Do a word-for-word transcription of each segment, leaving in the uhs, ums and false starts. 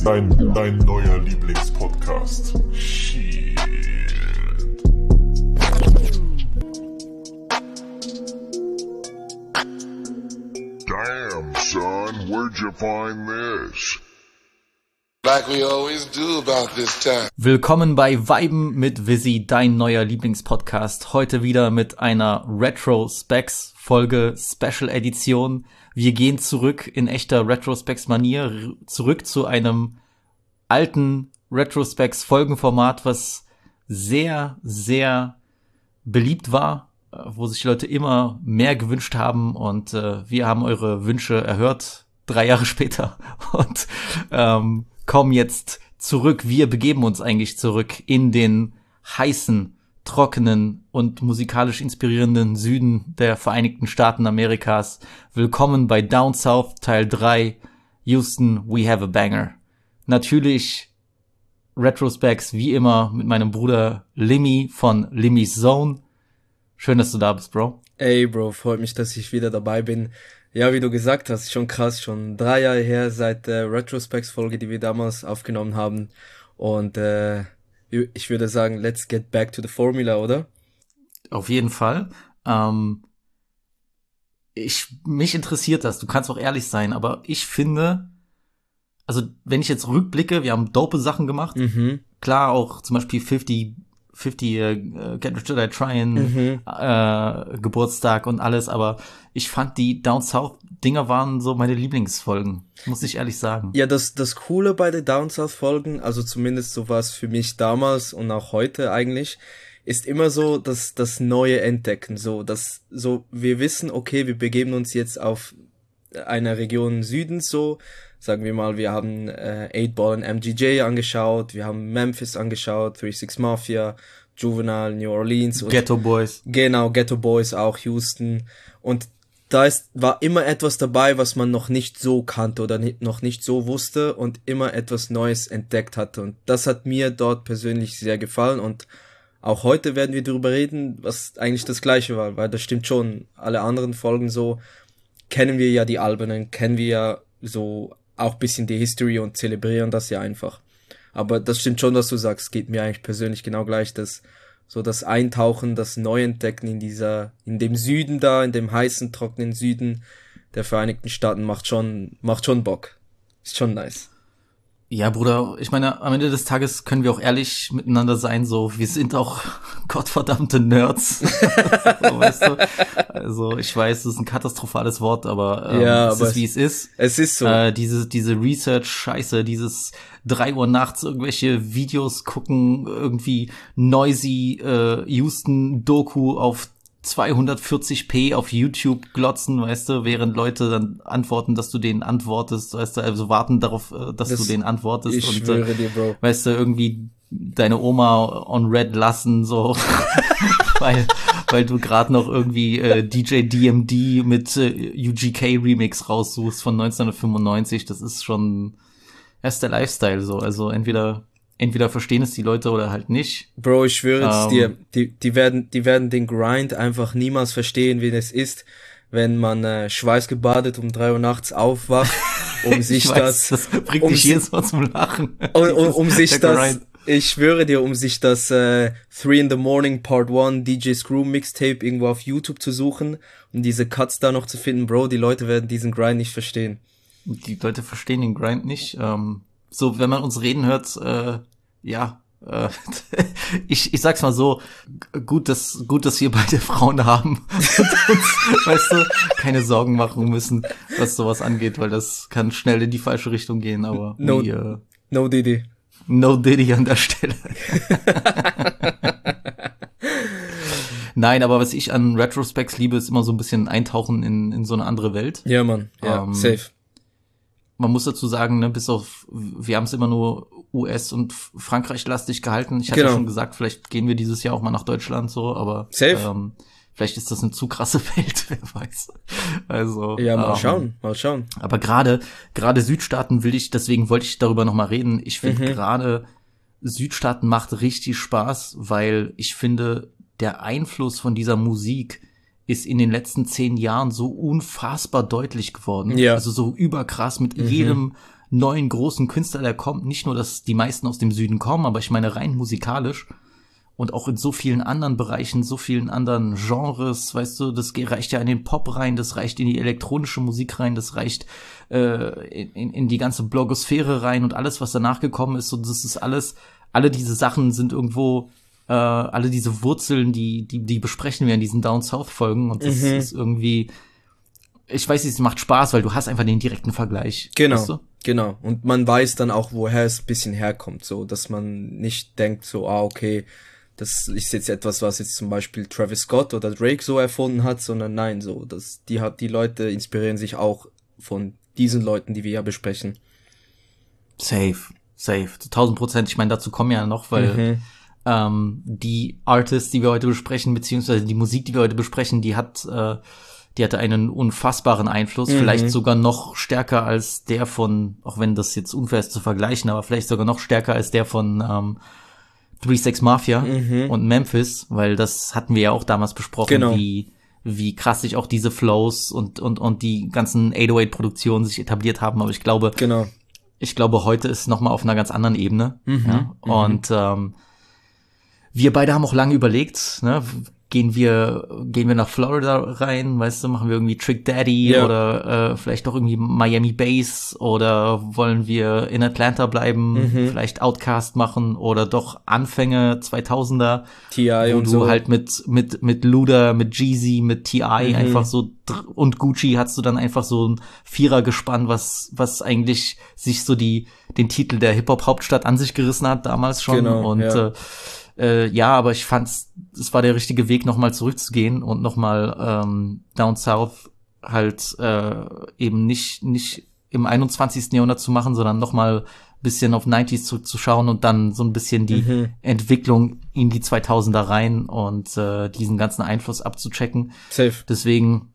Dein, dein neuer Lieblingspodcast. Shit. Damn, son, where'd you find this? Like we always do about this time. Willkommen bei Weiben mit Visi, dein neuer Lieblingspodcast. Heute wieder mit einer Retro-Specs-Folge, Special-Edition. Wir gehen zurück in echter Retro-Specs-Manier, zurück zu einem alten Retro-Specs-Folgenformat, was sehr, sehr beliebt war, wo sich die Leute immer mehr gewünscht haben. Und äh, wir haben eure Wünsche erhört, drei Jahre später. Und ähm, kommen jetzt zurück. Wir begeben uns eigentlich zurück in den heißen, trockenen und musikalisch inspirierenden Süden der Vereinigten Staaten Amerikas. Willkommen bei Down South Teil drei. Houston, we have a banger. Natürlich Retrospecs wie immer mit meinem Bruder Limmy von Limmy's Zone. Schön, dass du da bist, Bro. Ey, Bro, freut mich, dass ich wieder dabei bin. Ja, wie du gesagt hast, schon krass, schon drei Jahre her seit der Retrospecs-Folge, die wir damals aufgenommen haben. Und äh, ich würde sagen, let's get back to the formula, oder? Auf jeden Fall. Ähm, ich mich interessiert das, du kannst auch ehrlich sein, aber ich finde, also wenn ich jetzt rückblicke, wir haben dope Sachen gemacht. Mhm. Klar, auch zum Beispiel fünfzig fünfzig äh, Get Rich or Die Tryin', Mhm. äh, Geburtstag und alles, aber ich fand die Down South Dinger waren so meine Lieblingsfolgen, muss ich ehrlich sagen. Ja, das das Coole bei den Down South Folgen, also zumindest so war es für mich damals und auch heute eigentlich, ist immer so das das neue Entdecken, so dass so wir wissen, okay, wir begeben uns jetzt auf einer Region Südens, so sagen wir mal, wir haben äh, eight Ball und M G J angeschaut, wir haben Memphis angeschaut, three six Mafia, Juvenile, New Orleans und Ghetto Boys. Genau, Ghetto Boys auch, Houston. Und da ist, war immer etwas dabei, was man noch nicht so kannte oder nicht, noch nicht so wusste und immer etwas Neues entdeckt hatte. Und das hat mir dort persönlich sehr gefallen. Und auch heute werden wir darüber reden, was eigentlich das Gleiche war, weil das stimmt schon. Alle anderen Folgen so kennen wir ja die Alben, kennen wir ja so auch bisschen die History und zelebrieren das ja einfach. Aber das stimmt schon, was du sagst. Geht mir eigentlich persönlich genau gleich, dass so das Eintauchen, das Neuentdecken in dieser, in dem Süden da, in dem heißen, trockenen Süden der Vereinigten Staaten macht schon, macht schon Bock. Ist schon nice. Ja, Bruder, ich meine, am Ende des Tages können wir auch ehrlich miteinander sein, so, wir sind auch gottverdammte Nerds. So, weißt du? Also, ich weiß, das ist ein katastrophales Wort, aber ähm, Ja, es aber ist, wie es ist. Es ist so. Äh, diese, diese Research-Scheiße, dieses drei Uhr nachts irgendwelche Videos gucken, irgendwie noisy äh, Houston-Doku auf zweihundertvierzig p auf YouTube glotzen, weißt du, während Leute dann antworten, dass du denen antwortest, weißt du, also warten darauf, dass Das- du denen antwortest ich und schwöre äh, dir, Bro. weißt du, irgendwie deine Oma on Red lassen, so, weil weil du gerade noch irgendwie äh, D J D M D mit äh, U G K Remix raussuchst von neunzehnhundertfünfundneunzig, das ist schon erst der Lifestyle, so, also entweder entweder verstehen es die Leute oder halt nicht. Bro, ich schwöre es Ähm. dir, die, die werden, die werden den Grind einfach niemals verstehen, wie es ist, wenn man äh, schweißgebadet um drei Uhr nachts aufwacht, um sich Ich das, weiß, das bringt um dich si- jedes Mal zum Lachen. um, um, um sich Der das, Grind. ich schwöre dir, um sich das äh, Three in the Morning Part One D J Screw Mixtape irgendwo auf YouTube zu suchen, um diese Cuts da noch zu finden, Bro, die Leute werden diesen Grind nicht verstehen. Die Leute verstehen den Grind nicht. Ähm, so, wenn man uns reden hört, äh, ja, äh, ich, ich sag's mal so, g- gut, dass, gut, dass wir beide Frauen haben und uns, weißt du, keine Sorgen machen müssen, was sowas angeht, weil das kann schnell in die falsche Richtung gehen, aber No. we, äh, No Diddy. no Diddy an der Stelle. Nein, aber was ich an Retrospecs liebe, ist immer so ein bisschen eintauchen in, in so eine andere Welt. Ja, Mann. Ja, Ähm, safe. Man muss dazu sagen, ne, bis auf, wir haben es immer nur U S und Frankreich lastig gehalten. Ich hatte Genau. ja schon gesagt, vielleicht gehen wir dieses Jahr auch mal nach Deutschland so, aber Safe. Ähm, vielleicht ist das eine zu krasse Welt, wer weiß. Also Ja, mal ähm, schauen, mal schauen. Aber gerade gerade Südstaaten will ich, deswegen wollte ich darüber noch mal reden. Ich finde Mhm. gerade Südstaaten macht richtig Spaß, weil ich finde, der Einfluss von dieser Musik ist in den letzten zehn Jahren so unfassbar deutlich geworden. Ja. Also so überkrass mit Mhm. jedem neuen großen Künstler, der kommt. Nicht nur, dass die meisten aus dem Süden kommen, aber ich meine rein musikalisch und auch in so vielen anderen Bereichen, so vielen anderen Genres, weißt du, das reicht ja in den Pop rein, das reicht in die elektronische Musik rein, das reicht äh, in, in die ganze Blogosphäre rein und alles, was danach gekommen ist, so das ist alles, alle diese Sachen sind irgendwo, äh, alle diese Wurzeln, die die die besprechen wir in diesen Down South Folgen und das Mhm. ist irgendwie, ich weiß nicht, es macht Spaß, weil du hast einfach den direkten Vergleich. Genau, Weißt du? genau. Und man weiß dann auch, woher es ein bisschen herkommt, so, dass man nicht denkt so, ah, okay, das ist jetzt etwas, was jetzt zum Beispiel Travis Scott oder Drake so erfunden hat, sondern nein, so, dass die hat, die Leute inspirieren sich auch von diesen Leuten, die wir ja besprechen. Safe, safe, zu tausend Prozent. Ich meine, dazu kommen ja noch, weil Mhm. ähm, die Artists, die wir heute besprechen, beziehungsweise die Musik, die wir heute besprechen, die hat, äh, die hatte einen unfassbaren Einfluss, Mhm. vielleicht sogar noch stärker als der von, auch wenn das jetzt unfair ist zu vergleichen, aber vielleicht sogar noch stärker als der von ähm, drei sechs Mafia Mhm. und Memphis, weil das hatten wir ja auch damals besprochen, Genau. wie wie krass sich auch diese Flows und und und die ganzen acht null acht-Produktionen sich etabliert haben, aber ich glaube, Genau. ich glaube, heute ist noch mal auf einer ganz anderen Ebene. Mhm, Ja? mhm. Und ähm, wir beide haben auch lange überlegt, ne? Gehen wir gehen wir nach Florida rein, weißt du, machen wir irgendwie Trick Daddy Ja. oder äh, vielleicht doch irgendwie Miami Bass oder wollen wir in Atlanta bleiben, Mhm. vielleicht Outkast machen oder doch Anfänge zweitausender, T I wo und du so. halt mit mit mit Luda, mit Jeezy, mit T I Mhm. einfach so dr- und Gucci hast du dann einfach so ein Vierer gespannt, was was eigentlich sich so die den Titel der Hip Hop Hauptstadt an sich gerissen hat damals schon. Genau, Und ja. äh, äh, ja, aber ich fand's, es war der richtige Weg, nochmal zurückzugehen und nochmal ähm, Down South halt äh, eben nicht nicht im einundzwanzigsten Jahrhundert zu machen, sondern nochmal bisschen auf neunziger zurückzuschauen und dann so ein bisschen die Mhm. Entwicklung in die zweitausender rein und äh, diesen ganzen Einfluss abzuchecken. Safe. Deswegen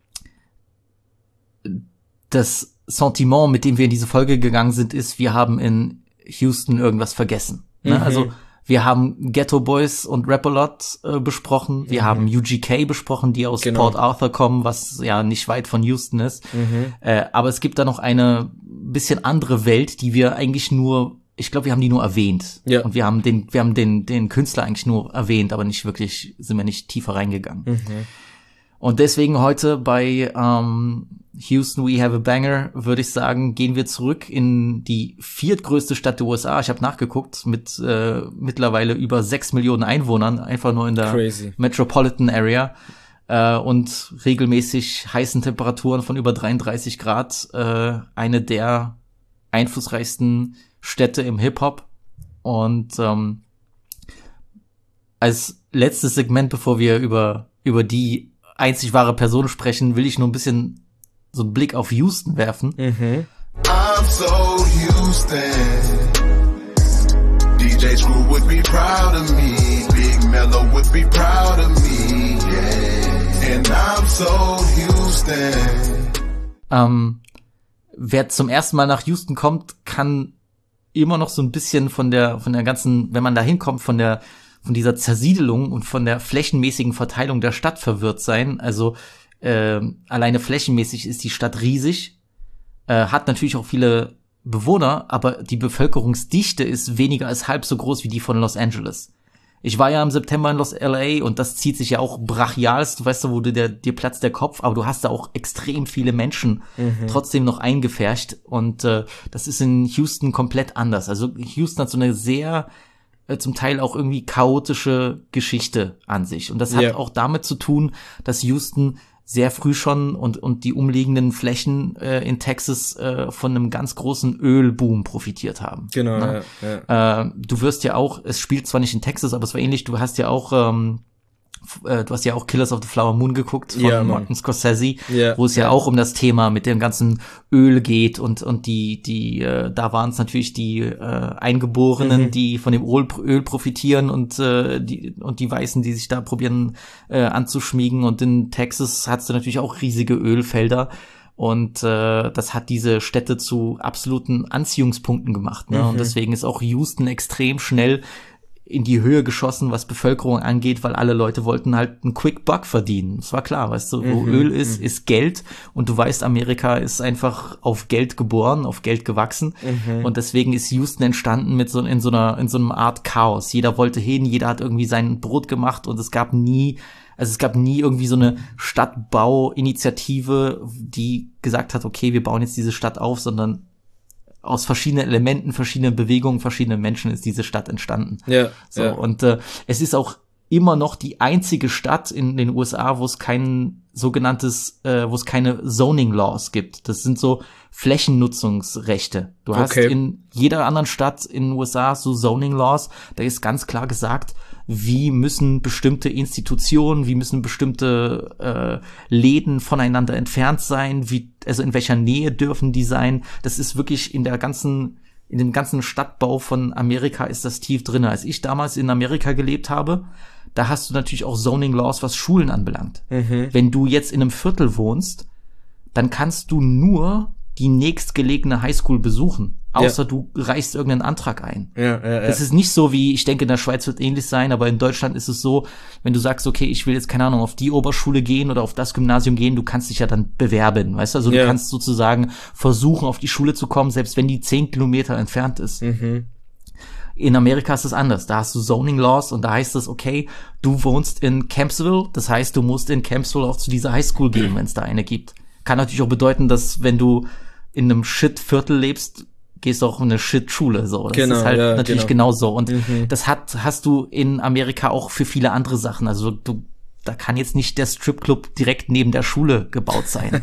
das Sentiment, mit dem wir in diese Folge gegangen sind, ist, wir haben in Houston irgendwas vergessen. Ne? Mhm. Also wir haben Ghetto Boys und Rap-A-Lot äh, besprochen. Wir Mhm. haben U G K besprochen, die aus Genau. Port Arthur kommen, was ja nicht weit von Houston ist. Mhm. Äh, aber es gibt da noch eine bisschen andere Welt, die wir eigentlich nur, ich glaube, wir haben die nur erwähnt. Ja. Und wir haben den, wir haben den, den Künstler eigentlich nur erwähnt, aber nicht wirklich, sind wir nicht tiefer reingegangen. Mhm. Und deswegen heute bei ähm, Houston We Have a Banger, würde ich sagen, gehen wir zurück in die viertgrößte Stadt der U S A. Ich habe nachgeguckt, mit äh, mittlerweile über sechs Millionen Einwohnern, einfach nur in der Crazy. Metropolitan Area äh, und regelmäßig heißen Temperaturen von über dreiunddreißig Grad. Äh, eine der einflussreichsten Städte im Hip-Hop. Und ähm, als letztes Segment, bevor wir über über die einzig wahre Person sprechen, will ich nur ein bisschen so einen Blick auf Houston werfen. Mhm. I'm so Houston. D J Screw would be proud of me. Big Mello would be proud of me. Yeah. And I'm so Houston. Ähm, wer zum ersten Mal nach Houston kommt, kann immer noch so ein bisschen von der von der ganzen, wenn man da hinkommt, von der von dieser Zersiedelung und von der flächenmäßigen Verteilung der Stadt verwirrt sein. Also äh, alleine flächenmäßig ist die Stadt riesig, äh, hat natürlich auch viele Bewohner, aber die Bevölkerungsdichte ist weniger als halb so groß wie die von Los Angeles. Ich war ja im September in Los L A und das zieht sich ja auch brachialst, du weißt du, wo du der, dir platzt der Kopf, aber du hast da auch extrem viele Menschen trotzdem noch eingefärscht und äh, das ist in Houston komplett anders. Also Houston hat so eine sehr äh, zum Teil auch irgendwie chaotische Geschichte an sich und das hat Ja. auch damit zu ttun, dass Houston sehr früh schon und und die umliegenden Flächen äh, in Texas äh, von einem ganz großen Ölboom profitiert haben. Genau, Ne? ja, ja. Äh, du wirst ja auch, es spielt zwar nicht in Texas, aber es war ähnlich, du hast ja auch, ähm, f- äh, du hast ja auch Killers of the Flower Moon geguckt von Ja, Mann. Martin Scorsese, Ja, wo es ja, ja. auch um das Thema mit dem ganzen Öl geht und und die, die, äh, da waren es natürlich die äh, Eingeborenen, Mhm. die von dem Öl, Öl profitieren und äh, die und die Weißen, die sich da probieren äh, anzuschmiegen und in Texas hast du natürlich auch riesige Ölfelder. Und äh, das hat diese Städte zu absoluten Anziehungspunkten gemacht. Ne? Mhm. Und deswegen ist auch Houston extrem schnell in die Höhe geschossen, was Bevölkerung angeht, weil alle Leute wollten halt einen Quick Buck verdienen. Das war klar, weißt du, wo Mhm, Öl ist, mhm. ist Geld und du weißt, Amerika ist einfach auf Geld geboren, auf Geld gewachsen Mhm. und deswegen ist Houston entstanden mit so in so einer in so einem Art Chaos. Jeder wollte hin, jeder hat irgendwie sein Brot gemacht und es gab nie Also es gab nie irgendwie so eine Stadtbauinitiative, die gesagt hat, okay, wir bauen jetzt diese Stadt auf, sondern aus verschiedenen Elementen, verschiedenen Bewegungen, verschiedenen Menschen ist diese Stadt entstanden. Ja, So, ja. und äh, es ist auch immer noch die einzige Stadt in den U S A, wo es kein sogenanntes, äh, wo es keine Zoning Laws gibt. Das sind so Flächennutzungsrechte. Du hast Okay. in jeder anderen Stadt in den U S A so Zoning Laws, da ist ganz klar gesagt, wie müssen bestimmte Institutionen, wie müssen bestimmte äh, Läden voneinander entfernt sein, wie, also in welcher Nähe dürfen die sein. Das ist wirklich in der ganzen, in dem ganzen Stadtbau von Amerika ist das tief drin. Als ich damals in Amerika gelebt habe, da hast du natürlich auch Zoning Laws, was Schulen anbelangt. Mhm. Wenn du jetzt in einem Viertel wohnst, dann kannst du nur die nächstgelegene Highschool besuchen, außer Ja. du reichst irgendeinen Antrag ein. Ja, ja, ja. Das ist nicht so wie, ich denke, in der Schweiz wird ähnlich sein, aber in Deutschland ist es so, wenn du sagst, okay, ich will jetzt, keine Ahnung, auf die Oberschule gehen oder auf das Gymnasium gehen, du kannst dich ja dann bewerben, weißt du? Also Ja. du kannst sozusagen versuchen, auf die Schule zu kommen, selbst wenn die zehn Kilometer entfernt ist. Mhm. In Amerika ist es anders. Da hast du Zoning Laws und da heißt es, okay, du wohnst in Campsville, das heißt, du musst in Campsville auch zu dieser Highschool gehen, wenn es da eine gibt. Kann natürlich auch bedeuten, dass wenn du in einem Shit-Viertel lebst, gehst du auch in eine Shit-Schule, so. Das Genau, ist halt ja, natürlich genau. genauso. Und Mhm. das hat, hast du in Amerika auch für viele andere Sachen. Also du, da kann jetzt nicht der Stripclub direkt neben der Schule gebaut sein.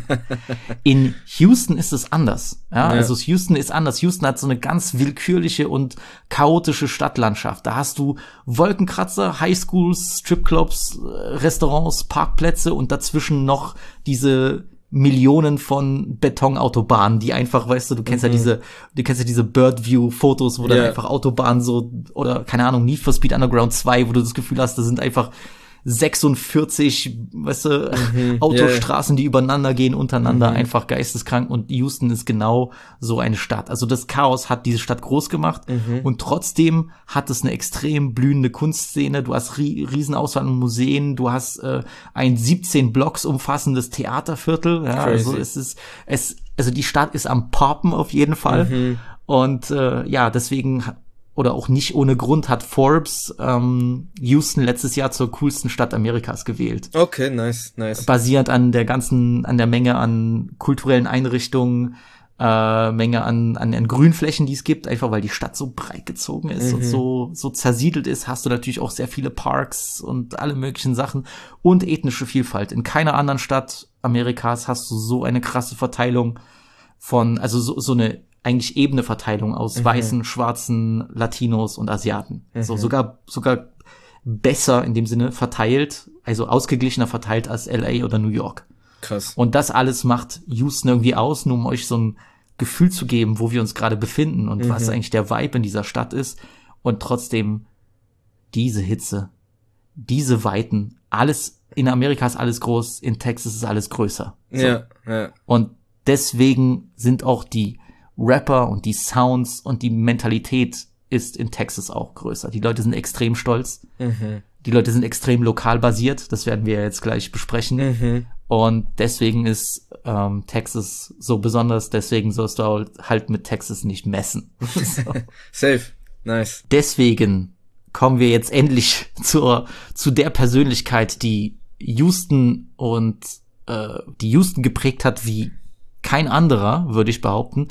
In Houston ist es anders. Ja, Ja. also Houston ist anders. Houston hat so eine ganz willkürliche und chaotische Stadtlandschaft. Da hast du Wolkenkratzer, Highschools, Stripclubs, äh, Restaurants, Parkplätze und dazwischen noch diese Millionen von Betonautobahnen, die einfach, weißt du, du kennst ja diese, du kennst ja diese Birdview-Fotos, wo dann Ja. einfach Autobahnen so, oder keine Ahnung, Need for Speed Underground zwei, wo du das Gefühl hast, da sind einfach sechsundvierzig, weißt du, Autostraßen, die übereinander gehen, untereinander, einfach geisteskrank. Und Houston ist genau so eine Stadt. Also das Chaos hat diese Stadt groß gemacht und trotzdem hat es eine extrem blühende Kunstszene. Du hast rie riesen Auswahl an Museen, du hast äh, ein siebzehn Blocks umfassendes Theaterviertel. Ja, Crazy. also es ist, es, also die Stadt ist am Poppen auf jeden Fall. Und äh, ja, deswegen oder auch nicht ohne Grund hat Forbes ähm, Houston letztes Jahr zur coolsten Stadt Amerikas gewählt. Okay, nice, nice. Basierend an der ganzen, an der Menge an kulturellen Einrichtungen, äh, Menge an, an, an Grünflächen, die es gibt, einfach weil die Stadt so breit gezogen ist und so, so zersiedelt ist, hast du natürlich auch sehr viele Parks und alle möglichen Sachen und ethnische Vielfalt. In keiner anderen Stadt Amerikas hast du so eine krasse Verteilung von, also so, so eine eigentlich ebene Verteilung aus Weißen, Schwarzen, Latinos und Asiaten. So sogar sogar besser in dem Sinne verteilt, also ausgeglichener verteilt als L A oder New York. Krass. Und das alles macht Houston irgendwie aus, nur um euch so ein Gefühl zu geben, wo wir uns gerade befinden und was eigentlich der Vibe in dieser Stadt ist. Und trotzdem diese Hitze, diese Weiten, alles in Amerika ist alles groß, in Texas ist alles größer. So. Ja, ja. Und deswegen sind auch die Rapper und die Sounds und die Mentalität ist in Texas auch größer. Die Leute sind extrem stolz. Die Leute sind extrem lokal basiert. Das werden wir jetzt gleich besprechen. Und deswegen ist ähm, Texas so besonders. Deswegen sollst du halt mit Texas nicht messen. So. Safe. Nice. Deswegen kommen wir jetzt endlich zur zu der Persönlichkeit, die Houston und äh, die Houston geprägt hat wie kein anderer, würde ich behaupten.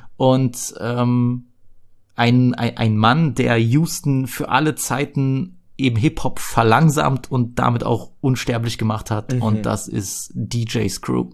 Und ähm, ein, ein ein Mann, der Houston für alle Zeiten eben Hip-Hop verlangsamt und damit auch unsterblich gemacht hat. Und das ist D J Screw.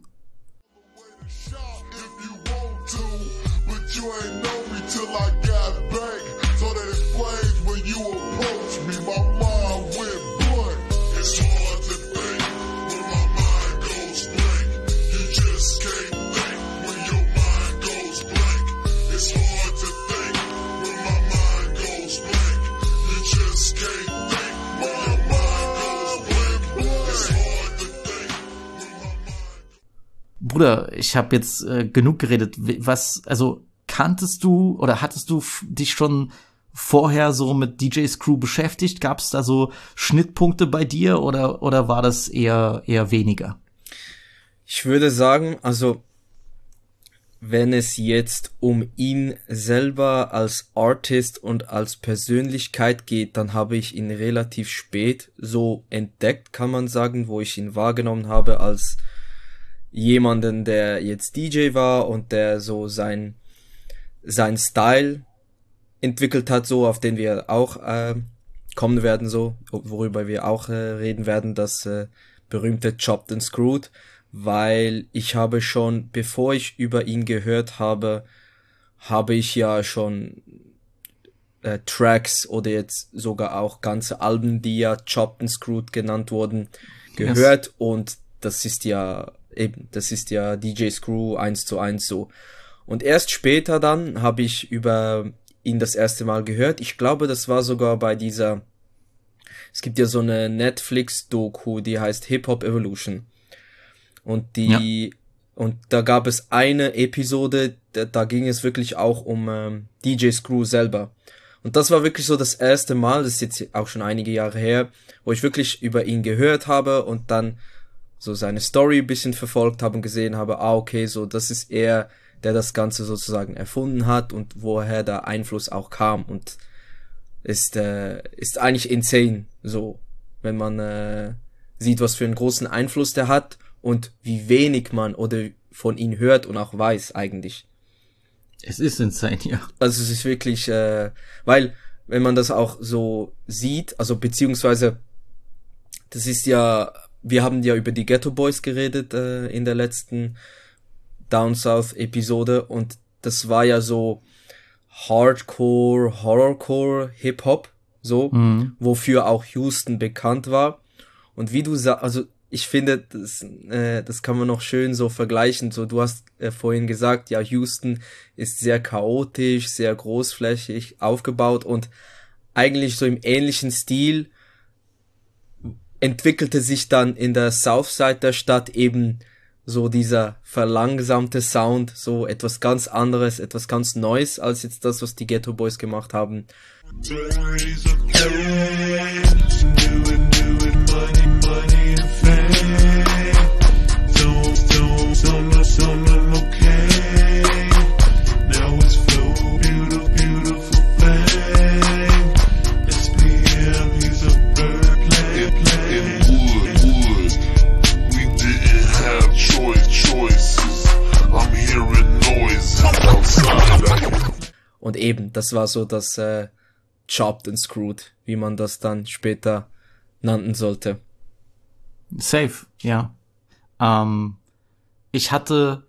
If you want to, but you ain't know me till I got back. So that explains when you approach me, my mind went blank. It's hard to think when my mind goes blank. You just can't think when your mind goes blank. It's hard to think when my mind goes blank. You just can't think when your mind goes blank. It's hard to think when my mind. Bruder, ich habe jetzt äh, genug geredet. Was, also kanntest du oder hattest du f- dich schon vorher so mit D J Screw beschäftigt? Gab es da so Schnittpunkte bei dir oder oder war das eher eher weniger? Ich würde sagen, also wenn es jetzt um ihn selber als Artist und als Persönlichkeit geht, dann habe ich ihn relativ spät so entdeckt, kann man sagen, wo ich ihn wahrgenommen habe als jemanden, der jetzt D J war und der so sein sein Style entwickelt hat, so auf den wir auch äh, kommen werden, so worüber wir auch äh, reden werden, das äh, berühmte Chopped and Screwed. Weil ich habe schon, bevor ich über ihn gehört habe, habe ich ja schon äh, Tracks oder jetzt sogar auch ganze Alben, die ja Chopped and Screwed genannt wurden, gehört. Yes. Und das ist ja eben, das ist ja D J Screw eins zu eins so. Und erst später dann habe ich über ihn das erste Mal gehört. Ich glaube, das war sogar bei dieser, es gibt ja so eine Netflix-Doku, die heißt Hip-Hop Evolution. Und die, ja. und da gab es eine Episode, da, da ging es wirklich auch um ähm, D J Screw selber. Und das war wirklich so das erste Mal, das ist jetzt auch schon einige Jahre her, wo ich wirklich über ihn gehört habe und dann so seine Story ein bisschen verfolgt habe und gesehen habe, ah, okay, so, das ist er, der das Ganze sozusagen erfunden hat und woher der Einfluss auch kam. Und ist, äh, ist eigentlich insane, so, wenn man äh, sieht, was für einen großen Einfluss der hat. Und wie wenig man oder von ihm hört und auch weiß eigentlich. Es ist insane, ja. Also es ist wirklich, äh, weil wenn man das auch so sieht, also beziehungsweise, das ist ja, wir haben ja über die Ghetto Boys geredet äh, in der letzten Down South Episode und das war ja so Hardcore, Horrorcore, Hip-Hop, so, mhm. wofür auch Houston bekannt war. Und wie du sagst, also ich finde, das, äh, das kann man noch schön so vergleichen. So, du hast äh, vorhin gesagt, ja, Houston ist sehr chaotisch, sehr großflächig aufgebaut und eigentlich so im ähnlichen Stil entwickelte sich dann in der Southside der Stadt eben so dieser verlangsamte Sound, so etwas ganz anderes, etwas ganz Neues als jetzt das, was die Ghetto Boys gemacht haben. Und eben, das war so das äh, Chopped and Screwed, wie man das dann später nannten sollte. Safe, ja. Ähm, ich hatte,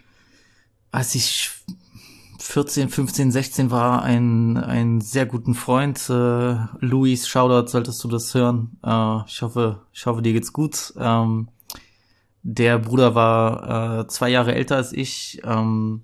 als ich vierzehn, fünfzehn, sechzehn war, einen, einen sehr guten Freund, äh, Luis, Shoutout, solltest du das hören. Äh, ich hoffe, ich hoffe, dir geht's gut. Ähm, der Bruder war äh, zwei Jahre älter als ich, ähm,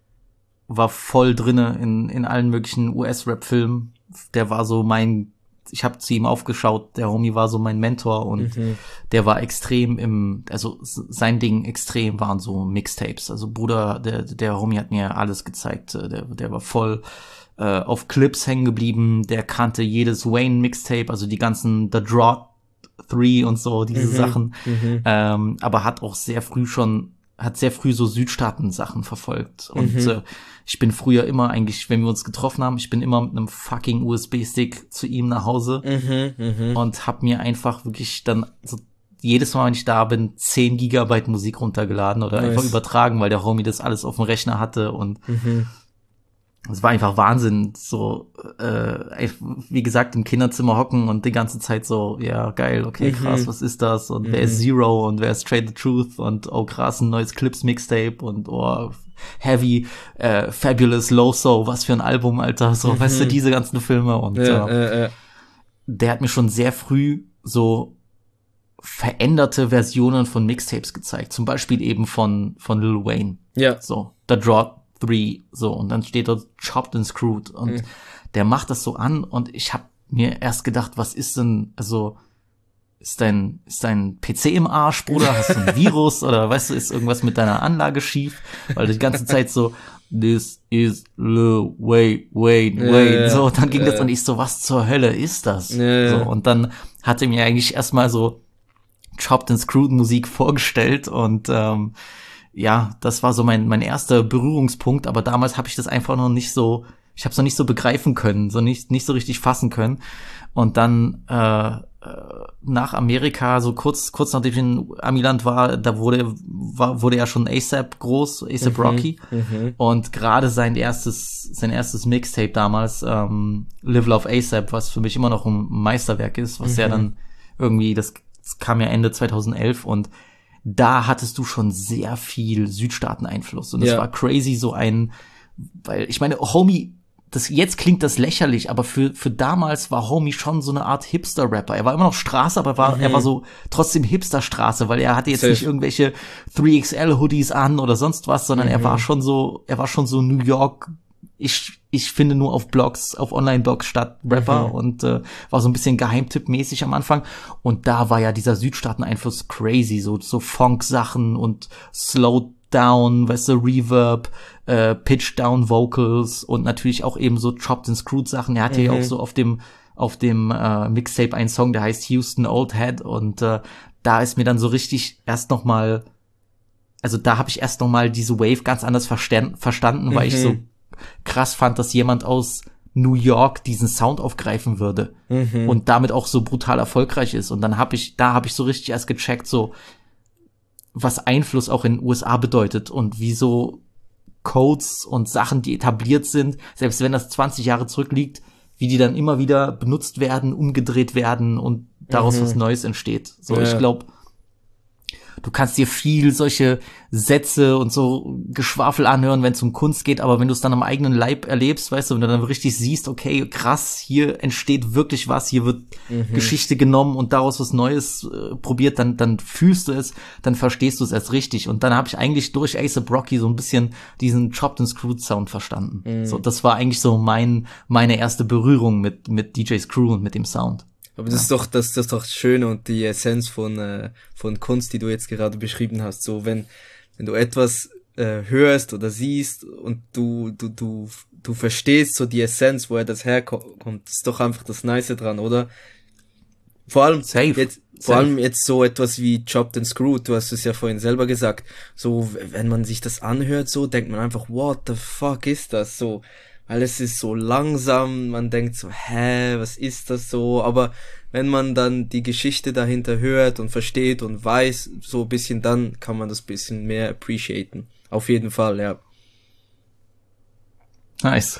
war voll drinne in in allen möglichen U S-Rap-Filmen. Der war so mein, ich habe zu ihm aufgeschaut, der Homie war so mein Mentor und mhm. der war extrem im, also sein Ding extrem waren so Mixtapes. Also Bruder, der der Homie hat mir alles gezeigt. Der der war voll äh, auf Clips hängen geblieben. Der kannte jedes Wayne-Mixtape, also die ganzen The Drought drei und so, diese mhm. Sachen. Mhm. Ähm, aber hat auch sehr früh schon hat sehr früh so Südstaaten-Sachen verfolgt. Und mhm. äh, ich bin früher immer eigentlich, wenn wir uns getroffen haben, ich bin immer mit einem fucking U S B-Stick zu ihm nach Hause mhm, mh. und hab mir einfach wirklich dann so jedes Mal, wenn ich da bin, zehn Gigabyte Musik runtergeladen oder nice. Einfach übertragen, weil der Homie das alles auf dem Rechner hatte und mhm. es war einfach Wahnsinn, so, äh, wie gesagt, im Kinderzimmer hocken und die ganze Zeit so, ja, geil, okay, krass, mhm. was ist das? Und mhm. wer ist Zero und wer ist Trade the Truth und oh krass, ein neues Clips-Mixtape und oh, Heavy, äh, Fabulous, Loso, was für ein Album, Alter, so, mhm. weißt du, diese ganzen Filme und ja, äh, äh, äh. der hat mir schon sehr früh so veränderte Versionen von Mixtapes gezeigt, zum Beispiel eben von, von Lil Wayne. Ja. So, The Drought drei, so, und dann steht dort Chopped and Screwed und mhm. der macht das so an und ich hab mir erst gedacht, was ist denn, also ist dein ist dein P C im Arsch, Bruder, hast du ein Virus oder weißt du, ist irgendwas mit deiner Anlage schief, weil du die ganze Zeit so this is Lil Wayne, Wayne, Ja, Wayne. ja, So, dann ging ja. das und ich so, was zur Hölle ist das? Ja, ja. So, und dann hat er mir eigentlich erstmal so Chopped and Screwed Musik vorgestellt und ähm, ja, das war so mein mein erster Berührungspunkt, aber damals habe ich das einfach noch nicht so, ich habe es noch nicht so begreifen können, so nicht nicht so richtig fassen können. Und dann äh, nach Amerika, so kurz kurz nachdem ich in Amiland war, da wurde war, wurde ja schon A$AP groß, A$AP Rocky, mhm. und gerade sein erstes sein erstes Mixtape damals, ähm, Live Love A$AP, was für mich immer noch ein Meisterwerk ist, was Mhm. ja dann irgendwie, das, das kam ja Ende zweitausendelf, und da hattest du schon sehr viel Südstaaten-Einfluss, und es Ja. war crazy, so ein, weil ich meine, Homie, das, jetzt klingt das lächerlich, aber für, für damals war Homie schon so eine Art Hipster-Rapper. Er war immer noch Straße, aber war, er war so trotzdem Hipster-Straße, weil er hatte jetzt Safe. nicht irgendwelche drei X L-Hoodies an oder sonst was, sondern er war schon so, er war schon so New York, ich, ich finde nur auf Blogs, auf Online-Blogs statt Rapper, und äh, war so ein bisschen Geheimtipp-mäßig am Anfang. Und da war ja dieser Südstaaten-Einfluss crazy, so, so Funk-Sachen und Slow Down, weißt du, Reverb, äh, Pitch Down Vocals und natürlich auch eben so Chopped and Screwed Sachen. Er hatte ja auch so auf dem auf dem äh, Mixtape einen Song, der heißt Houston Old Head, und äh, da ist mir dann so richtig erst noch mal, also da habe ich erst noch mal diese Wave ganz anders verstanden, verstanden, weil ich so krass fand, dass jemand aus New York diesen Sound aufgreifen würde und damit auch so brutal erfolgreich ist. Und dann habe ich, da habe ich so richtig erst gecheckt, so was Einfluss auch in den U S A bedeutet und wie so Codes und Sachen, die etabliert sind, selbst wenn das zwanzig Jahre zurückliegt, wie die dann immer wieder benutzt werden, umgedreht werden und daraus was Neues entsteht. So, Ja. ich glaube, du kannst dir viel solche Sätze und so Geschwafel anhören, wenn es um Kunst geht, aber wenn du es dann am eigenen Leib erlebst, weißt du, wenn du dann richtig siehst, okay, krass, hier entsteht wirklich was, hier wird Geschichte genommen und daraus was Neues äh, probiert, dann dann fühlst du es, dann verstehst du es erst richtig. Und dann habe ich eigentlich durch A$AP Rocky so ein bisschen diesen Chopped and Screwed Sound verstanden. So, das war eigentlich so mein meine erste Berührung mit mit D J Screw und mit dem Sound. Aber das ist doch, das, das ist doch das Schöne und die Essenz von, äh, von Kunst, die du jetzt gerade beschrieben hast. So, wenn, wenn du etwas, äh, hörst oder siehst und du, du, du, du verstehst so die Essenz, woher das herkommt, das ist doch einfach das Nice dran, oder? Vor allem, Safe. jetzt, vor allem jetzt so etwas wie Chopped and Screwed, du hast es ja vorhin selber gesagt, so, wenn man sich das anhört, so, denkt man einfach, what the fuck ist das? So, weil es ist so langsam, man denkt so, hä, was ist das so? Aber wenn man dann die Geschichte dahinter hört und versteht und weiß, so ein bisschen, dann kann man das bisschen mehr appreciaten. Auf jeden Fall, ja. Nice.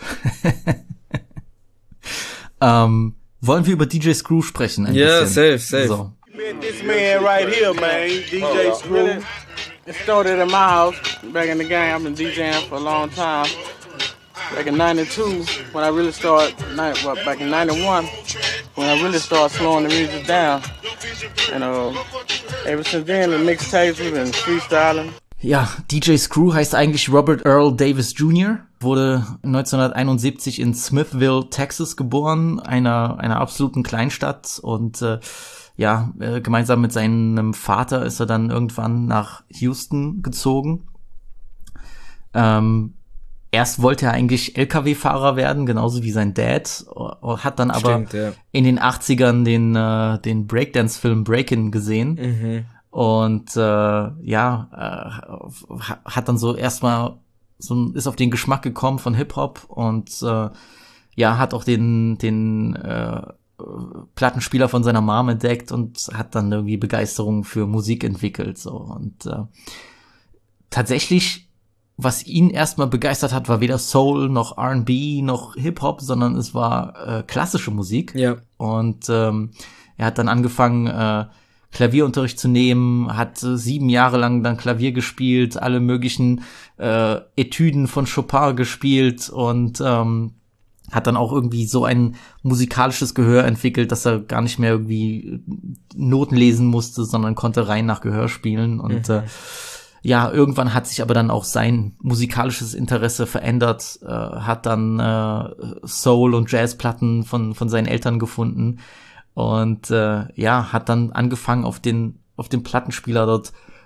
ähm, wollen wir über D J Screw sprechen? Ein Ja, bisschen? safe, safe. So. Met this man right here, man, D J Screw. It started at my house back in the game. I've been DJing for a long time. Back in ninety-two, when I really started, well, back in ninety-one, when I really started slowing the music down. And uh, ever since then, the mixtapes, we've been freestyling. Ja, D J Screw heißt eigentlich Robert Earl Davis Junior, wurde neunzehnhunderteinundsiebzig in Smithville, Texas geboren, einer einer absoluten Kleinstadt, und äh, ja, äh, gemeinsam mit seinem Vater ist er dann irgendwann nach Houston gezogen. Ähm, erst wollte er eigentlich L K W-Fahrer werden, genauso wie sein Dad, hat dann aber Stimmt, ja. in den achtzigern den äh, den Breakdance-Film Breakin' gesehen. Mhm. Und äh, ja, äh, hat dann so erstmal so ist auf den Geschmack gekommen von Hip-Hop und äh, ja, hat auch den den äh, Plattenspieler von seiner Mom entdeckt und hat dann irgendwie Begeisterung für Musik entwickelt, so. Und äh, tatsächlich, was ihn erstmal begeistert hat, war weder Soul noch R and B noch Hip-Hop, sondern es war äh, klassische Musik. Ja. Und ähm, er hat dann angefangen, äh, Klavierunterricht zu nehmen, hat äh, sieben Jahre lang dann Klavier gespielt, alle möglichen äh, Etüden von Chopin gespielt und ähm, hat dann auch irgendwie so ein musikalisches Gehör entwickelt, dass er gar nicht mehr irgendwie Noten lesen musste, sondern konnte rein nach Gehör spielen. Und mhm. äh, ja, irgendwann hat sich aber dann auch sein musikalisches Interesse verändert, äh, hat dann äh, Soul- und Jazzplatten von von seinen Eltern gefunden und äh, ja, hat dann angefangen auf den auf dem Plattenspieler dort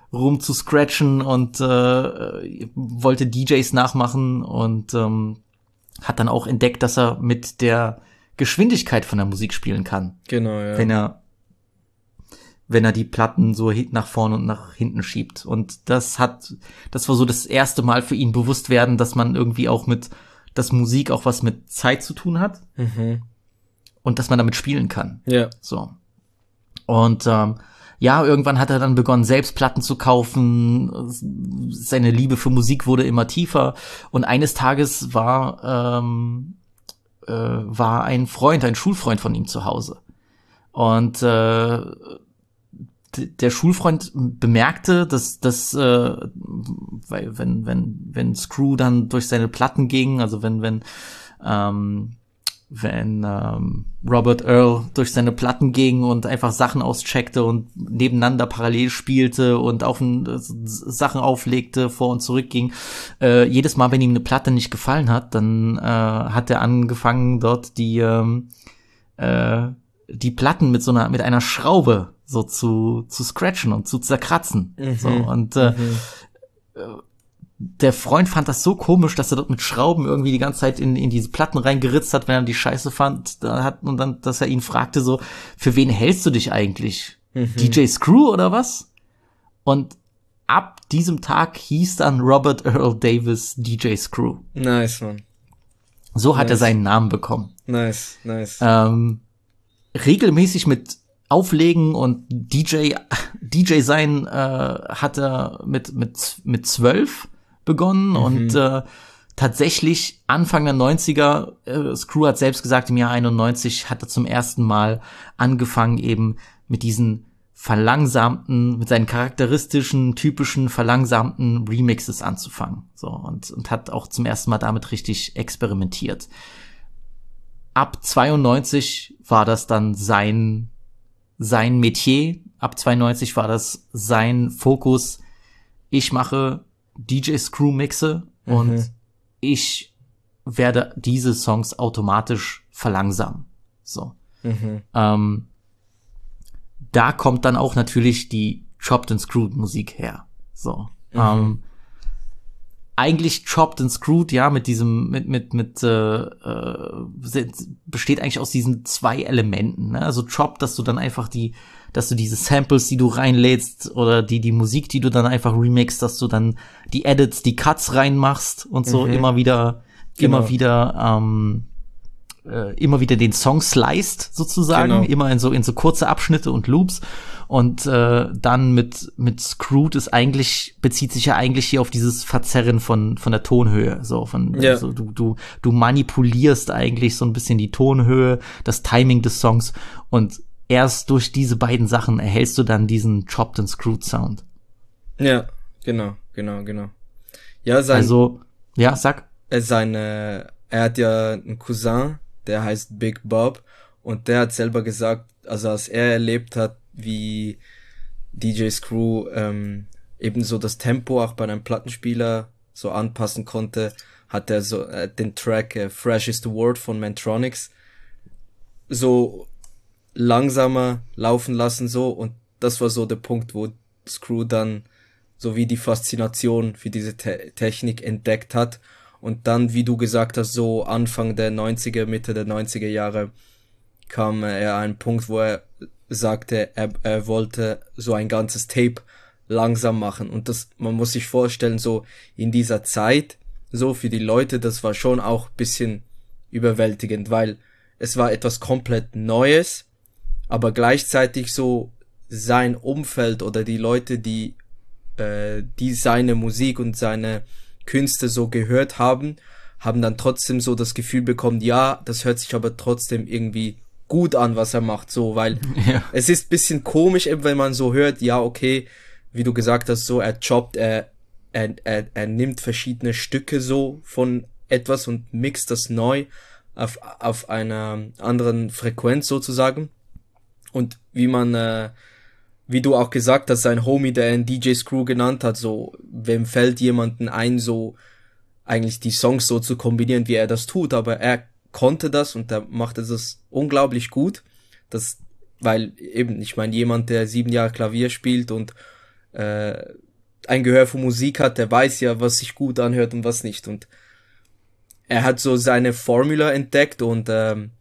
rum zu scratchen und äh, wollte D Js nachmachen und ähm, hat dann auch entdeckt, dass er mit der Geschwindigkeit von der Musik spielen kann. Genau, ja. Wenn er wenn er die Platten so nach vorne und nach hinten schiebt. Und das hat, das war so das erste Mal für ihn bewusst werden, dass man irgendwie auch mit, dass Musik auch was mit Zeit zu tun hat. Mhm. Und dass man damit spielen kann. Ja. So. Und ähm, ja, irgendwann hat er dann begonnen, selbst Platten zu kaufen. Seine Liebe für Musik wurde immer tiefer. Und eines Tages war ähm, äh, war ein Freund, ein Schulfreund von ihm zu Hause. Und äh, der Schulfreund bemerkte, dass dass äh, weil wenn wenn wenn Screw dann durch seine Platten ging, also wenn wenn ähm, wenn ähm, Robert Earl durch seine Platten ging und einfach Sachen auscheckte und nebeneinander parallel spielte und auf ein, äh, Sachen auflegte, vor und zurück ging, äh, jedes Mal, wenn ihm eine Platte nicht gefallen hat, dann äh, hat er angefangen, dort die ähm, äh, die Platten mit so einer mit einer Schraube so zu zu scratchen und zu zerkratzen. Mhm. So, und äh, mhm. der Freund fand das so komisch, dass er dort mit Schrauben irgendwie die ganze Zeit in in diese Platten reingeritzt hat, wenn er die Scheiße fand. Da hat und dann, dass er ihn fragte so, für wen hältst du dich eigentlich? Mhm. D J Screw oder was? Und ab diesem Tag hieß dann Robert Earl Davis D J Screw. Nice, man. So hat nice. er seinen Namen bekommen. Nice, nice. Ähm, regelmäßig mit Auflegen und D J D J sein äh, hat er mit mit mit zwölf begonnen. Mhm. Und äh, tatsächlich Anfang der neunziger, äh, Screw hat selbst gesagt, im Jahr einundneunzig hat er zum ersten Mal angefangen, eben mit diesen verlangsamten, mit seinen charakteristischen, typischen verlangsamten Remixes anzufangen. So, und und hat auch zum ersten Mal damit richtig experimentiert. Ab zweiundneunzig war das dann sein sein Metier. Ab zweiundneunzig war das sein Fokus. Ich mache D J Screw Mixe mhm. und ich werde diese Songs automatisch verlangsamen. So. Mhm. Ähm, da kommt dann auch natürlich die Chopped and Screwed Musik her. So. Mhm. Ähm, eigentlich Chopped and Screwed, ja, mit diesem, mit, mit, mit, äh, äh, besteht eigentlich aus diesen zwei Elementen, ne? Also Chopped, dass du dann einfach die, dass du diese Samples, die du reinlädst, oder die, die Musik, die du dann einfach remixst, dass du dann die Edits, die Cuts reinmachst und so mhm. immer wieder, genau. immer wieder, ähm, äh, immer wieder den Song sliced, sozusagen, genau. immer in so, in so kurze Abschnitte und Loops. Und äh, dann mit mit Screwed ist eigentlich, bezieht sich ja eigentlich hier auf dieses Verzerren von von der Tonhöhe. So von ja. also du du du manipulierst eigentlich so ein bisschen die Tonhöhe, das Timing des Songs, und erst durch diese beiden Sachen erhältst du dann diesen Chopped and Screwed Sound. Ja, genau, genau, genau. Ja, sein, also ja, sag. Äh, seine, er hat ja einen Cousin, der heißt Big Bob, und der hat selber gesagt, also als er erlebt hat, wie D J Screw ähm, eben so das Tempo auch bei einem Plattenspieler so anpassen konnte, hat er so äh, den Track äh, Fresh is the Word von Mantronix so langsamer laufen lassen, so, und das war so der Punkt, wo Screw dann so wie die Faszination für diese Te- Technik entdeckt hat, und dann, wie du gesagt hast, so Anfang der neunziger, Mitte der neunziger Jahre kam er an einen Punkt, wo er sagte, er, er wollte so ein ganzes Tape langsam machen, und das, man muss sich vorstellen, so in dieser Zeit, so für die Leute, das war schon auch ein bisschen überwältigend, weil es war etwas komplett Neues, aber gleichzeitig so sein Umfeld oder die Leute, die äh, die seine Musik und seine Künste so gehört haben, haben dann trotzdem so das Gefühl bekommen, ja, das hört sich aber trotzdem irgendwie gut an, was er macht, so, weil ja. es ist bisschen komisch, eben, wenn man so hört, ja, okay, wie du gesagt hast, so, er choppt, er, er, er, er nimmt verschiedene Stücke so von etwas und mixt das neu auf, auf einer anderen Frequenz sozusagen, und wie man, äh, wie du auch gesagt hast, sein Homie, der ihn D J Screw genannt hat, so, wem fällt jemanden ein, so, eigentlich die Songs so zu kombinieren, wie er das tut, aber er konnte das, und er machte das unglaublich gut, das, weil eben, ich meine, jemand, der sieben Jahre Klavier spielt und äh, ein Gehör für Musik hat, der weiß ja, was sich gut anhört und was nicht. Und er hat so seine Formula entdeckt und ähm,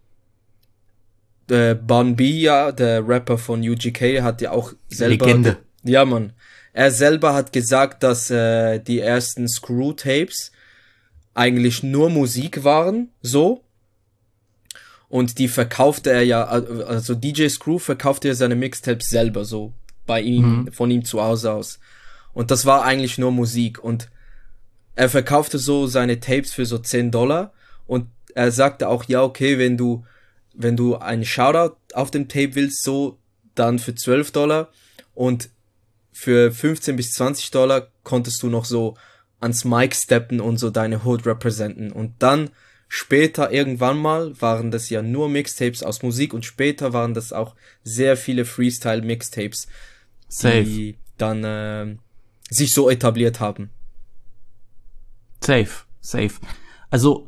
der Bun B, ja, der Rapper von U G K, hat ja auch selber... Legende. Ja, Mann. Er selber hat gesagt, dass äh, die ersten Screw-Tapes eigentlich nur Musik waren, so. Und die verkaufte er ja, also D J Screw verkaufte ja seine Mixtapes selber, so, bei ihm, mhm. von ihm zu Hause aus. Und das war eigentlich nur Musik. Und er verkaufte so seine Tapes für so zehn Dollar. Und er sagte auch, ja, okay, wenn du, wenn du einen Shoutout auf dem Tape willst, so, dann für zwölf Dollar. Und für fünfzehn bis zwanzig Dollar konntest du noch so ans Mic steppen und so deine Hood representen. Und dann später irgendwann mal waren das ja nur Mixtapes aus Musik und später waren das auch sehr viele Freestyle-Mixtapes, die dann äh, sich so etabliert haben. Safe, safe. Also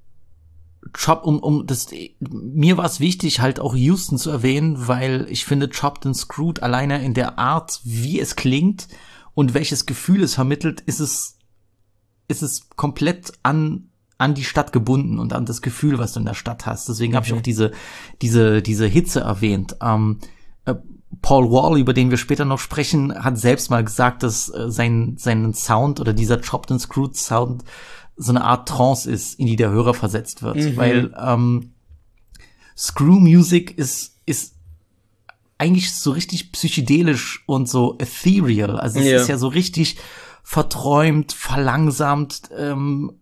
Chop, um, um das, mir war es wichtig, halt auch Houston zu erwähnen, weil ich finde Chopped and Screwed alleine in der Art, wie es klingt und welches Gefühl es vermittelt, ist es, ist es komplett an, an die Stadt gebunden und an das Gefühl, was du in der Stadt hast. Deswegen mhm. habe ich auch diese, diese, diese Hitze erwähnt. Ähm, äh, Paul Wall, über den wir später noch sprechen, hat selbst mal gesagt, dass äh, sein, sein Sound oder dieser Chopped and Screwed Sound so eine Art Trance ist, in die der Hörer versetzt wird, mhm. weil ähm, Screw Music ist ist eigentlich so richtig psychedelisch und so ethereal, also es ja. ist ja so richtig verträumt, verlangsamt. Ähm,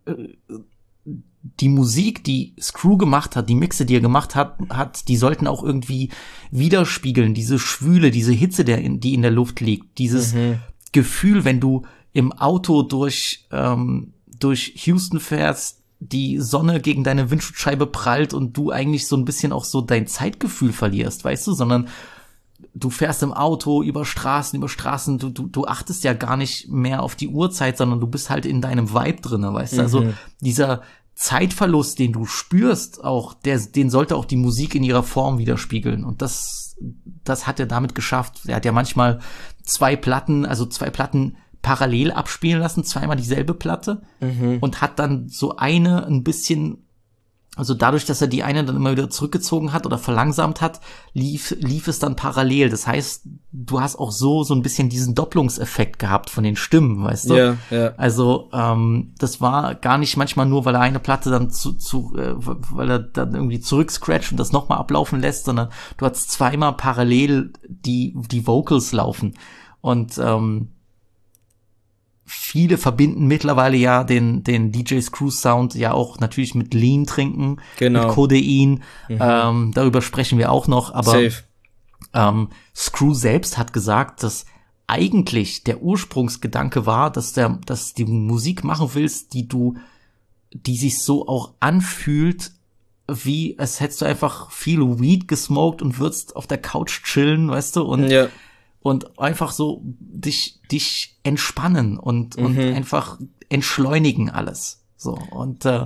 die Musik, die Screw gemacht hat, die Mixe, die er gemacht hat, hat, die sollten auch irgendwie widerspiegeln, diese Schwüle, diese Hitze, der in, die in der Luft liegt, dieses mhm. Gefühl, wenn du im Auto durch ähm, durch Houston fährst, die Sonne gegen deine Windschutzscheibe prallt und du eigentlich so ein bisschen auch so dein Zeitgefühl verlierst, weißt du, sondern du fährst im Auto über Straßen, über Straßen, du, du, du achtest ja gar nicht mehr auf die Uhrzeit, sondern du bist halt in deinem Vibe drinne, weißt du, also dieser Zeitverlust, den du spürst, auch, der, den sollte auch die Musik in ihrer Form widerspiegeln und das, das hat er damit geschafft. Er hat ja manchmal zwei Platten, also zwei Platten parallel abspielen lassen, zweimal dieselbe Platte mhm. und hat dann so eine ein bisschen, also dadurch, dass er die eine dann immer wieder zurückgezogen hat oder verlangsamt hat, lief lief es dann parallel. Das heißt, du hast auch so so ein bisschen diesen Doppelungseffekt gehabt von den Stimmen, weißt du? Ja, ja. Also ähm, das war gar nicht manchmal nur, weil er eine Platte dann zu, zu äh, weil er dann irgendwie zurückscratcht und das nochmal ablaufen lässt, sondern du hast zweimal parallel die die Vocals laufen und ähm, viele verbinden mittlerweile ja den den D J Screw Sound ja auch natürlich mit Lean trinken, genau. mit Codein. Mhm. Ähm, darüber sprechen wir auch noch. Aber Safe. Ähm, Screw selbst hat gesagt, dass eigentlich der Ursprungsgedanke war, dass der, dass die Musik machen willst, die du, die sich so auch anfühlt, wie als hättest du einfach viel Weed gesmoked und würdest auf der Couch chillen, weißt du, und ja. und einfach so dich dich entspannen und Mhm. und einfach entschleunigen alles. So und äh,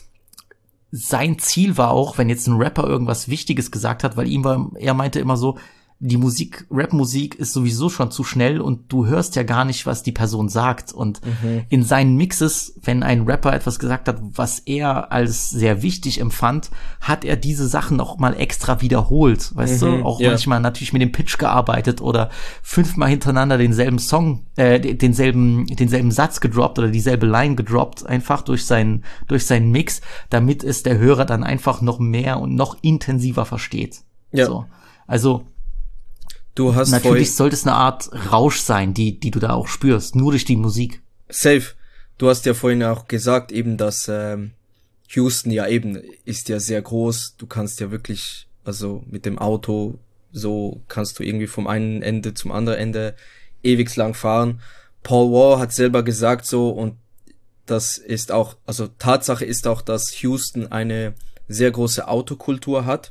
sein Ziel war auch, wenn jetzt ein Rapper irgendwas Wichtiges gesagt hat, weil ihm war, er meinte immer so, die Musik, Rap-Musik ist sowieso schon zu schnell und du hörst ja gar nicht, was die Person sagt. Und Mhm. in seinen Mixes, wenn ein Rapper etwas gesagt hat, was er als sehr wichtig empfand, hat er diese Sachen noch mal extra wiederholt, weißt Mhm, du? Auch ja. manchmal natürlich mit dem Pitch gearbeitet oder fünfmal hintereinander denselben Song, äh, denselben, denselben Satz gedroppt oder dieselbe Line gedroppt, einfach durch seinen, durch seinen Mix, damit es der Hörer dann einfach noch mehr und noch intensiver versteht. Ja. So. Also, Du hast natürlich vorhin, sollte es eine Art Rausch sein, die die du da auch spürst, nur durch die Musik. safe. Du hast ja vorhin auch gesagt, eben, dass ähm, Houston ja eben ist ja sehr groß. Du kannst ja wirklich, also mit dem Auto, so kannst du irgendwie vom einen Ende zum anderen Ende ewig lang fahren. Paul Wall hat selber gesagt so, und das ist auch, also Tatsache ist auch, dass Houston eine sehr große Autokultur hat.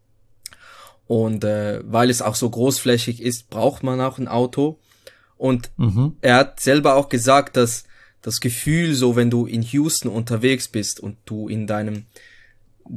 Und äh, weil es auch so großflächig ist, braucht man auch ein Auto. Und Mhm. er hat selber auch gesagt, dass das Gefühl, so wenn du in Houston unterwegs bist und du in deinem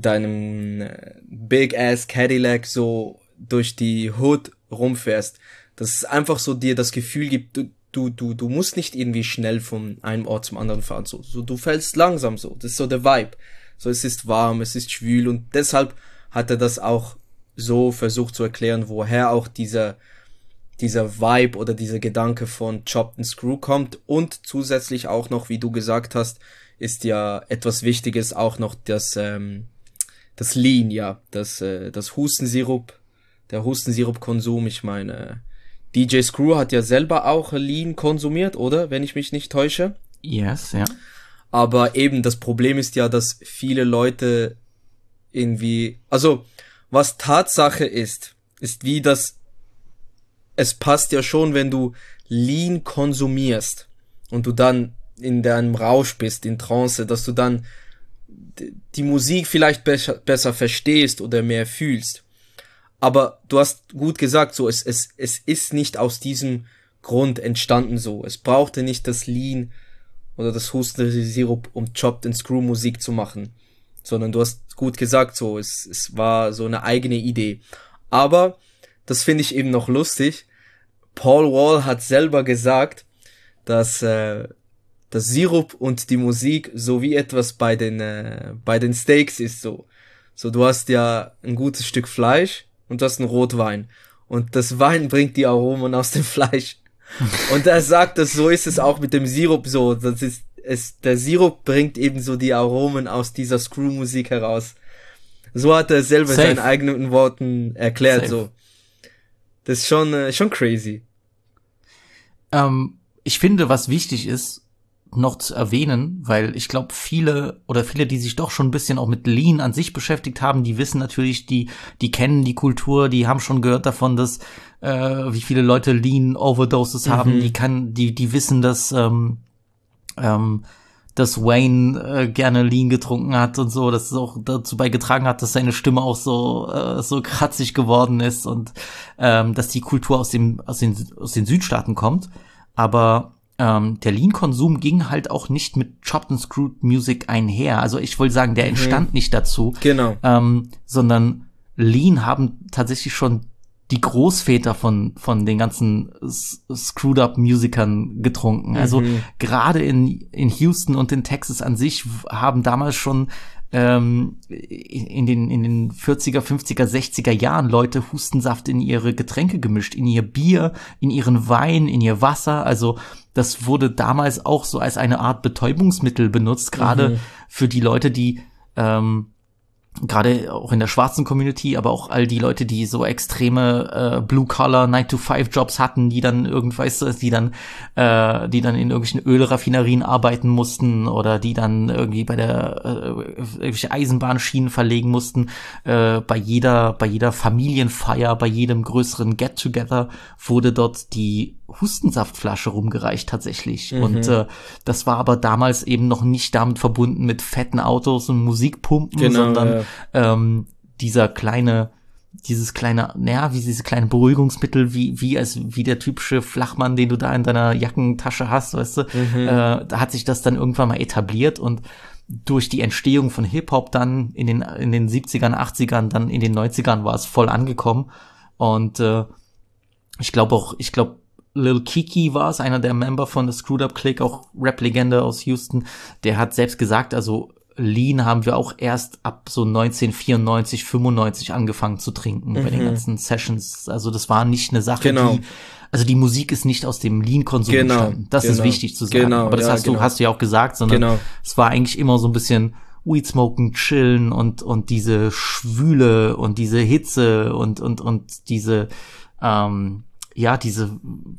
deinem äh, Big Ass Cadillac so durch die Hood rumfährst, dass es einfach so dir das Gefühl gibt, du, du, du, du musst nicht irgendwie schnell von einem Ort zum anderen fahren, so, so, du fällst langsam so, das ist so der Vibe. So, es ist warm, es ist schwül und deshalb hat er das auch so versucht zu erklären, woher auch dieser, dieser Vibe oder dieser Gedanke von Chopped and Screw kommt und zusätzlich auch noch, wie du gesagt hast, ist ja etwas Wichtiges auch noch das, ähm, das Lean, ja, das, äh, das Hustensirup, der Hustensirup-Konsum, ich meine, D J Screw hat ja selber auch Lean konsumiert, oder? Wenn ich mich nicht täusche. Yes, ja. Aber eben, das Problem ist ja, dass viele Leute irgendwie, also, was Tatsache ist, ist wie das, es passt ja schon, wenn du Lean konsumierst und du dann in deinem Rausch bist, in Trance, dass du dann die Musik vielleicht besser, besser verstehst oder mehr fühlst. Aber du hast gut gesagt, so, es, es, es ist nicht aus diesem Grund entstanden so. Es brauchte nicht das Lean oder das Hustensirup, um Chopped and Screw Musik zu machen. Sondern du hast gut gesagt, so, es, es war so eine eigene Idee. Aber, das finde ich eben noch lustig, Paul Wall hat selber gesagt, dass, äh, das Sirup und die Musik so wie etwas bei den, äh, bei den Steaks ist so. So, du hast ja ein gutes Stück Fleisch und du hast einen Rotwein. Und das Wein bringt die Aromen aus dem Fleisch. Und er sagt, dass so ist es auch mit dem Sirup so. Das ist, es, der Sirup bringt eben so die Aromen aus dieser Screw-Musik heraus. So hat er selber Safe. in seinen eigenen Worten erklärt, Safe. so. Das ist schon, äh, schon crazy. Ähm, ich finde, was wichtig ist, noch zu erwähnen, weil ich glaube, viele oder viele, die sich doch schon ein bisschen auch mit Lean an sich beschäftigt haben, die wissen natürlich, die die kennen die Kultur, die haben schon gehört davon, dass äh, wie viele Leute Lean Overdoses Mhm. haben, die kann, die die wissen, dass ähm, ähm, dass Wayne äh, gerne Lean getrunken hat und so, dass es auch dazu beigetragen hat, dass seine Stimme auch so äh, so kratzig geworden ist und ähm, dass die Kultur aus dem aus den aus den Südstaaten kommt, aber Ähm, der Lean-Konsum ging halt auch nicht mit Chopped and Screwed Music einher. Also ich wollte sagen, der entstand nicht dazu. Genau. Ähm, sondern Lean haben tatsächlich schon die Großväter von von den ganzen Screwed-Up-Musikern getrunken. Also Mhm. gerade in in Houston und in Texas an sich haben damals schon ähm, in den in den vierziger, fünfziger, sechziger Jahren Leute Hustensaft in ihre Getränke gemischt, in ihr Bier, in ihren Wein, in ihr Wasser. Also das wurde damals auch so als eine Art Betäubungsmittel benutzt, gerade Mhm. für die Leute, die ähm, gerade auch in der schwarzen Community, aber auch all die Leute, die so extreme äh, Blue-Collar nine to five Jobs hatten, die dann irgendwas, die dann äh, die dann in irgendwelchen Ölraffinerien arbeiten mussten oder die dann irgendwie bei der äh, irgendwelche Eisenbahnschienen verlegen mussten. Äh, bei jeder bei jeder Familienfeier, bei jedem größeren Get-Together wurde dort die Hustensaftflasche rumgereicht tatsächlich. Mhm. Und äh, das war aber damals eben noch nicht damit verbunden mit fetten Autos und Musikpumpen, Genau, sondern ja. ähm, dieser kleine, dieses kleine, naja, wie diese kleine Beruhigungsmittel, wie wie als wie der typische Flachmann, den du da in deiner Jackentasche hast, weißt du, Mhm. äh, da hat sich das dann irgendwann mal etabliert und durch die Entstehung von Hip-Hop dann in den in den siebzigern, achtzigern, dann in den neunzigern war es voll angekommen und äh, ich glaube auch, ich glaube Lil Kiki war es, einer der Member von The Screwed Up Clique, auch Rap-Legende aus Houston, der hat selbst gesagt, also Lean haben wir auch erst ab so neunzehnhundertvierundneunzig, fünfundneunzig angefangen zu trinken bei den ganzen Sessions. Also das war nicht eine Sache, Genau. die, also die Musik ist nicht aus dem Lean-Konsum Genau, entstanden. Das ist genau, wichtig zu sagen. genau, Aber das ja, hast du, genau. hast du ja auch gesagt, sondern Genau. es war eigentlich immer so ein bisschen Weed smoken, chillen und, und diese Schwüle und diese Hitze und, und, und diese, ähm, ja, diese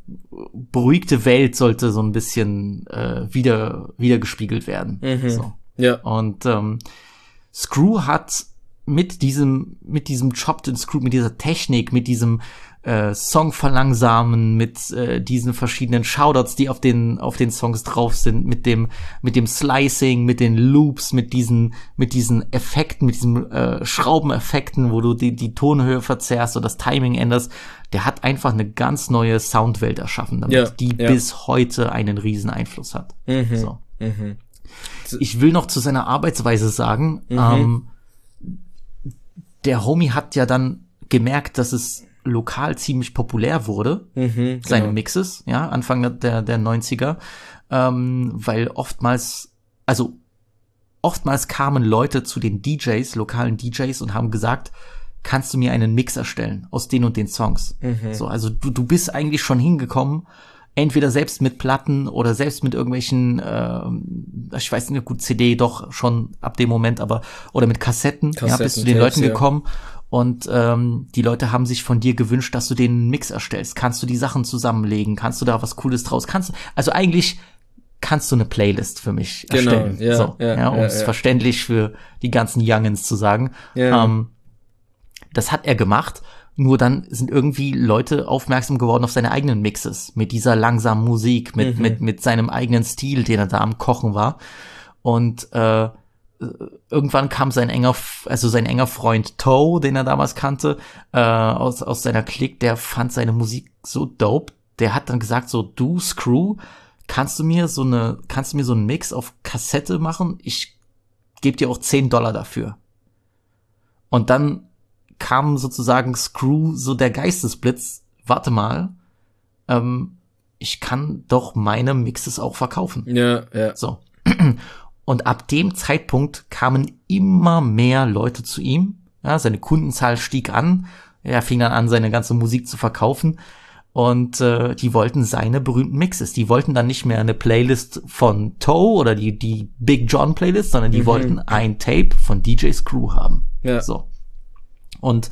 beruhigte Welt sollte so ein bisschen äh, wieder wieder gespiegelt werden. Mhm. So. Ja. Und ähm, Screw hat mit diesem mit diesem Chopped and Screw, mit dieser Technik, mit diesem äh, Song verlangsamen, mit äh, diesen verschiedenen Shoutouts, die auf den auf den Songs drauf sind, mit dem mit dem Slicing, mit den Loops, mit diesen mit diesen Effekten, mit diesen äh, Schraubeneffekten, wo du die die Tonhöhe verzerrst oder das Timing änderst. Der hat einfach eine ganz neue Soundwelt erschaffen, damit Ja, die ja. bis heute einen riesen Einfluss hat. Mhm. So. Mhm. Ich will noch zu seiner Arbeitsweise sagen, Mhm. ähm, der Homie hat ja dann gemerkt, dass es lokal ziemlich populär wurde, Mhm, seine genau. Mixes, ja, Anfang der, der neunziger, ähm, weil oftmals, also oftmals kamen Leute zu den D Js, lokalen D Js und haben gesagt, kannst du mir einen Mix erstellen aus den und den Songs? Mhm. So, also du, du bist eigentlich schon hingekommen, entweder selbst mit Platten oder selbst mit irgendwelchen, äh, ich weiß nicht, gut, C D doch schon ab dem Moment, aber, oder mit Kassetten, ja, bist du den Kassettentapes, Leuten ja. gekommen und ähm, die Leute haben sich von dir gewünscht, dass du denen einen Mix erstellst. Kannst du die Sachen zusammenlegen? Kannst du da was Cooles draus? Kannst du, also eigentlich kannst du eine Playlist für mich Genau, erstellen, ja, so, ja, ja, um ja, es ja. verständlich für die ganzen Youngins zu sagen. Ja. Ähm, das hat er gemacht, nur dann sind irgendwie Leute aufmerksam geworden auf seine eigenen Mixes, mit dieser langsamen Musik, mit, Mhm. mit, mit seinem eigenen Stil, den er da am Kochen war. Und äh, irgendwann kam sein enger, also sein enger Freund Toe, den er damals kannte, äh, aus, aus seiner Clique, der fand seine Musik so dope, der hat dann gesagt so, du Screw, kannst du mir so eine, kannst du mir so einen Mix auf Kassette machen? Ich gebe dir auch zehn Dollar dafür. Und dann kam sozusagen Screw so der Geistesblitz, warte mal, ähm, ich kann doch meine Mixes auch verkaufen. Ja, ja. So. Und ab dem Zeitpunkt kamen immer mehr Leute zu ihm. Ja, seine Kundenzahl stieg an. Er fing dann an, seine ganze Musik zu verkaufen. Und äh, die wollten seine berühmten Mixes. Die wollten dann nicht mehr eine Playlist von Toe oder die die Big John Playlist, sondern die Mhm. wollten ein Tape von D J Screw haben. Ja. So. Und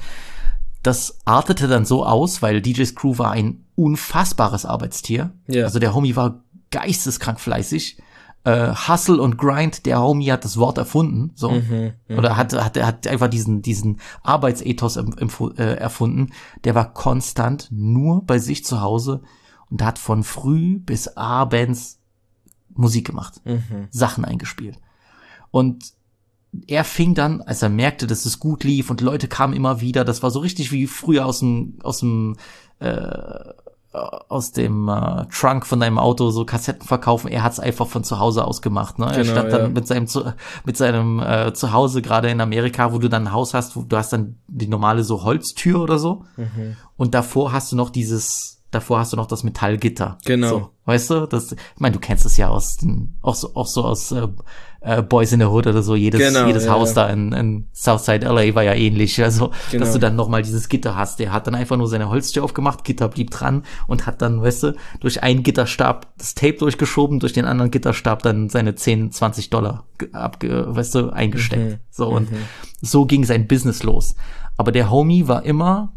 das artete dann so aus, weil D J Screw war ein unfassbares Arbeitstier. Ja. Also der Homie war geisteskrank fleißig. Äh, Hustle und Grind, der Homie hat das Wort erfunden, so. Mhm, Oder hat, hat, er hat einfach diesen, diesen Arbeitsethos em, empf- äh, erfunden. Der war konstant nur bei sich zu Hause und hat von früh bis abends Musik gemacht, Mhm. Sachen eingespielt. Und er fing dann, als er merkte, dass es gut lief und Leute kamen immer wieder, das war so richtig wie früher aus dem, aus dem, äh, aus dem äh, Trunk von deinem Auto so Kassetten verkaufen. Er hat's einfach von zu Hause aus gemacht. Ne? Er Genau, stand dann ja. mit seinem zu, mit seinem äh, Zuhause gerade in Amerika, wo du dann ein Haus hast, wo du hast dann die normale so Holztür oder so. Mhm. Und davor hast du noch dieses, davor hast du noch das Metallgitter. Genau. So, weißt du? Das, ich meine, du kennst es ja aus den, auch so, auch so aus äh, äh, Boys in the Hood oder so. Jedes, Genau, jedes ja, Haus ja. da in, in Southside L A war ja ähnlich. Also, Genau. dass du dann nochmal dieses Gitter hast. Der hat dann einfach nur seine Holztür aufgemacht, Gitter blieb dran und hat dann, weißt du, durch einen Gitterstab das Tape durchgeschoben, durch den anderen Gitterstab dann seine zehn, zwanzig Dollar ge- abge, weißt du, eingesteckt. Mhm. So, und so ging sein Business los. Aber der Homie war immer,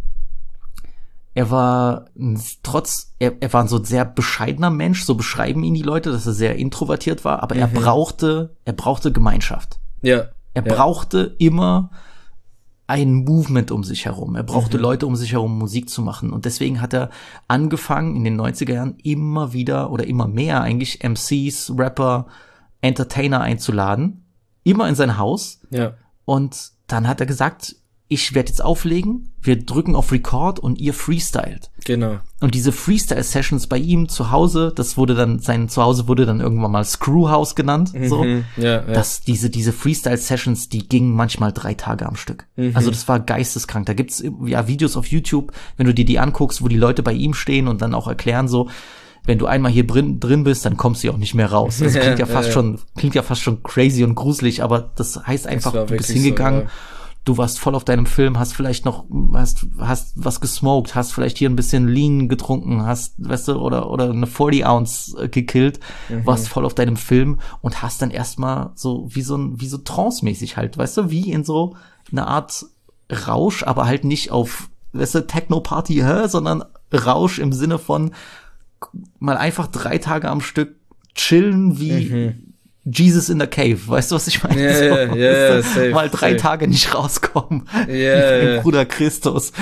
er war ein- trotz, er, er war so ein sehr bescheidener Mensch, so beschreiben ihn die Leute, dass er sehr introvertiert war, aber er brauchte, er brauchte Gemeinschaft. Ja. Er ja. brauchte immer ein Movement um sich herum. Er brauchte Leute um sich herum, Musik zu machen. Und deswegen hat er angefangen, in den neunziger Jahren immer wieder oder immer mehr eigentlich M Cs, Rapper, Entertainer einzuladen. Immer in sein Haus. Ja. Und dann hat er gesagt, ich werde jetzt auflegen, wir drücken auf Record und ihr freestylt. Genau. Und diese Freestyle-Sessions bei ihm zu Hause, das wurde dann, sein Zuhause wurde dann irgendwann mal Screwhouse genannt, so. Mhm. Ja, ja. Das, diese, diese Freestyle-Sessions, die gingen manchmal drei Tage am Stück. Mhm. Also das war geisteskrank. Da gibt's ja Videos auf YouTube, wenn du dir die anguckst, wo die Leute bei ihm stehen und dann auch erklären so, wenn du einmal hier drin, drin bist, dann kommst du ja auch nicht mehr raus. Das klingt ja fast Ja, ja. schon, klingt ja fast schon crazy und gruselig, aber das heißt einfach, war du bist wirklich so, hingegangen, ja. du warst voll auf deinem Film, hast vielleicht noch, hast, hast was gesmoked, hast vielleicht hier ein bisschen Lean getrunken, hast, weißt du, oder, oder eine vierzig Ounce äh, gekillt, Mhm. warst voll auf deinem Film und hast dann erstmal so, wie so ein, wie so Trance-mäßig halt, weißt du, wie in so eine Art Rausch, aber halt nicht auf, weißt du, Techno-Party, hä, sondern Rausch im Sinne von mal einfach drei Tage am Stück chillen wie Jesus in the Cave, weißt du, was ich meine? Mhm. Ja, So, ja, ja, weißt du, ja, safe, mal drei safe. Tage nicht rauskommen. Ja, wie ja. im Bruder Christus.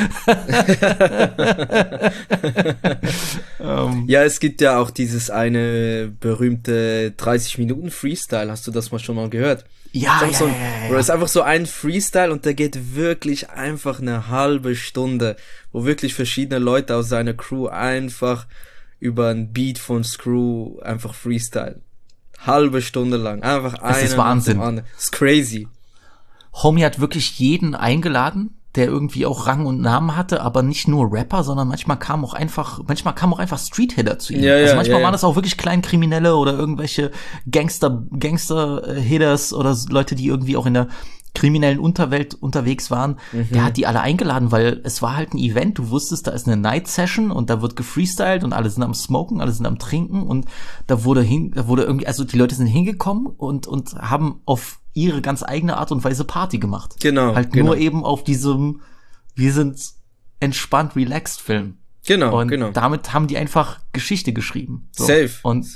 ähm, Ja, es gibt ja auch dieses eine berühmte dreißig Minuten Freestyle. Hast du das mal schon mal gehört? ja, Ist ja, auch so ein, ja, Bro, ja, ist einfach so ein Freestyle und der geht wirklich einfach eine halbe Stunde, wo wirklich verschiedene Leute aus seiner Crew einfach über ein Beat von Screw einfach freestyle. Halbe Stunde lang. Einfach einer ist nach Wahnsinn. dem anderen. Das ist crazy. Homie hat wirklich jeden eingeladen, der irgendwie auch Rang und Namen hatte, aber nicht nur Rapper, sondern manchmal kam auch einfach, manchmal kam auch einfach Street-Hitter zu ihm. Ja, ja, also manchmal ja, ja. waren das auch wirklich Kleinkriminelle oder irgendwelche Gangster, Gangster-Hitters oder Leute, die irgendwie auch in der kriminellen Unterwelt unterwegs waren. Mhm. Der hat die alle eingeladen, weil es war halt ein Event. Du wusstest, da ist eine Night-Session und da wird gefreestylt und alle sind am Smoken, alle sind am Trinken und da wurde hin, da wurde irgendwie, also die Leute sind hingekommen und, und haben auf ihre ganz eigene Art und Weise Party gemacht. Genau. Halt genau. nur eben auf diesem, wir sind entspannt, relaxed Film. Genau, und genau. damit haben die einfach Geschichte geschrieben. So. Safe. Und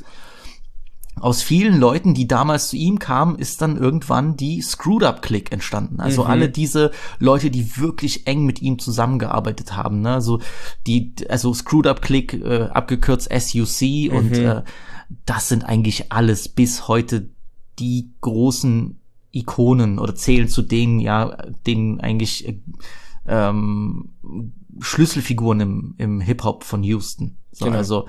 aus vielen Leuten, die damals zu ihm kamen, ist dann irgendwann die Screwed Up Clique entstanden. Also mhm. alle diese Leute, die wirklich eng mit ihm zusammengearbeitet haben, ne? Also die, also Screwed Up Clique, äh, abgekürzt S U C mhm. und äh, das sind eigentlich alles bis heute die großen Ikonen oder zählen zu denen, ja, denen eigentlich äh, ähm, Schlüsselfiguren im, im Hip-Hop von Houston. So, genau. Also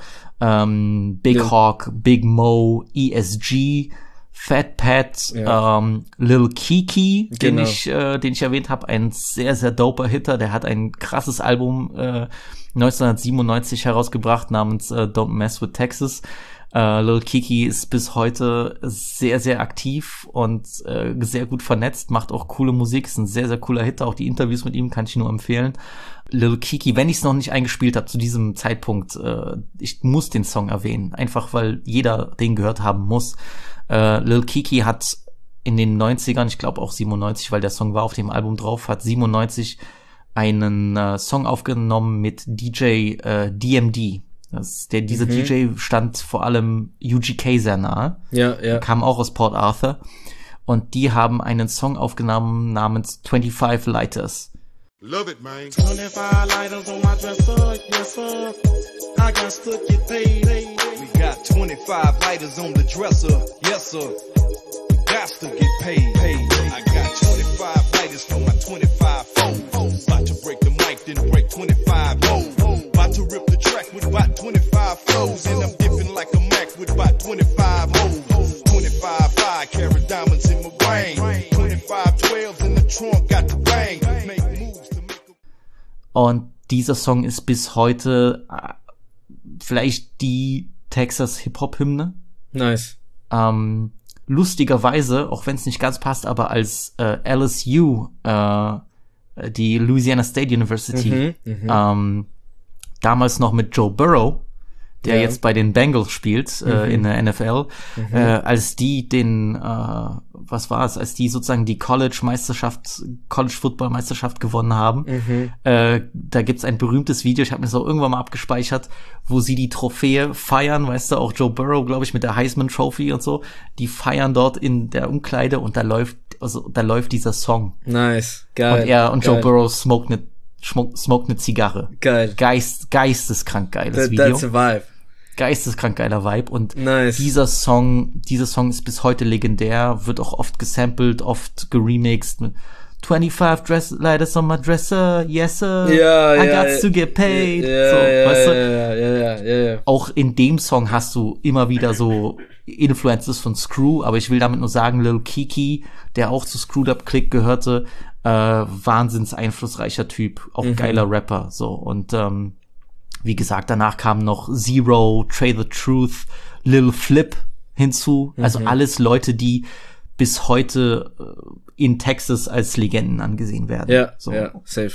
ähm, Big Lil Hawk, Big Mo, E S G, Fat Pat, ja. ähm, Lil Kiki, genau. den ich, äh, den ich erwähnt habe, ein sehr, sehr doper Hitter. Der hat ein krasses Album äh, neunzehnhundertsiebenundneunzig herausgebracht namens äh, Don't Mess with Texas. Uh, Lil Kiki ist bis heute sehr, sehr aktiv und äh, sehr gut vernetzt, macht auch coole Musik, ist ein sehr, sehr cooler Hit. Auch die Interviews mit ihm kann ich nur empfehlen. Lil Kiki, wenn ich es noch nicht eingespielt habe zu diesem Zeitpunkt, äh, ich muss den Song erwähnen, einfach weil jeder den gehört haben muss. Äh, Lil Kiki hat in den neunzigern, ich glaube auch siebenundneunzig, weil der Song war auf dem Album drauf, hat siebenundneunzig einen äh, Song aufgenommen mit D J äh, D M D. Das, der, dieser mhm. D J stand vor allem U G K sehr nahe. Ja, ja. Kam auch aus Port Arthur. Und die haben einen Song aufgenommen namens twenty-five Lighters. Love it, man. twenty-five lighters on my dresser, yes sir. I got to get paid. We got twenty-five lighters on the dresser, yes sir. We got to get paid. paid. I got twenty-five lighters for my twenty-five phones. About to break the mic, then break twenty-five more. About to rip the track with about twenty-five flows. And I'm dipping like a Mac with about twenty-five holes. twenty-five five carat diamonds in my brain. twenty-five twelves in the trunk, got the bang. Make moves to make a... Und dieser Song ist bis heute äh, vielleicht die Texas Hip-Hop-Hymne. Nice. Ähm, lustigerweise, auch wenn es nicht ganz passt, aber als äh, L S U, äh, die Louisiana State University, Mhm, mhm. ähm, damals noch mit Joe Burrow, der Ja. jetzt bei den Bengals spielt, äh, Mhm. in der N F L, Mhm. äh, als die den, äh, was war es, als die sozusagen die College-Meisterschaft, College-Football-Meisterschaft gewonnen haben, Mhm. äh, da gibt's ein berühmtes Video, ich habe mir das auch irgendwann mal abgespeichert, wo sie die Trophäe feiern, weißt du, auch Joe Burrow, glaube ich, mit der Heisman Trophy und so, die feiern dort in der Umkleide und da läuft, also da läuft dieser Song. Nice. Geil. Und er und geil. Joe Burrow smoke eine smoke eine Zigarre. Geil. Geist, geisteskrank geiles That, Video. that's a vibe. Geisteskrank geiler Vibe. Und Nice. dieser Song, dieser Song ist bis heute legendär, wird auch oft gesampelt, oft geremixed. twenty-five dress lighters on my dresser, yes sir. Ja, I ja, got to get paid. Ja, so, ja, weißt du? ja, ja, ja, ja, ja. Auch in dem Song hast du immer wieder so Influences von Screw, aber ich will damit nur sagen, Lil Kiki, der auch zu Screwed Up Clique gehörte, äh, wahnsinns einflussreicher Typ, auch Mhm. geiler Rapper, so. Und, ähm, wie gesagt, danach kamen noch Zero, Trey the Truth, Lil Flip hinzu, also Mhm. alles Leute, die bis heute äh, in Texas als Legenden angesehen werden. Ja, so. ja, safe.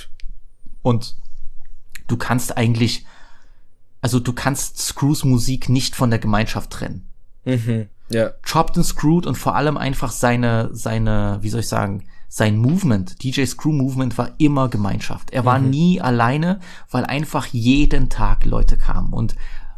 Und du kannst eigentlich, also du kannst Screws Musik nicht von der Gemeinschaft trennen. Mhm. Ja. Chopped and Screwed und vor allem einfach seine, seine, wie soll ich sagen, sein Movement, D J Screw Movement war immer Gemeinschaft. Er war Mhm. nie alleine, weil einfach jeden Tag Leute kamen. Und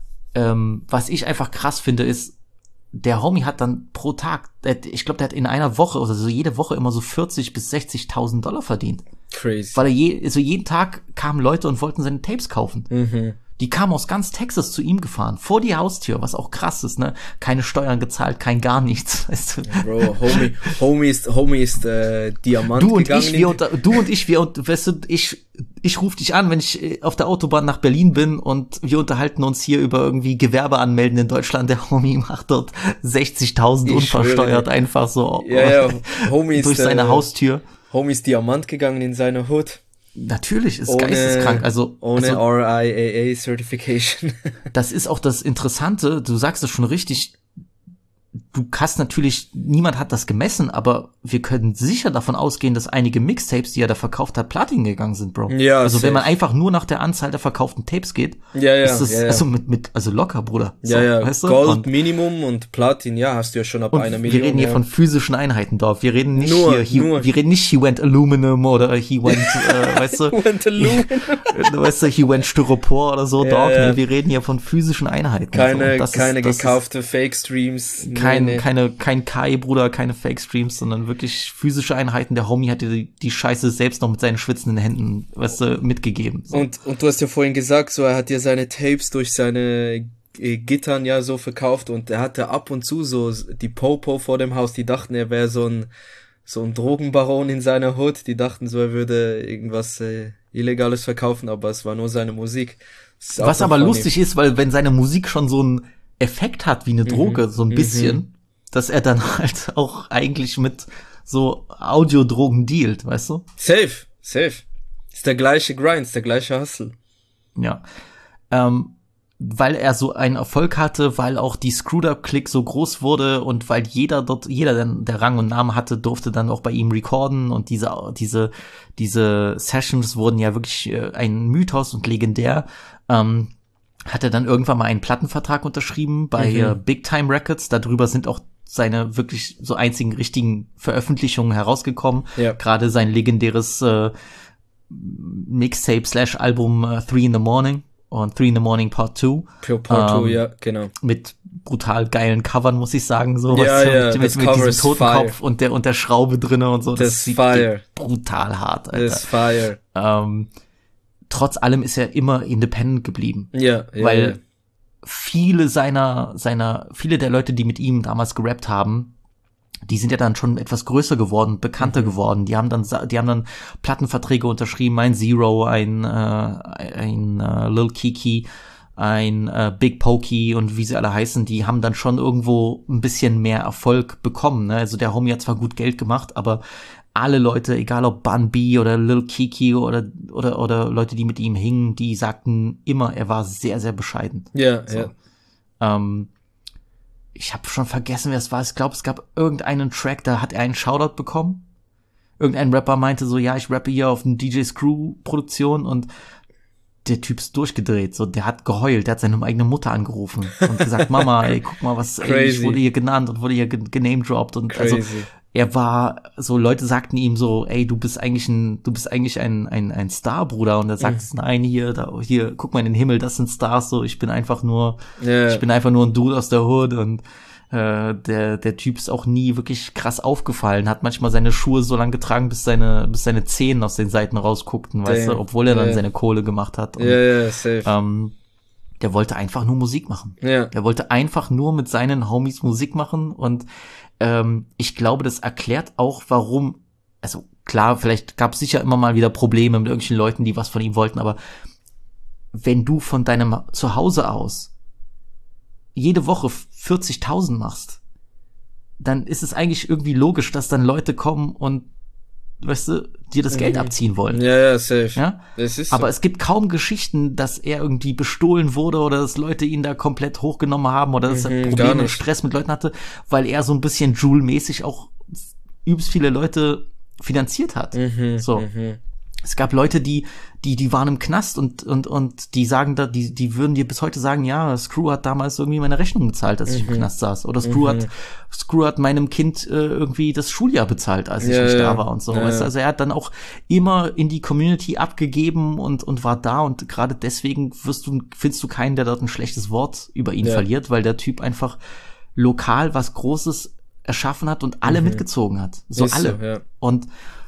ähm, was ich einfach krass finde, ist, der Homie hat dann pro Tag, der, ich glaube, der hat in einer Woche oder so jede Woche immer so vierzig bis sechzigtausend Dollar verdient. Crazy. Weil er je, also jeden Tag kamen Leute und wollten seine Tapes kaufen. Mhm. Die kamen aus ganz Texas zu ihm gefahren, vor die Haustür, was auch krass ist, ne? Keine Steuern gezahlt, kein gar nichts, weißt du? Bro, Homie, Homie ist, Homie ist äh, Diamant Du und gegangen. ich, wir unter, du und ich, wir, und, weißt du, ich, ich rufe dich an, wenn ich äh, auf der Autobahn nach Berlin bin und wir unterhalten uns hier über irgendwie Gewerbe anmelden in Deutschland. Der Homie macht dort sechzigtausend Ich unversteuert schwöre. einfach so Ja, ja, Homie ist, durch seine äh, Haustür. Homie ist Diamant gegangen in seiner Hood. Natürlich, ist ohne, geisteskrank. Also, ohne also, R I A A Certification. das ist auch das Interessante, du sagst es schon richtig, du hast natürlich, niemand hat das gemessen, aber wir können sicher davon ausgehen, dass einige Mixtapes, die er da verkauft hat, Platin gegangen sind, Bro. Ja, also safe. wenn man einfach nur nach der Anzahl der verkauften Tapes geht, Ja, ja, ist das, ja, ja. also mit, mit, also locker, Bruder. So, Ja, ja, weißt du? Gold Und, Minimum und Platin, ja, hast du ja schon ab und einer wir Million. reden hier ja. von physischen Einheiten, Dorf. Wir reden nicht Nur, hier, he, nur. wir reden nicht, he went Aluminum oder he went, äh, weißt du, Went Aluminum. weißt du, he went Styropor oder so, Ja, Dorf. ja. Nee, wir reden hier von physischen Einheiten. Keine, so. Und das keine ist, das gekaufte Fake-Streams. Ist kein, Nee, nee. keine, kein Kai, Bruder, keine Fake-Streams, sondern wirklich physische Einheiten. Der Homie hat dir die, die Scheiße selbst noch mit seinen schwitzenden Händen, weißt du, mitgegeben. So. Und, und du hast ja vorhin gesagt, so, er hat dir seine Tapes durch seine äh, Gittern ja so verkauft und er hatte ab und zu so die Popo vor dem Haus, die dachten, er wäre so ein, so ein Drogenbaron in seiner Hood, die dachten so, er würde irgendwas äh, Illegales verkaufen, aber es war nur seine Musik. Das ist auch Was noch aber funny. lustig ist, weil wenn seine Musik schon so einen Effekt hat wie eine Droge, so ein bisschen, Mhm. dass er dann halt auch eigentlich mit so Audiodrogen dealt, weißt du? Safe, safe. Ist der gleiche Grind, ist der gleiche Hustle. Ja. Ähm, weil er so einen Erfolg hatte, weil auch die Screwed Up Clique so groß wurde und weil jeder dort, jeder, der, der Rang und Namen hatte, durfte dann auch bei ihm recorden und diese, diese, diese Sessions wurden ja wirklich äh, ein Mythos und legendär. Ähm, hat er dann irgendwann mal einen Plattenvertrag unterschrieben bei Mhm. äh, Big Time Records. Darüber sind auch seine wirklich so einzigen richtigen Veröffentlichungen herausgekommen. Ja. Gerade sein legendäres äh, Mixtape slash Album äh, Three in the Morning und Three in the Morning Part Two. Pure Part Ähm, two, ja, genau. Mit brutal geilen Covern, muss ich sagen, so. Ja, weißt du, ja, mit, das mit, mit Cover diesem ist Totenkopf fire. und der, und der Schraube drinne und so. Das ist sieht fire. brutal hart, Alter. Das ist fire. Ähm, trotz allem ist er immer independent geblieben. Ja, ja, weil ja. viele seiner, seiner, viele der Leute, die mit ihm damals gerappt haben, die sind ja dann schon etwas größer geworden, bekannter Mhm. geworden. Die haben dann, die haben dann Plattenverträge unterschrieben, ein Zero, ein, äh, ein äh, Lil Kiki, ein äh, Big Pokey und wie sie alle heißen, die haben dann schon irgendwo ein bisschen mehr Erfolg bekommen. Ne? Also der Homie hat zwar gut Geld gemacht, aber alle Leute, egal ob Bun B oder Lil Kiki oder, oder, oder Leute, die mit ihm hingen, die sagten immer, er war sehr, sehr bescheiden. Ja, So. ja. Ähm, ich habe schon vergessen, wer es war. Ich glaube, es gab irgendeinen Track, da hat er einen Shoutout bekommen. Irgendein Rapper meinte so, ja, ich rappe hier auf eine D J Screw-Produktion und der Typ ist durchgedreht. So, der hat geheult, der hat seine eigene Mutter angerufen und gesagt, Mama, ey, guck mal, was, ey, ich Crazy. wurde hier genannt und wurde hier ge- genamedropped und also Crazy. er war, so Leute sagten ihm so, ey, du bist eigentlich ein, du bist eigentlich ein, ein, ein Star, Bruder. Und er sagt, Mhm. nein, hier, da, hier, guck mal in den Himmel, das sind Stars, so, ich bin einfach nur, Ja. ich bin einfach nur ein Dude aus der Hood und, äh, der, der Typ ist auch nie wirklich krass aufgefallen, hat manchmal seine Schuhe so lang getragen, bis seine, bis seine Zehen aus den Seiten rausguckten, weißt Damn. du, obwohl er dann Ja. seine Kohle gemacht hat. Und, Ja, ja, safe. ähm, der wollte einfach nur Musik machen. Ja. Der wollte einfach nur mit seinen Homies Musik machen und ähm, ich glaube, das erklärt auch, warum, also klar, vielleicht gab es sicher immer mal wieder Probleme mit irgendwelchen Leuten, die was von ihm wollten, aber wenn du von deinem Zuhause aus jede Woche vierzigtausend machst, dann ist es eigentlich irgendwie logisch, dass dann Leute kommen und, weißt du, dir das Geld Mhm. abziehen wollen. Ja, ja, safe. Ja? Das ist Aber so. es gibt kaum Geschichten, dass er irgendwie bestohlen wurde oder dass Leute ihn da komplett hochgenommen haben oder dass Mhm, er gar Probleme und nicht. Stress mit Leuten hatte, weil er so ein bisschen Joule-mäßig auch übelst viele Leute finanziert hat. Mhm, So. mhm. Es gab Leute, die, die, die waren im Knast und, und, und die sagen da, die, die würden dir bis heute sagen, ja, Screw hat damals irgendwie meine Rechnung bezahlt, als ich im Knast saß. Oder Screw Mhm. hat, Screw hat meinem Kind äh, irgendwie das Schuljahr bezahlt, als ich Ja, nicht ja. da war und so. Ja, Weißt du? ja. Also er hat dann auch immer in die Community abgegeben und, und war da und gerade deswegen wirst du, findest du keinen, der dort ein schlechtes Wort über ihn Ja. verliert, weil der Typ einfach lokal was Großes erschaffen hat und alle mitgezogen hat. So Ist alle. so, ja. Und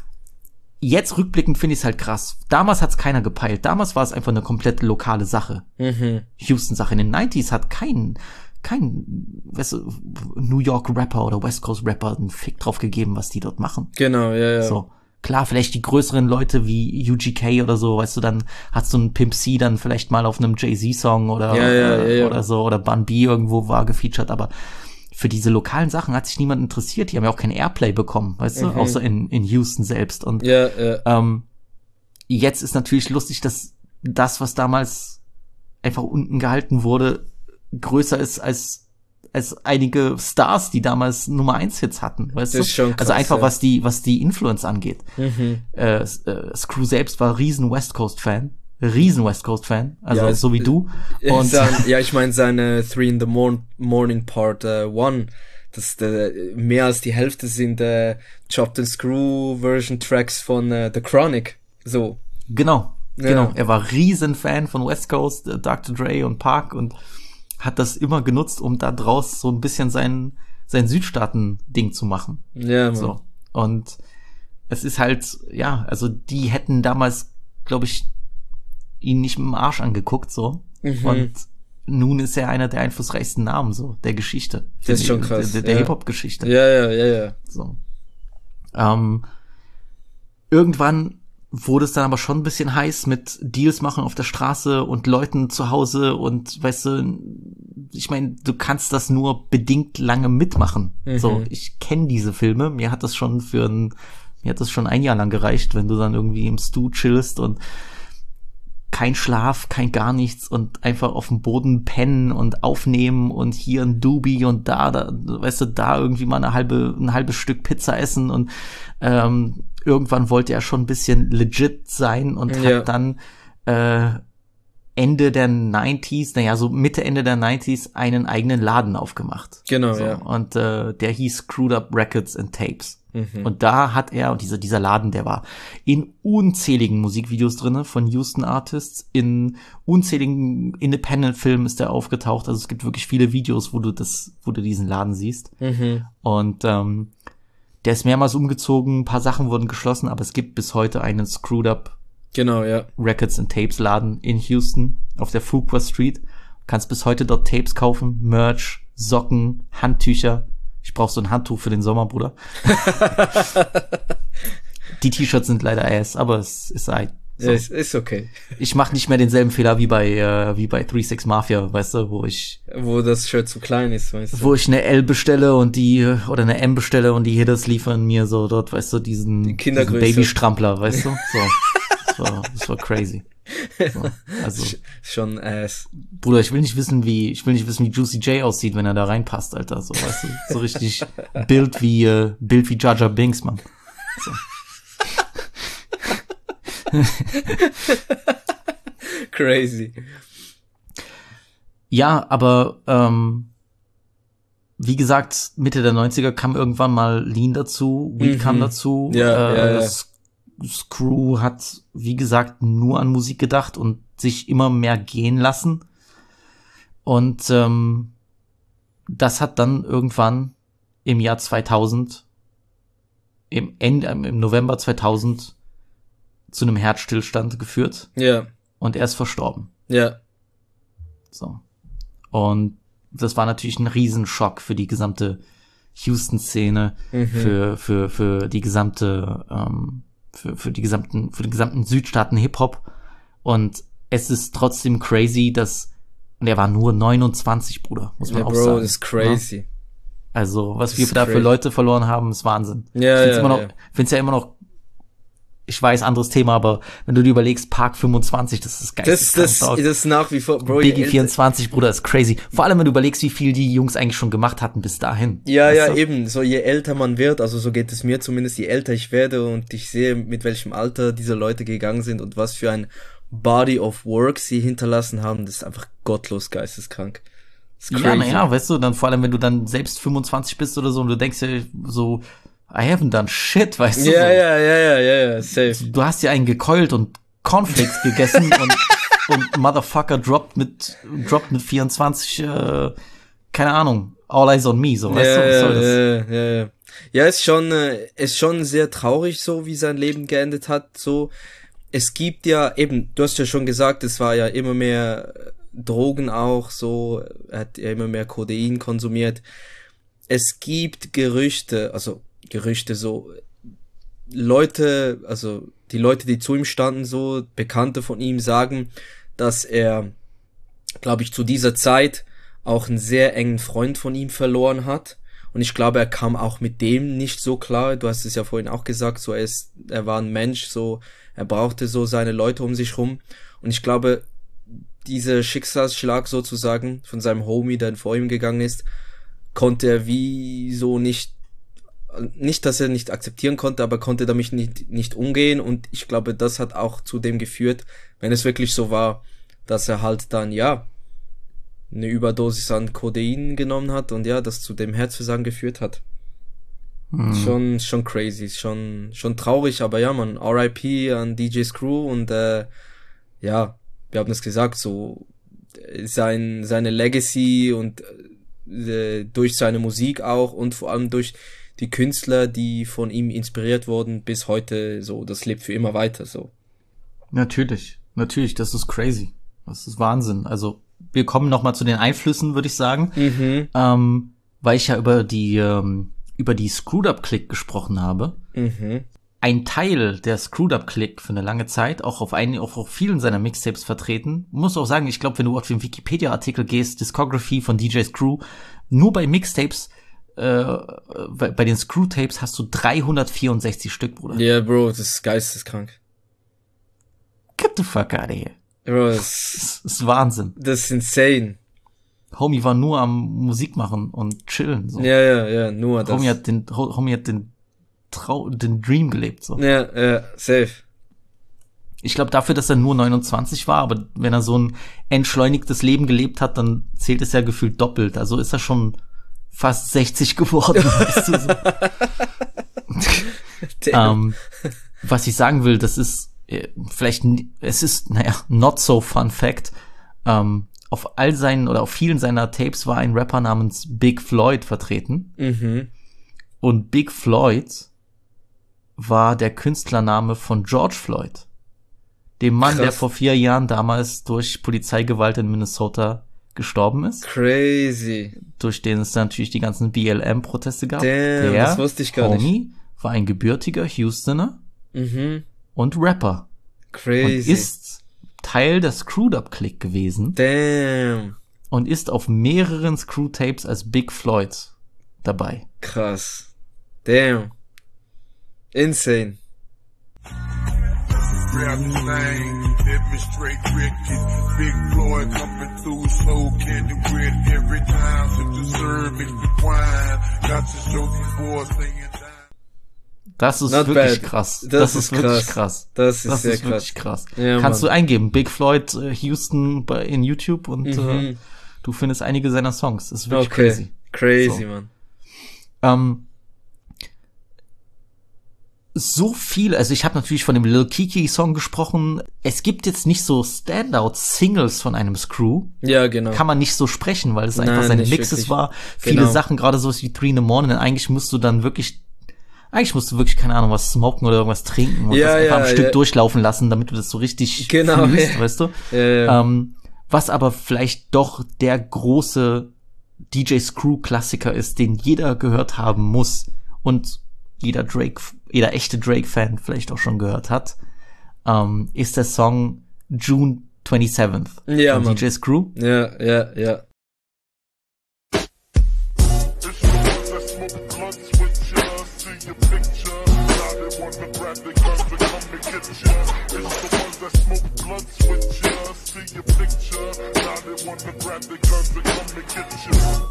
jetzt rückblickend finde ich es halt krass. Damals hat es keiner gepeilt. Damals war es einfach eine komplett lokale Sache. Mhm. Houston-Sache. In den neunziger hat kein, kein, weißt du, New York Rapper oder West Coast Rapper einen Fick drauf gegeben, was die dort machen. Genau, ja, ja. So. Klar, vielleicht die größeren Leute wie U G K oder so, weißt du, dann hast du einen Pimp C dann vielleicht mal auf einem Jay-Z-Song oder, Ja, ja, äh, ja, ja. oder so, oder Bun B irgendwo war gefeatured, aber für diese lokalen Sachen hat sich niemand interessiert. Die haben ja auch kein Airplay bekommen, weißt du, Mhm. außer in, in Houston selbst. Und Ja, ja. ähm, jetzt ist natürlich lustig, dass das, was damals einfach unten gehalten wurde, größer ist als als einige Stars, die damals Nummer eins Hits hatten, weißt Das du? ist schon krass, also einfach ja. was die was die Influence angeht. Mhm. Äh, äh, Screw selbst war riesen West Coast Fan, riesen West Coast Fan, also Ja, so wie du. Und Sein, ja, ich meine seine Three in the Morn Morning Part uh, One, das äh, mehr als die Hälfte sind äh, Chopped and Screw Version Tracks von äh, The Chronic. So. genau, Ja. genau. Er war riesen Fan von West Coast, äh, Doktor Dre und Park und hat das immer genutzt, um da draus so ein bisschen sein sein Südstaaten-Ding zu machen. Ja, man. So. Und es ist halt, ja, also die hätten damals, glaube ich, ihn nicht mit dem Arsch angeguckt, so. Mhm. Und nun ist er einer der einflussreichsten Namen, so, der Geschichte. Das ist schon Die- krass, Der, der ja. Hip-Hop-Geschichte. Ja, ja, ja, ja. So. Ähm, irgendwann wurde es dann aber schon ein bisschen heiß mit Deals machen auf der Straße und Leuten zu Hause und weißt du, ich meine, du kannst das nur bedingt lange mitmachen. Mhm. So, ich kenne diese Filme, mir hat das schon für ein, mir hat das schon ein Jahr lang gereicht, wenn du dann irgendwie im Stu chillst und kein Schlaf, kein gar nichts und einfach auf dem Boden pennen und aufnehmen und hier ein Doobie und da, da, weißt du, da irgendwie mal eine halbe, ein halbes Stück Pizza essen und ähm, irgendwann wollte er schon ein bisschen legit sein und Ja. hat dann äh, Ende der neunziger, naja, so Mitte, Ende der neunziger einen eigenen Laden aufgemacht. Genau, So, ja. und äh, der hieß Screwed Up Records and Tapes. Mhm. Und da hat er, und dieser, dieser Laden, der war in unzähligen Musikvideos drinne von Houston Artists, in unzähligen Independent-Filmen ist er aufgetaucht. Also es gibt wirklich viele Videos, wo du das, wo du diesen Laden siehst. Mhm. Und ähm, der ist mehrmals umgezogen, ein paar Sachen wurden geschlossen, aber es gibt bis heute einen Screwed Up Genau, ja. Records and Tapes Laden in Houston auf der Fuqua Street. Kannst bis heute dort Tapes kaufen, Merch, Socken, Handtücher. Ich brauch so ein Handtuch für den Sommer, Bruder. Die T-Shirts sind leider ass, aber es ist halt so. Ja, ist, ist okay. Ich mache nicht mehr denselben Fehler wie bei äh, wie bei drei sechs Mafia, weißt du, wo ich Wo das Shirt zu klein ist, weißt du. wo ich eine L bestelle und die oder eine M bestelle und die Hitters liefern mir so dort, weißt du, diesen, Die diesen Kindergröße. Babystrampler, weißt du? So. Das war, das war crazy. So. Also, Schon ass. Bruder, ich will nicht wissen, wie ich will nicht wissen, wie Juicy J aussieht, wenn er da reinpasst, Alter, so, weißt du, so richtig Bild wie äh, Bild wie Jar Jar Binks, Mann. So. Crazy. Ja, aber ähm, wie gesagt, Mitte der neunziger kam irgendwann mal Lean dazu, Weed Mhm. kam dazu. Ja, äh, ja, ja. S- Screw hat, wie gesagt, nur an Musik gedacht und sich immer mehr gehen lassen. Und ähm, das hat dann irgendwann im Jahr zweitausend, im Ende, im November zweitausend zu einem Herzstillstand geführt Ja, und er ist verstorben. ja. So. Und das war natürlich ein Riesenschock für die gesamte Houston-Szene, Mhm. für, für, für die gesamte, ähm, für, für die gesamten, für den gesamten Südstaaten Hip-Hop. Und es ist trotzdem crazy, dass, und er war nur neunundzwanzig, Bruder, muss man Ja, auch Bro, sagen. das ist crazy. Ja? Also, was Das wir ist da für crazy. Leute verloren haben, ist Wahnsinn. Ja, ich find's ja, immer noch, ja. find's ja immer noch, ich weiß, anderes Thema, aber wenn du dir überlegst, Park fünfundzwanzig, das ist geil. Das, das, das ist nach wie vor, Bro. je Biggie älter- vierundzwanzig, Bruder, ist crazy. Vor allem, wenn du überlegst, wie viel die Jungs eigentlich schon gemacht hatten bis dahin. Ja, Weißt ja, du? eben. So, je älter man wird, also so geht es mir zumindest, je älter ich werde und ich sehe, mit welchem Alter diese Leute gegangen sind und was für ein Body of Work sie hinterlassen haben, das ist einfach gottlos geisteskrank. Das ist Ja, crazy. naja, weißt du, dann vor allem, wenn du dann selbst fünfundzwanzig bist oder so und du denkst ja so, I haven't done shit, weißt du? Ja, so. ja, ja, ja, ja, ja, safe. Du hast ja einen gekeult und Cornflakes gegessen und, und Motherfucker droppt mit, droppt mit vierundzwanzig, äh, keine Ahnung, all eyes on me, so, weißt ja, du, was soll das? ja, ja, ja. Ja, ist schon, äh, ist schon sehr traurig so, wie sein Leben geendet hat, so. Es gibt ja, eben, du hast ja schon gesagt, es war ja immer mehr äh, Drogen auch, so, er hat ja immer mehr Kodein konsumiert. Es gibt Gerüchte, also Gerüchte so, Leute, also die Leute, die zu ihm standen, so, Bekannte von ihm sagen, dass er, glaube ich, zu dieser Zeit auch einen sehr engen Freund von ihm verloren hat Und ich glaube, er kam auch mit dem nicht so klar. Du hast es ja vorhin auch gesagt, so er ist, er war ein Mensch, so er brauchte so seine Leute um sich rum. Und ich glaube, dieser Schicksalsschlag sozusagen von seinem Homie, der vor ihm gegangen ist, konnte er wie so nicht, nicht, dass er nicht akzeptieren konnte, aber konnte damit nicht, nicht umgehen. Und ich glaube, das hat auch zu dem geführt, wenn es wirklich so war, dass er halt dann, ja, eine Überdosis an Codein genommen hat und ja, das zu dem Herzversagen geführt hat. Hm. Schon, schon crazy, schon, schon traurig, aber ja, man, R I P an D J Screw und, äh, ja, wir haben es gesagt, so, sein, seine Legacy und, äh, durch seine Musik auch und vor allem durch die Künstler, die von ihm inspiriert wurden, bis heute, so, das lebt für immer weiter, so. Natürlich, natürlich, das ist crazy. Das ist Wahnsinn. Also, wir kommen noch mal zu den Einflüssen, würde ich sagen. Mhm. Ähm, weil ich ja über die, ähm, über die Screwed Up Clique gesprochen habe. Mhm. Ein Teil der Screwed Up Clique für eine lange Zeit, auch auf einigen, auch auf vielen seiner Mixtapes vertreten. Muss auch sagen, ich glaube, wenn du auf den Wikipedia-Artikel gehst, Discography von D J Screw, nur bei Mixtapes, äh, bei den Screw-Tapes hast du dreihundertvierundsechzig Stück, Bruder. Ja, yeah, Bro, das ist geisteskrank. Get the fuck out of here. Bro, das, das ist Wahnsinn. Das ist insane. Homie war nur am Musik machen und chillen. So. Ja, ja, ja, nur das. Homie hat den, Homie hat den Trau, den Dream gelebt. So. Ja, ja, safe. Ich glaube dafür, dass er nur neunundzwanzig war, aber wenn er so ein entschleunigtes Leben gelebt hat, dann zählt es ja gefühlt doppelt. Also ist er schon fast sechzig geworden, weißt du so. ähm, was ich sagen will, das ist vielleicht, es ist, naja, not so fun fact, ähm, auf all seinen oder auf vielen seiner Tapes war ein Rapper namens Big Floyd vertreten. Mhm. Und Big Floyd war der Künstlername von George Floyd, dem Mann, Krass. der vor vier Jahren damals durch Polizeigewalt in Minnesota gestorben ist. Crazy. Durch den es natürlich die ganzen B L M-Proteste gab. Damn, der das wusste ich gar Homie nicht. war ein gebürtiger Houstoner. Mhm. Und Rapper. Crazy. Und ist Teil der Screwed Up Clique gewesen. Damn. Und ist auf mehreren Screw-Tapes als Big Floyd dabei. Krass. Damn. Insane. Grab the thing, demonstrate wicked. Big Floyd coming through slow, candy with every time to deserve it. Wine, got to show these boys singing. Das ist Not wirklich bad. krass. Das, das ist ist wirklich krass. krass. Das ist das sehr ist krass. wirklich krass. Ja, Kannst Mann. du eingeben, Big Floyd äh, Houston bei, in YouTube und Mhm. äh, du findest einige seiner Songs. Das ist wirklich Okay. crazy. Crazy, So. Mann. Ähm, so viel, also ich habe natürlich von dem Lil Kiki Song gesprochen. Es gibt jetzt nicht so Standout-Singles von einem Screw. Ja, genau. Kann man nicht so sprechen, weil es Nein, einfach seine nicht Mixes wirklich. war. Viele Genau. Sachen, gerade so wie Three in the Morning, denn eigentlich musst du dann wirklich, eigentlich musst du wirklich, keine Ahnung, was smoken oder irgendwas trinken und Ja, das einfach ja, am Stück ja. durchlaufen lassen, damit du das so richtig Genau, fühlst, ja. weißt du? Ja, ja. Ähm, was aber vielleicht doch der große D J Screw-Klassiker ist, den jeder gehört haben muss und jeder Drake, jeder echte Drake-Fan vielleicht auch schon gehört hat, ähm, ist der Song June twenty-seventh Ja, von Mann. D J Screw. Ja, ja, ja. It's the ones that smoke blunts with ya, see your picture. Now they wanna grab the guns and come and get ya. It's the ones that smoke blunts with ya, see your picture. Now they wanna grab the guns and come and get ya.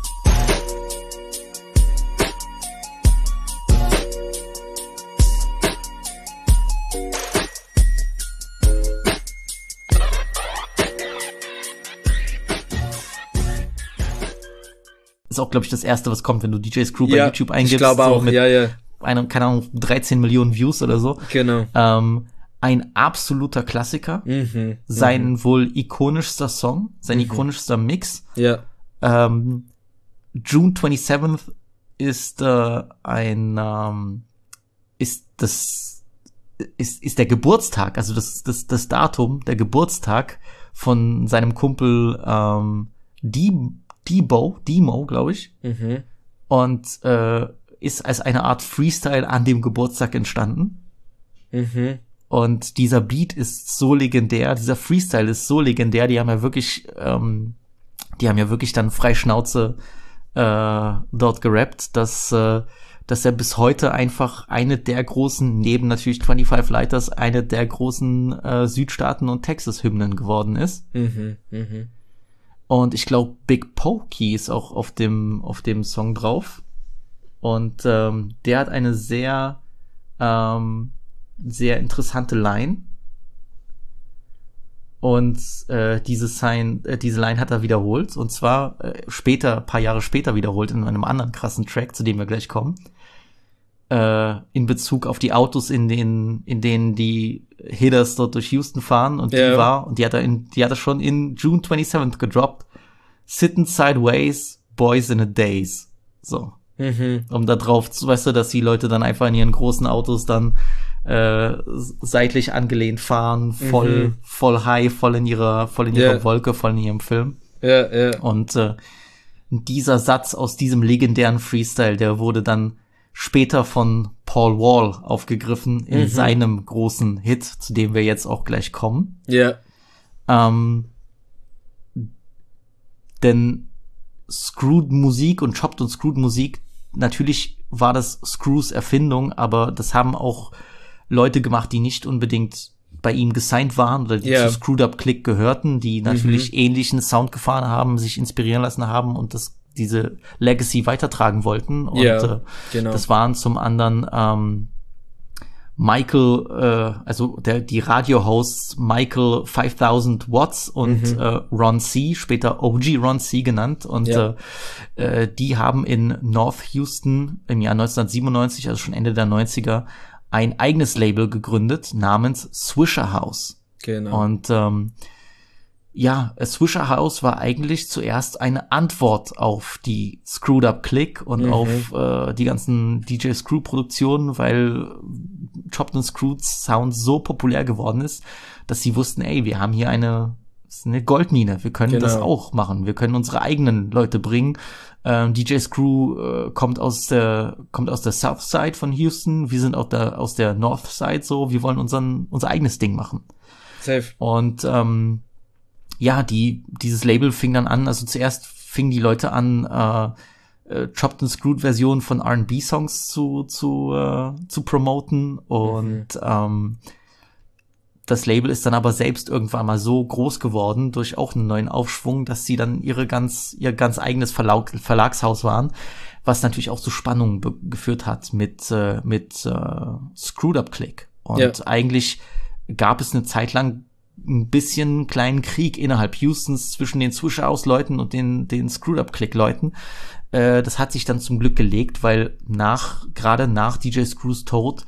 Ist auch, glaube ich, das erste, was kommt, wenn du D J Screw bei Ja, YouTube eingibst. ich glaube so auch, mit ja, ja. Eine, keine Ahnung, dreizehn Millionen Views oder so. Genau. Ähm, ein absoluter Klassiker. Mhm. Sein mhm. wohl ikonischster Song, sein Mhm. ikonischster Mix. Ja. Ähm, June twenty-seventh ist äh, ein ähm, ist das ist ist der Geburtstag, also das das das Datum, der Geburtstag von seinem Kumpel ähm, Debo, Debo, Demo, glaube ich. Mhm. Und äh, ist als eine Art Freestyle an dem Geburtstag entstanden. Mhm. Und dieser Beat ist so legendär, dieser Freestyle ist so legendär, die haben ja wirklich, ähm, die haben ja wirklich dann frei Schnauze äh, dort gerappt, dass äh, dass er bis heute einfach eine der großen, neben natürlich fünfundzwanzig Lighters, eine der großen äh, Südstaaten- und Texas-Hymnen geworden ist. Mhm, mhm. Und ich glaube, Big Pokey ist auch auf dem auf dem Song drauf. Und ähm, der hat eine sehr ähm, sehr interessante Line. Und äh, diese, Sign, äh, diese Line hat er wiederholt. Und zwar äh, später, paar Jahre später wiederholt in einem anderen krassen Track, zu dem wir gleich kommen. Äh, in Bezug auf die Autos, in denen, in denen die Hitters dort durch Houston fahren. Und Ja. die war, und die hat er in, die hat er schon in June twenty-seventh gedroppt. Sitting sideways, boys in a daze. So. Mhm. Um da drauf zu, weißt du, dass die Leute dann einfach in ihren großen Autos dann äh, seitlich angelehnt fahren, voll, Mhm. voll high, voll in ihrer, voll in ihrer Ja. Wolke, voll in ihrem Film. Ja, ja. Und äh, dieser Satz aus diesem legendären Freestyle, der wurde dann später von Paul Wall aufgegriffen in Mhm. seinem großen Hit, zu dem wir jetzt auch gleich kommen. Ja. Ähm, denn Screwed Musik und Chopped und Screwed Musik, natürlich war das Screws Erfindung, aber das haben auch Leute gemacht, die nicht unbedingt bei ihm gesigned waren oder die Ja. zu Screwed Up Click gehörten, die natürlich ähnlichen Sound gefahren haben, sich inspirieren lassen haben und das diese Legacy weitertragen wollten. Und Ja, äh, genau. das waren zum anderen ähm, Michael, äh, also der die Radio-Hosts Michael fünftausend Watts und Mhm. äh, Ron C., später O G Ron C. genannt. Und Ja. äh, äh, die haben in North Houston im Jahr neunzehnhundertsiebenundneunzig, also schon Ende der neunziger, ein eigenes Label gegründet namens Swisher House. Genau. Und ähm, ja, Swisher House war eigentlich zuerst eine Antwort auf die Screwed Up Click und Mhm. auf äh, die ganzen D J Screw Produktionen, weil Chopped and Screwed Sound so populär geworden ist, dass sie wussten, ey, wir haben hier eine, das ist eine Goldmine, wir können Genau. das auch machen, wir können unsere eigenen Leute bringen. Ähm, D J Screw äh, kommt aus der kommt aus der South Side von Houston, wir sind auch da aus der North Side, so, wir wollen unseren unser eigenes Ding machen. Safe. Und ähm, ja, die dieses Label fing dann an, also zuerst fingen die Leute an, äh, äh, Chopped and Screwed Versionen von R and B Songs zu zu äh, zu promoten und ähm, das Label ist dann aber selbst irgendwann mal so groß geworden durch auch einen neuen Aufschwung, dass sie dann ihre ganz ihr ganz eigenes Verlag, Verlagshaus waren, was natürlich auch zu Spannungen be- geführt hat mit äh, mit äh, Screwed Up Click. Und Ja. eigentlich gab es eine Zeit lang ein bisschen einen kleinen Krieg innerhalb Houstons zwischen den Swisher House Leuten und den den Screwed Up Click Leuten. Äh, das hat sich dann zum Glück gelegt, weil nach gerade nach D J Screws Tod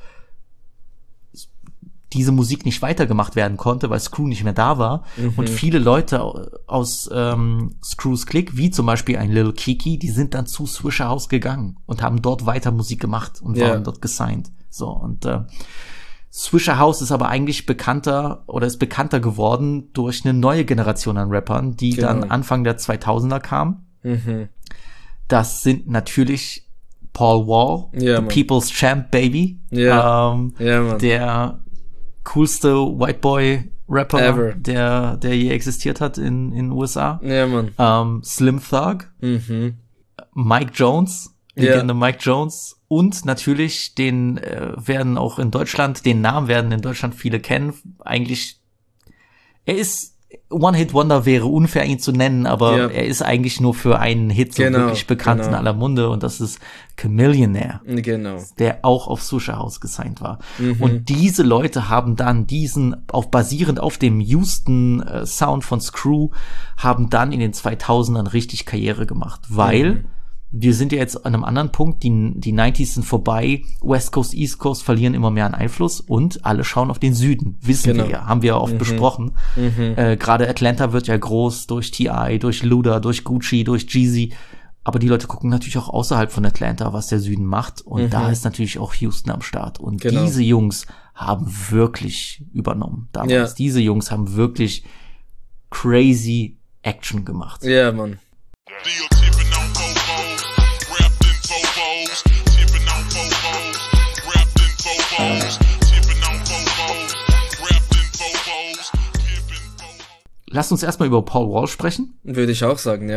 diese Musik nicht weitergemacht werden konnte, weil Screw nicht mehr da war. Und viele Leute aus ähm, Screws Click, wie zum Beispiel ein Lil Kiki, die sind dann zu Swisher House gegangen und haben dort weiter Musik gemacht und Ja. waren dort gesigned. So, und äh, Swisher House ist aber eigentlich bekannter oder ist bekannter geworden durch eine neue Generation an Rappern, die Genau. dann Anfang der zweitausender kamen. Mhm. Das sind natürlich Paul Wall, Ja, the Mann. People's Champ Baby, Ja. ähm, Ja, Mann. der coolste White Boy Rapper, Ever. der der je existiert hat in in U S A. Ja, Mann. Ähm, Slim Thug, Mhm. Mike Jones, Ja. Legende Mike Jones und natürlich den äh, werden auch in Deutschland, den Namen werden in Deutschland viele kennen. Eigentlich, er ist One-Hit-Wonder, wäre unfair ihn zu nennen, aber Ja. er ist eigentlich nur für einen Hit so Genau, wirklich bekannt genau. in aller Munde und das ist Chamillionaire, Genau. der auch auf Swisher House gesigned war. Mhm. Und diese Leute haben dann diesen, auf basierend auf dem Houston äh, Sound von Screw, haben dann in den zweitausendern richtig Karriere gemacht, weil Mhm. wir sind ja jetzt an einem anderen Punkt, die, die neunziger sind vorbei, West Coast, East Coast verlieren immer mehr an Einfluss und alle schauen auf den Süden, wissen Genau. wir ja, haben wir ja oft Mhm. besprochen. Mhm. Äh, Gerade Atlanta wird ja groß durch T I, durch Luda, durch Gucci, durch Jeezy, aber die Leute gucken natürlich auch außerhalb von Atlanta, was der Süden macht und Mhm. da ist natürlich auch Houston am Start und Genau. diese Jungs haben wirklich übernommen damals. Ja. Diese Jungs haben wirklich crazy Action gemacht. Ja, Mann. Deal tipping on fofos, wrapped in fofos, tipping on fofos, wrapped in fofos, tipping on fofos, wrapped in fofos, tipping fofos. Lass uns erstmal über Paul Wall sprechen. Würde ich auch sagen, ja.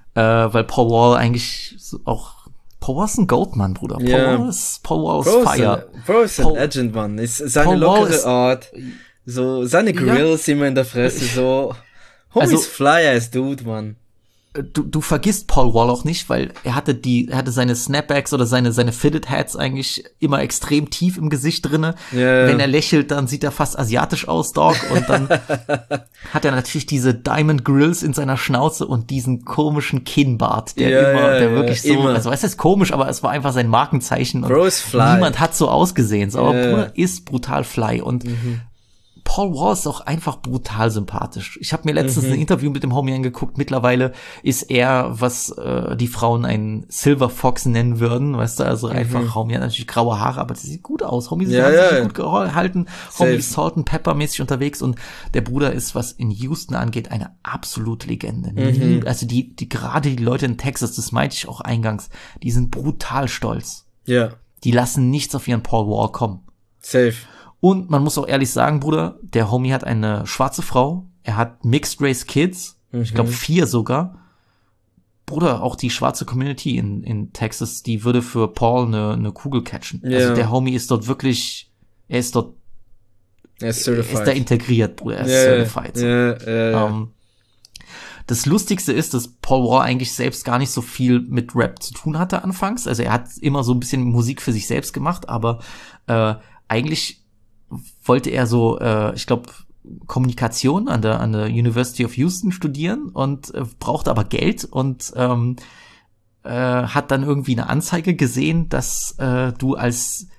äh, weil Paul Wall eigentlich so auch Paul Wall ist ein Goatmann, Bruder. Paul Ja. Wall ist Paul Wall ist Bro ist Fire. ein, Bro ist ein Paul- Legend, Mann. Ist seine Paul Wall lockere ist- Art, so seine Ja. Grills immer in der Fresse, so. Homie Also- ist fly as dude, Mann. Du, du vergisst Paul Wall auch nicht, weil er hatte die, er hatte seine Snapbacks oder seine, seine Fitted Hats eigentlich immer extrem tief im Gesicht drinne. Ja, ja. Wenn er lächelt, dann sieht er fast asiatisch aus, Dog. Und dann hat er natürlich diese Diamond Grills in seiner Schnauze und diesen komischen Kinnbart, der Ja, immer, ja, der ja, wirklich so, immer. also es ist komisch, aber es war einfach sein Markenzeichen. Und Bro ist fly. niemand hat so ausgesehen. So, aber Ja, ja. Bruder ist brutal fly. Und Paul Wall ist auch einfach brutal sympathisch. Ich habe mir letztens Mhm. ein Interview mit dem Homie angeguckt. Mittlerweile ist er, was äh, die Frauen einen Silver Fox nennen würden, weißt du, also einfach Homie hat natürlich graue Haare, aber das sieht gut aus. Homie Mhm. Ja, hat ja, sich ja. gut gehalten. Safe. Homie ist Salt and Pepper mäßig unterwegs und der Bruder ist, was in Houston angeht, eine absolute Legende. Mhm. Lieb- Also die, die gerade die Leute in Texas, das meinte ich auch eingangs, die sind brutal stolz. Ja, Die lassen nichts auf ihren Paul Wall kommen. safe. Und man muss auch ehrlich sagen, Bruder, der Homie hat eine schwarze Frau, er hat Mixed Race Kids, ich glaube vier sogar. Bruder, auch die schwarze Community in, in Texas, die würde für Paul eine, eine Kugel catchen. Ja. Also der Homie ist dort wirklich, er ist dort, Er ist er certified. ist da integriert, Bruder, er ist Ja, certified. so. ja, ja, ja. Ähm, das Lustigste ist, dass Paul Wall eigentlich selbst gar nicht so viel mit Rap zu tun hatte anfangs. Also er hat immer so ein bisschen Musik für sich selbst gemacht, aber äh, eigentlich wollte er so, äh, ich glaube, Kommunikation an der an der University of Houston studieren und äh, brauchte aber Geld und ähm, äh, hat dann irgendwie eine Anzeige gesehen, dass äh, du als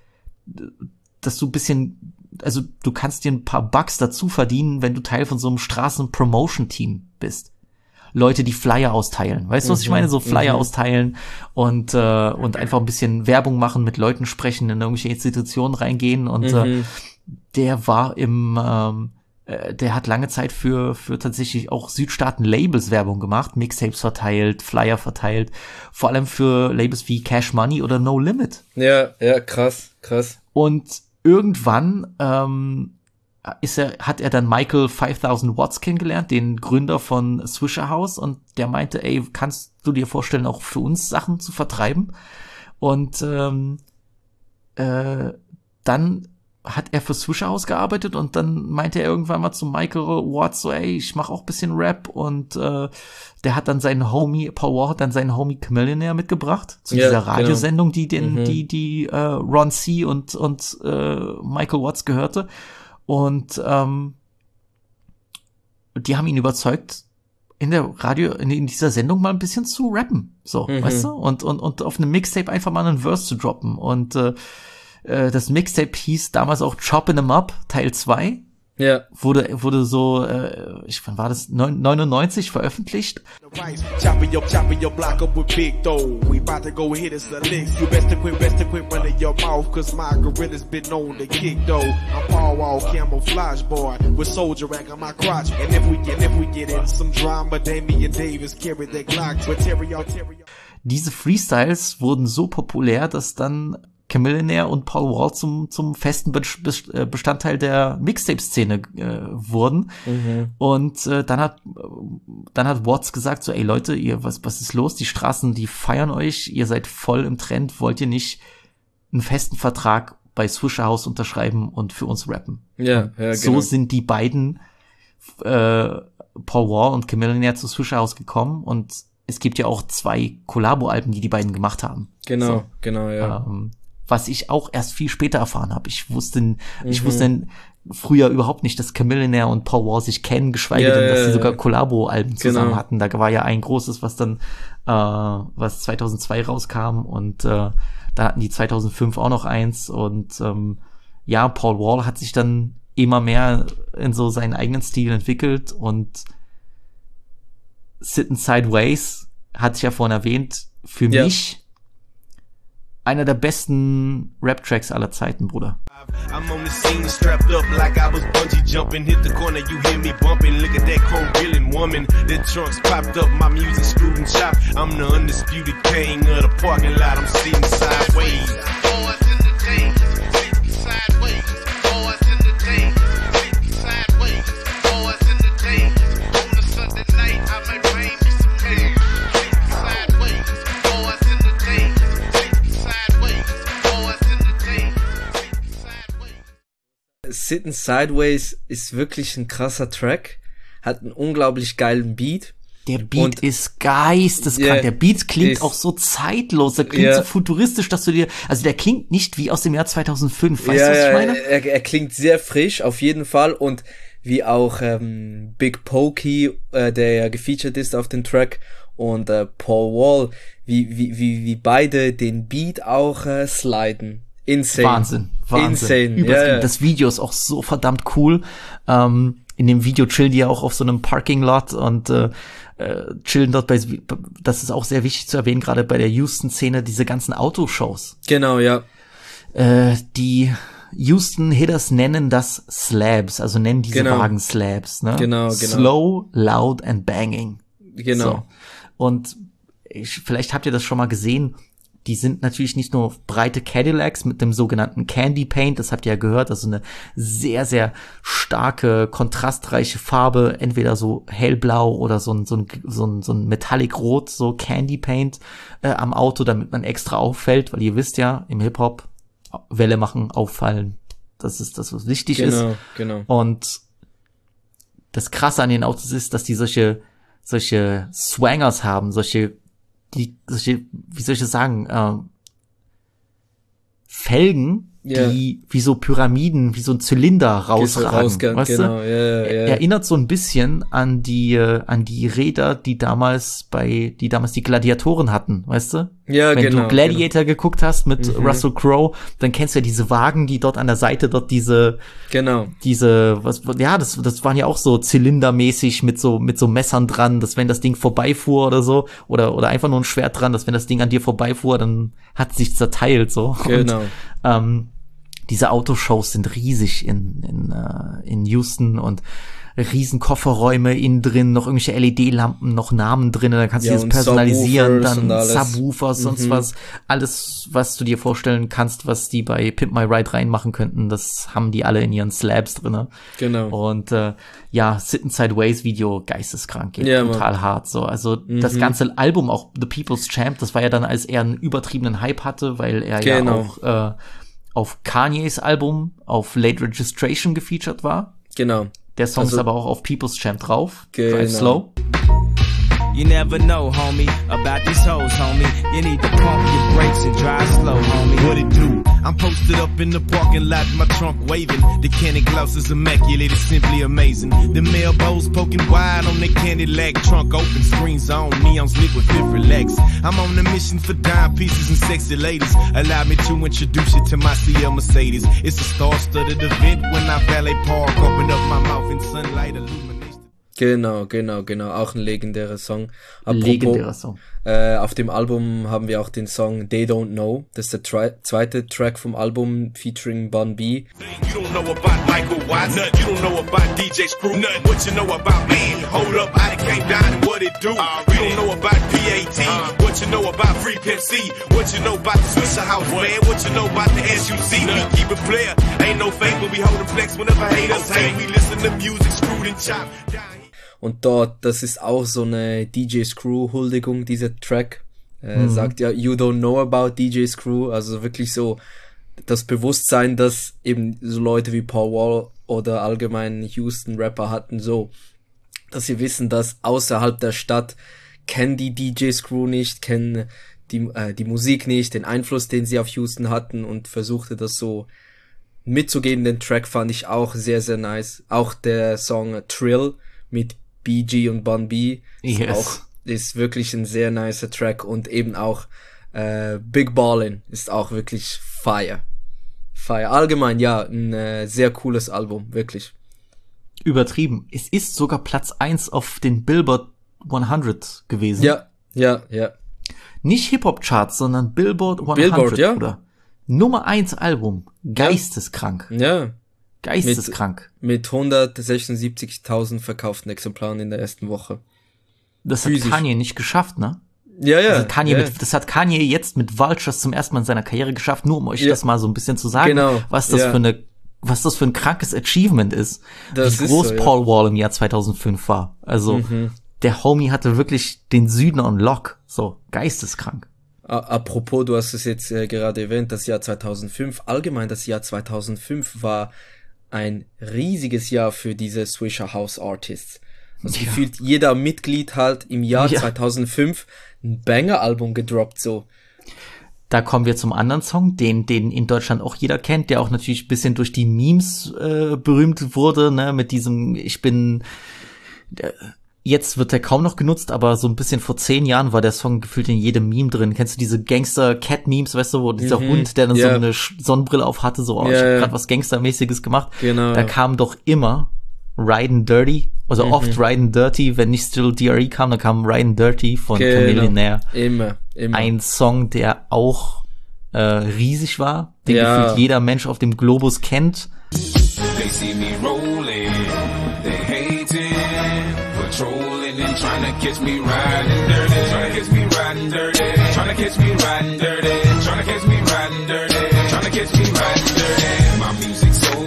dass du ein bisschen, also du kannst dir ein paar Bucks dazu verdienen, wenn du Teil von so einem Straßen-Promotion-Team bist. Leute, die Flyer austeilen. Weißt du, was ich meine? So Flyer austeilen und äh, und einfach ein bisschen Werbung machen, mit Leuten sprechen, in irgendwelche Institutionen reingehen und äh, der war im ähm, äh, der hat lange Zeit für für tatsächlich auch Südstaaten-Labels Werbung gemacht, Mixtapes verteilt, Flyer verteilt, vor allem für Labels wie Cash Money oder No Limit. Ja, ja, krass, krass. Und irgendwann ähm, ist er, hat er dann Michael fünftausend Watts kennengelernt, den Gründer von Swisher House, und der meinte, ey, kannst du dir vorstellen, auch für uns Sachen zu vertreiben? Und ähm, äh, dann hat er für Swisher House gearbeitet und dann meinte er irgendwann mal zu Michael Watts so, ey, ich mach auch bisschen Rap, und äh, der hat dann seinen Homie, Paul Wall hat dann seinen Homie Chamillionaire mitgebracht zu Ja, dieser genau. Radiosendung, die den, Mhm. die, die äh, Ron C. und, und äh, Michael Watts gehörte. Und ähm, die haben ihn überzeugt, in der Radio, in, in dieser Sendung mal ein bisschen zu rappen, so, Mhm. weißt du? Und, und, und auf einem Mixtape einfach mal einen Verse zu droppen. Und äh, äh, das Mixtape hieß damals auch Choppin' 'em Up, Teil zwei. Ja, Wurde, wurde so, äh, ich, wann war das, Neun- neunundneunzig veröffentlicht. Chopping your, chopping your block up with big dough. We about to go hit us the licks. You best to quit, best to quit running your mouth, cause my gorilla's been known to kick though. I'm Paul Wall, camouflage boy, with soldier rack on my crotch. And if we get, if we get in some drama, Damian Davis carry that Glock. With Terry on Terry. Diese Freestyles wurden so populär, dass dann Chamillionaire und Paul Wall zum, zum festen Be- Be- Bestandteil der Mixtape-Szene äh, wurden. Und äh, dann hat dann hat Watts gesagt so, ey Leute, ihr, was, was ist los? Die Straßen, die feiern euch, ihr seid voll im Trend, wollt ihr nicht einen festen Vertrag bei Swisher House unterschreiben und für uns rappen? ja, ja, So genau. sind die beiden, äh, Paul Wall und Chamillionaire, zu Swisher House gekommen, und es gibt ja auch zwei Collabo-Alben, die die beiden gemacht haben. Genau, So. genau, ja. Ähm, was ich auch erst viel später erfahren habe. Ich wusste, Mhm. ich wusste früher überhaupt nicht, dass Chamillionaire und Paul Wall sich kennen, geschweige Ja, denn, dass ja, sie ja. sogar Collabo-Alben zusammen Genau. hatten. Da war ja ein großes, was dann, äh, was zweitausendzwei rauskam, und äh, da hatten die zweitausendfünf auch noch eins, und ähm, ja, Paul Wall hat sich dann immer mehr in so seinen eigenen Stil entwickelt, und Sittin' Sideways, hatte ich ja vorhin erwähnt, für Ja. mich einer der besten Rap-Tracks aller Zeiten, Bruder. I'm on the scene strapped up like I was bungee jumping. Hit the corner, you hear me bumping. Look at that chrome grilling woman. The trunks popped up, my music screwed and chopped. I'm the undisputed king of the parking lot. I'm sitting sideways. Boys in the days, sitting sideways. Boys in the days, sitting sideways. Boys in the days. On a Sunday night, I might bring me some haze. Sitting Sitting Sideways ist wirklich ein krasser Track, hat einen unglaublich geilen Beat. Der Beat Und- ist geisteskrank. Yeah, der Beat klingt ist- auch so zeitlos. Der klingt Ja. so futuristisch, dass du dir, also der klingt nicht wie aus dem Jahr zweitausendfünf. Weißt ja, du, was ich ja, meine? Er, er klingt sehr frisch, auf jeden Fall. Und wie auch ähm, Big Pokey, äh, der ja gefeatured ist auf dem Track, und äh, Paul Wall, wie, wie, wie, wie beide den Beat auch äh, sliden. Insane. Wahnsinn, Wahnsinn. Insane. Übertrieben. Ja, ja. Das Video ist auch so verdammt cool. Ähm, in dem Video chillen die ja auch auf so einem Parking Lot und äh, äh, chillen dort bei, das ist auch sehr wichtig zu erwähnen, gerade bei der Houston-Szene, diese ganzen Autoshows. Genau, ja. Äh, die Houston Hitters nennen das Slabs, also nennen diese Genau. Wagen Slabs, ne? Genau, genau. Slow, loud and banging. Genau. So. Und ich, vielleicht habt ihr das schon mal gesehen, die sind natürlich nicht nur breite Cadillacs mit dem sogenannten Candy Paint, das habt ihr ja gehört, also eine sehr, sehr starke, kontrastreiche Farbe, entweder so hellblau oder so ein, so ein, so ein, so ein Metallic Rot, so Candy Paint äh, am Auto, damit man extra auffällt, weil ihr wisst ja, im Hip-Hop Welle machen, auffallen, das ist das, was wichtig ist. Genau, genau. Und das Krasse an den Autos ist, dass die solche solche Swangers haben, solche, die, solche, wie soll ich das sagen, ähm, Felgen, Ja. die wie so Pyramiden, wie so ein Zylinder rausragen, Rausgehen, weißt genau, du? ja, ja, ja. Erinnert so ein bisschen an die, äh, an die Räder, die damals bei, die damals die Gladiatoren hatten, weißt du? Ja, Wenn genau. du Gladiator geguckt hast mit Mhm. Russell Crowe, dann kennst du ja diese Wagen, die dort an der Seite dort diese, Genau. diese, was, ja, das, das waren ja auch so zylindermäßig mit so, mit so Messern dran, dass wenn das Ding vorbeifuhr oder so, oder, oder einfach nur ein Schwert dran, dass wenn das Ding an dir vorbeifuhr, dann hat es sich zerteilt, so. Genau. Und, ähm, diese Autoshows sind riesig in, in, äh, in Houston und riesen Kofferräume innen drin, noch irgendwelche L E D-Lampen, noch Namen drin, dann kannst du Ja, das und personalisieren, Subwoofers dann und alles. Subwoofers, sonst Mhm. was, alles, was du dir vorstellen kannst, was die bei Pimp My Ride reinmachen könnten, das haben die alle in ihren Slabs drinne. Genau. Und äh, ja, Sitting Sideways Video, geisteskrank, geht Ja, total Mann. hart. So, also das Mhm. ganze Album, auch The People's Champ, das war ja dann, als er einen übertriebenen Hype hatte, weil er Genau. ja auch äh, auf Kanyes Album, auf Late Registration gefeatured war. Genau. Der Song Also- ist aber auch auf People's Champ drauf. Genau. Drive Slow. You never know, homie, about these hoes, homie. You need to pump your brakes and drive slow, homie. What it do? I'm posted up in the parking lot, my trunk waving. The candy gloss is immaculate, it's simply amazing. The mailbows poking wide on the candy lag, trunk open, screens on, neons lit with fit relax. I'm on a mission for dime pieces and sexy ladies. Allow me to introduce you to my C L Mercedes. It's a star-studded event when I valet park, open up my mouth in sunlight illumination. Genau, genau, genau. Auch ein legendärer Song. Apropos, Legendärer Song. Äh, auf dem Album haben wir auch den Song They Don't Know. Das ist der tri- zweite Track vom Album featuring Bun B. You don't know about Michael Watts, nothing. You don't know about D J Screw, nothing. What you know about me? Hold up, I done came down and what it do? You don't know about P A T, what you know about Free Pimp C? What you know about the Swisher House, man? What you know about the S U C? We keep it player, ain't no fake, but we hold the flex whenever haters hate. We listen to music, screwed and chopped. Und dort, das ist auch so eine D J Screw Huldigung, dieser Track. Äh, Mhm. Sagt ja, you don't know about D J Screw. Also wirklich so das Bewusstsein, dass eben so Leute wie Paul Wall oder allgemein Houston Rapper hatten, so, dass sie wissen, dass außerhalb der Stadt kennen die D J Screw nicht, kennen die, äh, die Musik nicht, den Einfluss, den sie auf Houston hatten, und versuchte das so mitzugeben. Den Track fand ich auch sehr, sehr nice. Auch der Song Trill mit B G und Bun B ist Yes. auch, ist wirklich ein sehr nicer Track, und eben auch äh, Big Ballin' ist auch wirklich fire. Fire. Allgemein, ja, ein äh, sehr cooles Album, wirklich. Übertrieben. Es ist sogar Platz eins auf den Billboard hundert gewesen. Ja, ja, ja. Nicht Hip-Hop-Charts, sondern Billboard hundert. Billboard, ja. Oder? Nummer eins Album. Geisteskrank. Ja, Geisteskrank. mit hundertsechsundsiebzigtausend verkauften Exemplaren in der ersten Woche. Das hat physisch. Kanye nicht geschafft, ne? Ja, ja. Also Kanye ja. mit, das hat Kanye jetzt mit Vultures zum ersten Mal in seiner Karriere geschafft, nur um euch Ja. das mal so ein bisschen zu sagen, Genau, was das ja. für eine, was das für ein krankes Achievement ist, Das wie ist groß so, ja. Paul Wall im Jahr zweitausendfünf war. Also, Mhm. der Homie hatte wirklich den Süden on Lock. So, geisteskrank. A- Apropos, du hast es jetzt äh, gerade erwähnt, das Jahr zweitausendfünf, allgemein das Jahr zweitausendfünf war ein riesiges Jahr für diese Swisher House Artists. Also Ja. gefühlt jeder Mitglied halt im Jahr Ja. zweitausendfünf ein Banger-Album gedroppt, so. Da kommen wir zum anderen Song, den den in Deutschland auch jeder kennt, der auch natürlich ein bisschen durch die Memes äh, berühmt wurde, ne, mit diesem ich bin der, jetzt wird der kaum noch genutzt, aber so ein bisschen vor zehn Jahren war der Song gefühlt in jedem Meme drin. Kennst du diese Gangster-Cat-Memes, weißt du, wo dieser Mhm, Hund, der dann so ja. eine Sch- Sonnenbrille auf hatte, so, oh, ich Ja, hab ja. grad was Gangstermäßiges gemacht. Genau. Da kam doch immer Ridin' Dirty, also Mhm. oft Ridin' Dirty, wenn nicht Still D R E kam, dann kam Ridin' Dirty von Genau. Chamillionaire. Immer, immer. Ein Song, der auch äh, riesig war, den Ja. gefühlt jeder Mensch auf dem Globus kennt. They see me rolling, they hating, patrolling and trying to catch me riding dirty, trying to catch me riding dirty, trying to catch me riding dirty, trying to catch me riding dirty, trying to catch me riding dirty. My music's so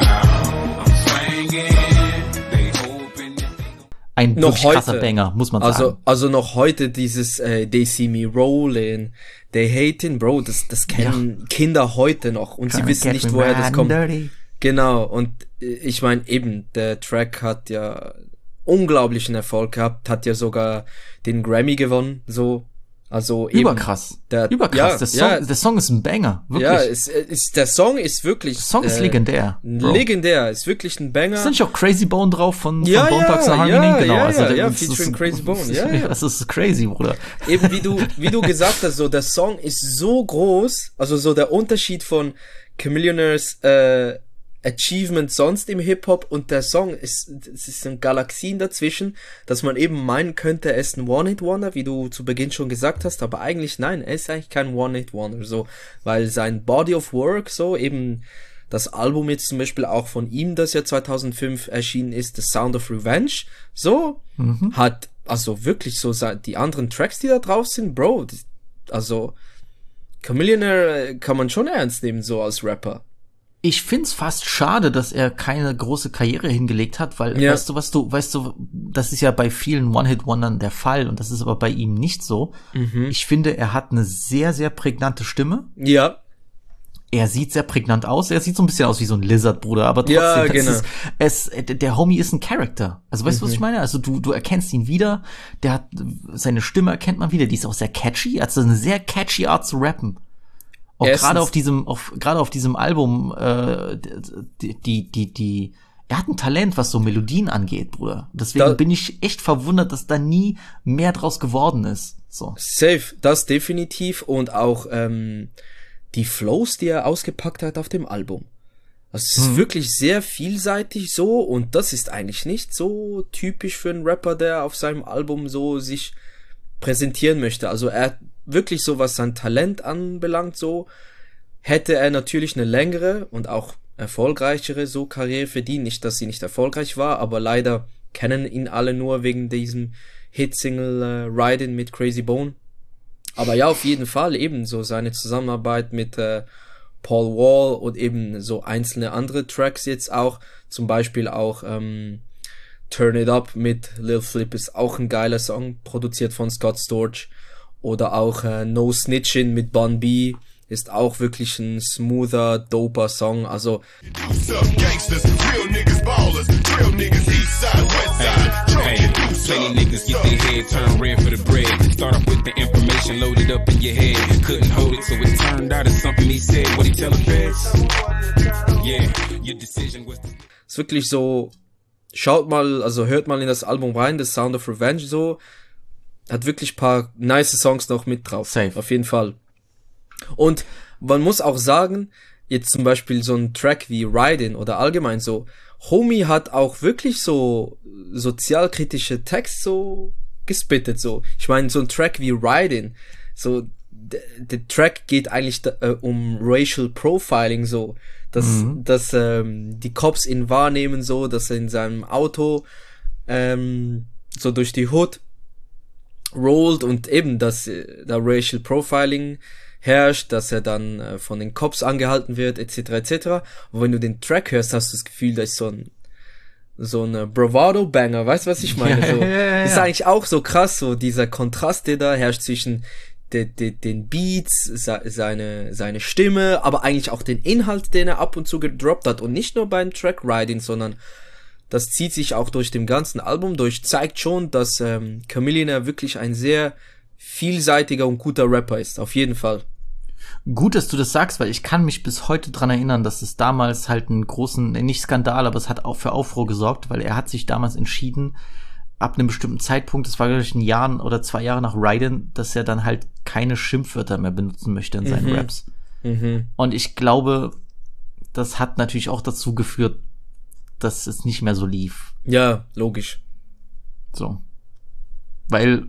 loud, I'm swinging, they hoping that they Ein Noch wirklich krasser heute. Banger, muss man Also, sagen. also noch heute dieses äh, They see me rolling, they hating, Bro, das, das kennen Kinder heute noch und sie Tryna wissen get nicht, me woher das riding kommt. dirty. Genau, und äh, ich meine eben, der Track hat ja unglaublichen Erfolg gehabt, hat ja sogar den Grammy gewonnen, so, also eben. Überkrass. Der, Überkrass. Ja, der, Song, ja, der Song ist ein Banger. Wirklich. ja, es, ist, der Song ist wirklich. der Song ist äh, legendär. Bro. Legendär, ist wirklich ein Banger. Ist nicht auch Crazy Bone drauf von, von Ja, Bone ja, Thugs and Harmony? ja, genau. ja, also, ja, der- ja, das featuring ist, Crazy Bone, ja, ja. Das ist crazy, Bruder. Eben wie du, wie du gesagt hast, so der Song ist so groß, also so der Unterschied von Chamillionaires äh, Achievement sonst im Hip-Hop und der Song ist, es ist ein Galaxien dazwischen, dass man eben meinen könnte, er ist ein One-Hit-Wonder, wie du zu Beginn schon gesagt hast, aber eigentlich nein, er ist eigentlich kein One-Hit-Wonder, so, weil sein Body of Work, so eben das Album jetzt zum Beispiel auch von ihm, das ja zweitausendfünf erschienen ist, The Sound of Revenge, so, hat, also wirklich so, sa- die anderen Tracks, die da drauf sind, Bro, das, also, Chamillionaire äh, kann man schon ernst nehmen, so als Rapper. Ich find's fast schade, dass er keine große Karriere hingelegt hat, weil, Ja. weißt du, was du, weißt du, das ist ja bei vielen One-Hit-Wondern der Fall und das ist aber bei ihm nicht so. Mhm. Ich finde, er hat eine sehr, sehr prägnante Stimme. Ja, Er sieht sehr prägnant aus. Er sieht so ein bisschen aus wie so ein Lizard-Bruder, aber trotzdem, Ja, das genau. ist, es, der Homie ist ein Charakter. Also weißt du, was ich meine? Also du, du erkennst ihn wieder. Der hat, seine Stimme erkennt man wieder. Die ist auch sehr catchy. Also eine sehr catchy Art zu rappen. Auch Erstens- gerade auf diesem, auf, gerade auf diesem Album, äh, die, die, die, die, er hat ein Talent, was so Melodien angeht, Bruder. Deswegen Da- bin ich echt verwundert, dass da nie mehr draus geworden ist. So. safe, das definitiv und auch ähm, die Flows, die er ausgepackt hat auf dem Album. Also es ist Mhm. wirklich sehr vielseitig so und das ist eigentlich nicht so typisch für einen Rapper, der auf seinem Album so sich präsentieren möchte. Also er hat wirklich so, was sein Talent anbelangt, so hätte er natürlich eine längere und auch erfolgreichere so Karriere verdient. Nicht, dass sie nicht erfolgreich war, aber leider kennen ihn alle nur wegen diesem Hit-Single äh, Riding mit Crazy Bone. Aber ja, auf jeden Fall eben so seine Zusammenarbeit mit äh, Paul Wall und eben so einzelne andere Tracks jetzt auch, zum Beispiel auch ähm, Turn It Up mit Lil Flip ist auch ein geiler Song, produziert von Scott Storch. Oder auch äh, No Snitchin' mit Bun B ist auch wirklich ein smoother, doper Song. Also Some gangsters, real niggas ballers, real niggas east side, west side. Hey, plenty niggas get their head turned red for the bread. Start off with the information loaded up in your head. Couldn't hold it, so it turned out as something he said. What he tell the feds? Yeah, your decision was. ist wirklich so, schaut mal, also hört mal in das Album rein, The Sound of Revenge so. Hat wirklich paar nice Songs noch mit drauf. Safe. Auf jeden Fall. Und man muss auch sagen, jetzt zum Beispiel so ein Track wie Riding oder allgemein so, Homie hat auch wirklich so sozialkritische Texte so gespittet so. Ich meine, so ein Track wie Riding, so, der, der Track geht eigentlich da, äh, um Racial Profiling so, dass, dass ähm, die Cops ihn wahrnehmen so, dass er in seinem Auto ähm, so durch die Hood rollt und eben, dass äh, da Racial Profiling herrscht, dass er dann äh, von den Cops angehalten wird, et cetera et cetera. Und wenn du den Track hörst, hast du das Gefühl, da ist so ein so ein Bravado-Banger, weißt du, was ich meine? So, Ja, ja, ja, ist ja. eigentlich auch so krass, so dieser Kontrast, der da herrscht zwischen de, de, den Beats, seine, seine Stimme, aber eigentlich auch den Inhalt, den er ab und zu gedroppt hat. Und nicht nur beim Track-Writing, sondern das zieht sich auch durch dem ganzen Album durch, zeigt schon, dass ähm, Chamillionaire wirklich ein sehr vielseitiger und guter Rapper ist, auf jeden Fall. Gut, dass du das sagst, weil ich kann mich bis heute dran erinnern, dass es damals halt einen großen, nicht Skandal, aber es hat auch für Aufruhr gesorgt, weil er hat sich damals entschieden, ab einem bestimmten Zeitpunkt, das war glaube ich ein Jahr oder zwei Jahre nach Raiden, dass er dann halt keine Schimpfwörter mehr benutzen möchte in seinen mhm. Raps. Mhm. Und ich glaube, das hat natürlich auch dazu geführt, dass es nicht mehr so lief. Ja, logisch. So. Weil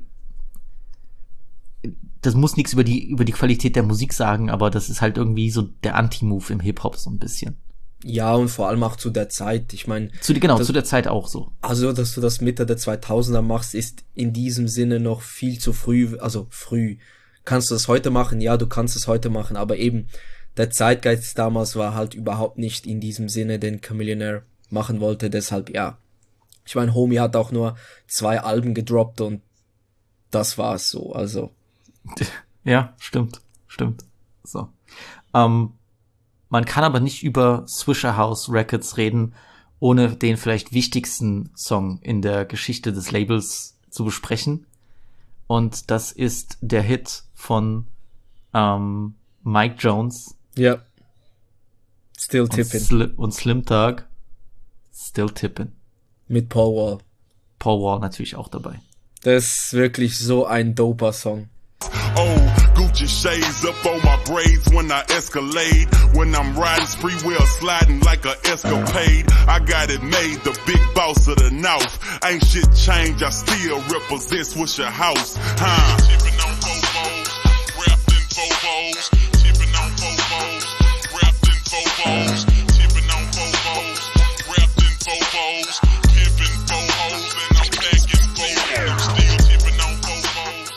das muss nichts über die über die Qualität der Musik sagen, aber das ist halt irgendwie so der Anti-Move im Hip-Hop so ein bisschen. Ja, und vor allem auch zu der Zeit. Ich meine, zu genau das, zu der Zeit auch so. Also, dass du das Mitte der zweitausender machst, ist in diesem Sinne noch viel zu früh. Also früh. Kannst du das heute machen? Ja, du kannst es heute machen. Aber eben der Zeitgeist damals war halt überhaupt nicht in diesem Sinne, den Chamillionaire machen wollte. Deshalb ja. Ich meine, Homie hat auch nur zwei Alben gedroppt und das war's so. Also ja, stimmt, stimmt. So. Ähm, man kann aber nicht über Swisher House Records reden, ohne den vielleicht wichtigsten Song in der Geschichte des Labels zu besprechen. Und das ist der Hit von ähm, Mike Jones. Ja. Still Tippin'. Und, Sli- und Slim Thug. Still Tippin'. Mit Paul Wall. Paul Wall natürlich auch dabei. Das ist wirklich so ein doper Song. Oh, Gucci shades up on my braids when I escalade. When I'm riding spree wheel sliding like a escapade. I got it made, the big boss of the North. Ain't shit changed, I still represent Swisher House. Huh? Tipping on Bobos, wrapped in Bobos. Tipping on Bobos, wrapped in Bobos. Tipping on Bobos, wrapped in Bobos. Pimping Bobos and I'm packing Bobos. I'm still tipping on Bobos.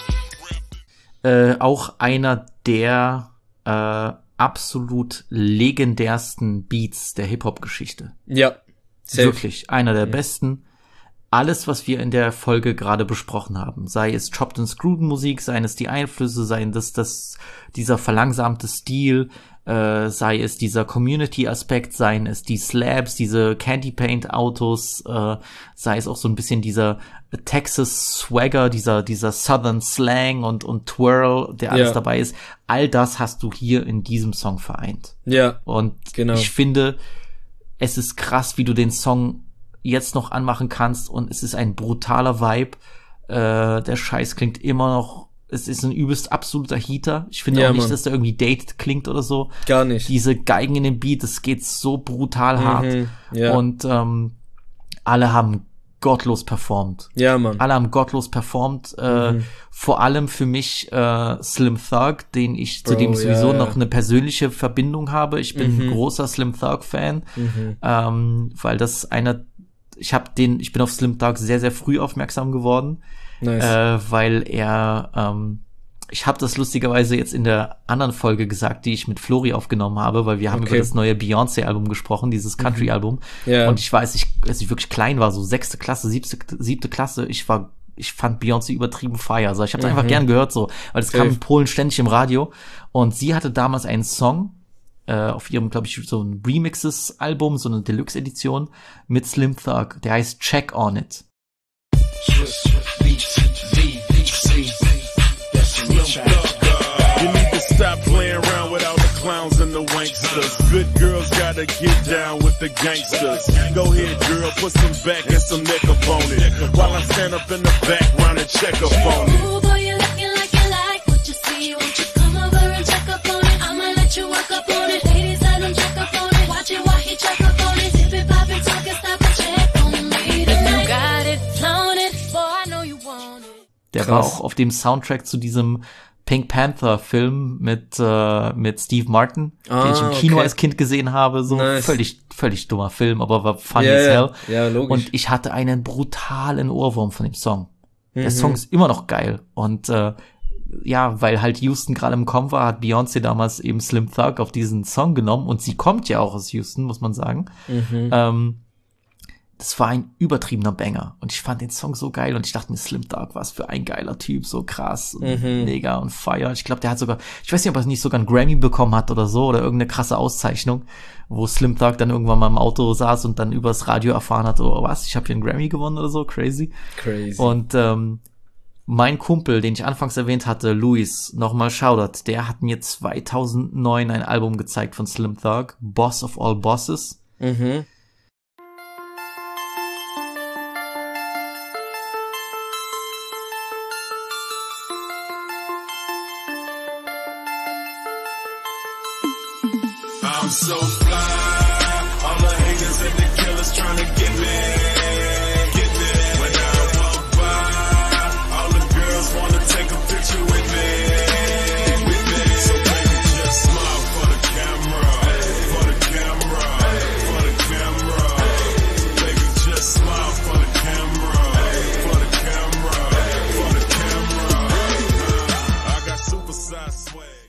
Äh, auch einer der äh, absolut legendärsten Beats der Hip-Hop-Geschichte. Ja. Safe. Wirklich, einer der ja. besten. Alles, was wir in der Folge gerade besprochen haben, sei es Chopped and Screwed Musik, seien es die Einflüsse, seien das, das dieser verlangsamte Stil, äh, sei es dieser Community-Aspekt, seien es die Slabs, diese Candy Paint Autos, äh, sei es auch so ein bisschen dieser Texas Swagger, dieser dieser Southern Slang und und Twirl, der alles ja. dabei ist. All das hast du hier in diesem Song vereint. Ja. Und genau. ich finde, es ist krass, wie du den Song jetzt noch anmachen kannst und es ist ein brutaler Vibe. Äh, der Scheiß klingt immer noch, es ist ein übelst absoluter Heater. Ich finde ja, auch nicht, Mann. dass der irgendwie dated klingt oder so. Gar nicht. Diese Geigen in dem Beat, das geht so brutal mhm, hart. Ja. Und ähm, alle haben gottlos performt. Ja, Mann. Alle haben gottlos performt. Äh, mhm. Vor allem für mich äh, Slim Thug, den ich Bro, zu dem ich sowieso ja, ja. noch eine persönliche Verbindung habe. Ich bin mhm. ein großer Slim Thug-Fan, mhm. ähm, weil das einer, ich habe den, ich bin auf Slim Thug sehr, sehr früh aufmerksam geworden, nice. äh, weil er, ähm, ich habe das lustigerweise jetzt in der anderen Folge gesagt, die ich mit Flori aufgenommen habe, weil wir haben okay. über das neue Beyoncé-Album gesprochen, dieses Country-Album. Ja. Und ich weiß, ich, als ich wirklich klein war, so sechste Klasse, siebte, siebte Klasse, ich war, ich fand Beyoncé übertrieben fire. Also ich habe es Mhm. einfach gern gehört, so, weil es Safe. kam in Polen ständig im Radio. Und sie hatte damals einen Song äh, auf ihrem, glaube ich, so ein Remixes-Album, so eine Deluxe-Edition mit Slim Thug. Der heißt Check on It. You need to stop playing around with all the clowns and the wanksters. Good girls gotta get down with the gangsters. Go ahead, girl, put some back and some neck up on it. While I stand up in the background and check up on it. Ooh, boy, you looking like you like what you see. Won't you come over and check up on it? I'ma let you work up on it. Ladies, let him check up on it. Watch it while he check up on it. Dip it, pop it, talk it, stop and check on me tonight. You got it, flown it, boy, I know you want it. Der Krass. war auch auf dem Soundtrack zu diesem Pink Panther Film mit äh, mit Steve Martin, Ah, den ich im Kino okay. als Kind gesehen habe, so Nice. völlig völlig dummer Film, aber war funny Ja, as ja. hell. Ja, logisch. Und ich hatte einen brutalen Ohrwurm von dem Song. Der Mhm. Song ist immer noch geil und äh, ja, weil halt Houston gerade im Kommen war, hat Beyoncé damals eben Slim Thug auf diesen Song genommen und sie kommt ja auch aus Houston, muss man sagen. Mhm. Ähm, das war ein übertriebener Banger. Und ich fand den Song so geil und ich dachte mir, Slim Thug, was für ein geiler Typ, so krass und Mhm. mega und fire. Ich glaube, der hat sogar, ich weiß nicht, ob er nicht sogar einen Grammy bekommen hat oder so oder irgendeine krasse Auszeichnung, wo Slim Thug dann irgendwann mal im Auto saß und dann übers Radio erfahren hat, oh was, ich habe hier einen Grammy gewonnen oder so, crazy. Crazy. Und ähm, mein Kumpel, den ich anfangs erwähnt hatte, Luis, nochmal Shoutout, der hat mir zweitausendneun ein Album gezeigt von Slim Thug, Boss of All Bosses. Mhm. I'm so fly, all the haters and the killers trying to get me, get me. When I walk by, all the girls wanna take a picture with me, with me. So baby, just smile for the camera, for the camera, for the camera. Baby, just smile for the camera, for the camera, for the camera. I got supersized swag.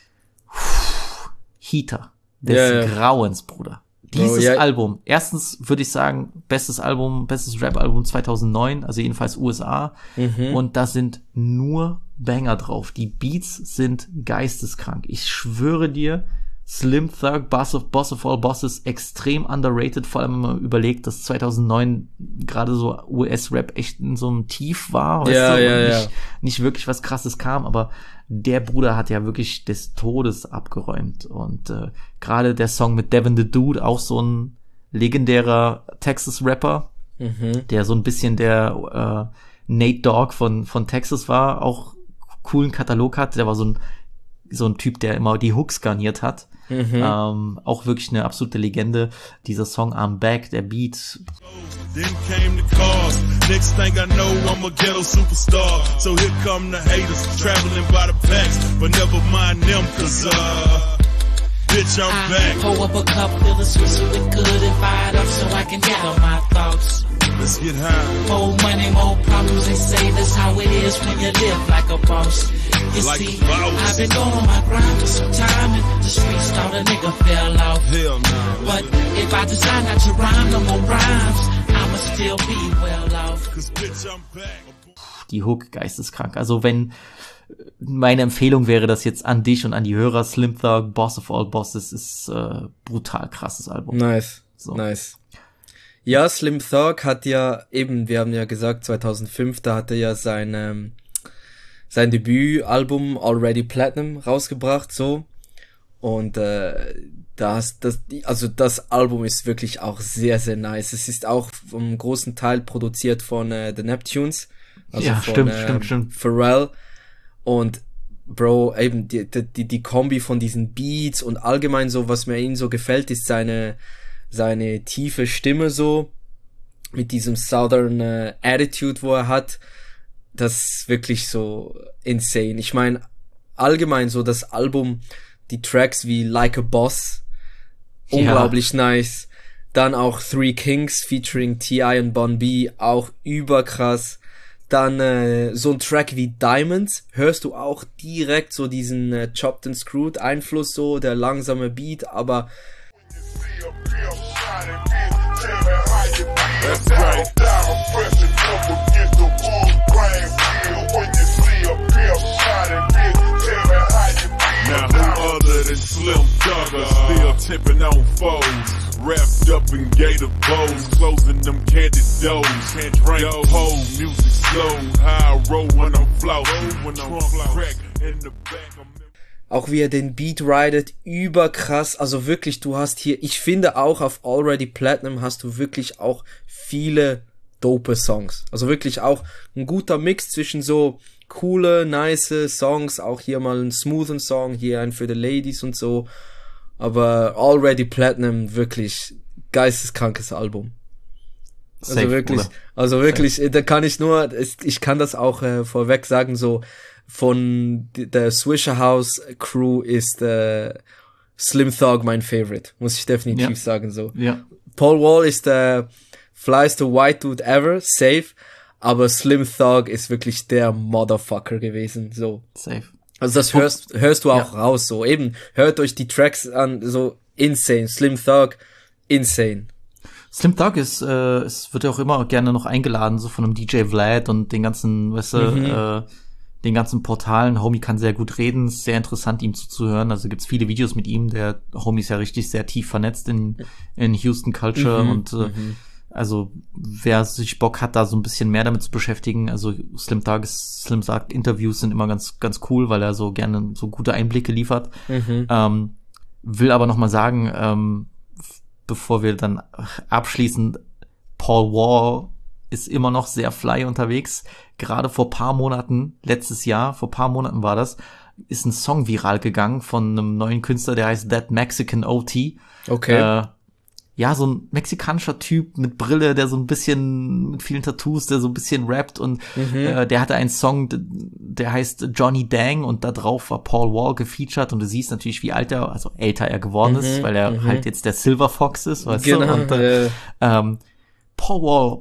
Heater. Des Ja, ja. Grauens, Bruder. Dieses Oh, ja. Album, erstens würde ich sagen, bestes Album, bestes Rap-Album zweitausendneun, also jedenfalls U S A. Mhm. Und da sind nur Banger drauf. Die Beats sind geisteskrank. Ich schwöre dir, Slim Thug, Boss of, Boss of All Bosses, extrem underrated, vor allem wenn man überlegt, dass zweitausendneun gerade so U S-Rap echt in so einem Tief war, weißt Ja, du, ja, und ja. nicht, nicht wirklich was Krasses kam, aber der Bruder hat ja wirklich des Todes abgeräumt und äh, gerade der Song mit Devin the Dude, auch so ein legendärer Texas-Rapper, Mhm. der so ein bisschen der äh, Nate Dogg von von Texas war, auch coolen Katalog hat, der war so ein so ein Typ, der immer die Hooks garniert hat. Mhm. Ähm, auch wirklich eine absolute Legende. Dieser Song I'm Back, der Beat. Then came the cars. Next thing I know, I'm a ghetto superstar. So here come the haters, traveling by the packs. But never mind them, cause uh, bitch, I'm back. Pour up a cup, fill the switch with good and fired up so I can gather my thoughts. Let's get high. More money, more problems, they say that's how it is when you live like a boss. You Like see, a boss. I've been going on my grind for some time and the streets thought a nigga fell off. Hell no. But if I decide not to rhyme no more rhymes, I'ma still be well off. Cause bitch, I'm back. Die Hook geisteskrank. Also wenn meine Empfehlung wäre das jetzt an dich und an die Hörer, Slim Thug, Boss of All Bosses, ist äh, brutal krasses Album. Nice, So. nice. Ja, Slim Thug hat ja eben, wir haben ja gesagt, zweitausendfünf, da hat er ja sein, ähm, sein Debütalbum Already Platinum rausgebracht, so. Und äh, das, das, also das Album ist wirklich auch sehr, sehr nice. Es ist auch vom großen Teil produziert von äh, The Neptunes. Also Ja, von, stimmt, äh, stimmt, stimmt. Pharrell. Und Bro, eben die, die, die Kombi von diesen Beats und allgemein so, was mir ihm so gefällt, ist seine, seine tiefe Stimme so, mit diesem Southern äh, Attitude, wo er hat. Das ist wirklich so insane. Ich meine, allgemein so das Album, die Tracks wie Like a Boss, Ja. unglaublich nice. Dann auch Three Kings featuring T I und Bun B, auch überkrass. Dann äh, so ein Track wie Diamonds, hörst du auch direkt so diesen äh, Chopped and Screwed Einfluss, so der langsame Beat, aber That's right. Diamond pressing up against the bull grain field. When you see a pimp shining, bitch, tell me how you feel. Now who other than Slim Thugger, still tipping on foes, wrapped up in gator bows, closing them candy doors, can't drink pole, music slow, high roll when I'm floating, when I'm crack in the back of auch wie er den Beat ridet, überkrass, also wirklich, du hast hier, ich finde auch auf Already Platinum hast du wirklich auch viele dope Songs, also wirklich auch ein guter Mix zwischen so coole, nice Songs, auch hier mal einen smoothen Song, hier einen für die Ladies und so, aber Already Platinum, wirklich geisteskrankes Album. Also Safe, wirklich, Bruder. also wirklich, da kann ich nur, ich kann das auch äh, vorweg sagen, so von der Swisher House Crew ist äh, Slim Thug mein Favorite, muss ich definitiv Ja. sagen, so. Ja. Paul Wall ist der flyest white dude ever, safe, aber Slim Thug ist wirklich der Motherfucker gewesen, so. Safe. Also das hörst, hörst du auch raus, so. Eben, hört euch die Tracks an, so insane. Slim Thug, insane. Slim Thug ist, äh, es wird ja auch immer gerne noch eingeladen, so von einem D J Vlad und den ganzen, weißt du, Mhm. äh, den ganzen Portalen. Homie kann sehr gut reden, ist sehr interessant, ihm zuzuhören. Also gibt's viele Videos mit ihm. Der Homie ist ja richtig sehr tief vernetzt in, in Houston Culture Mhm, und äh, mhm. also wer sich Bock hat, da so ein bisschen mehr damit zu beschäftigen, also Slim Thug ist, Slim sagt, Interviews sind immer ganz, ganz cool, weil er so gerne so gute Einblicke liefert. Mhm. Ähm, will aber noch mal sagen, ähm, f- bevor wir dann abschließen, Paul Wall ist immer noch sehr fly unterwegs. Gerade vor paar Monaten, letztes Jahr, vor paar Monaten war das, ist ein Song viral gegangen von einem neuen Künstler, der heißt That Mexican O T. Okay. Äh, ja, so ein mexikanischer Typ mit Brille, der so ein bisschen, mit vielen Tattoos, der so ein bisschen rappt und Mhm. äh, der hatte einen Song, d- der heißt Johnny Dang und da drauf war Paul Wall gefeatured und du siehst natürlich, wie alt er, also älter er geworden ist, Mhm, weil er mhm. halt jetzt der Silver Fox ist, weißt Genau, du? Und, äh, äh, ähm, Paul Wall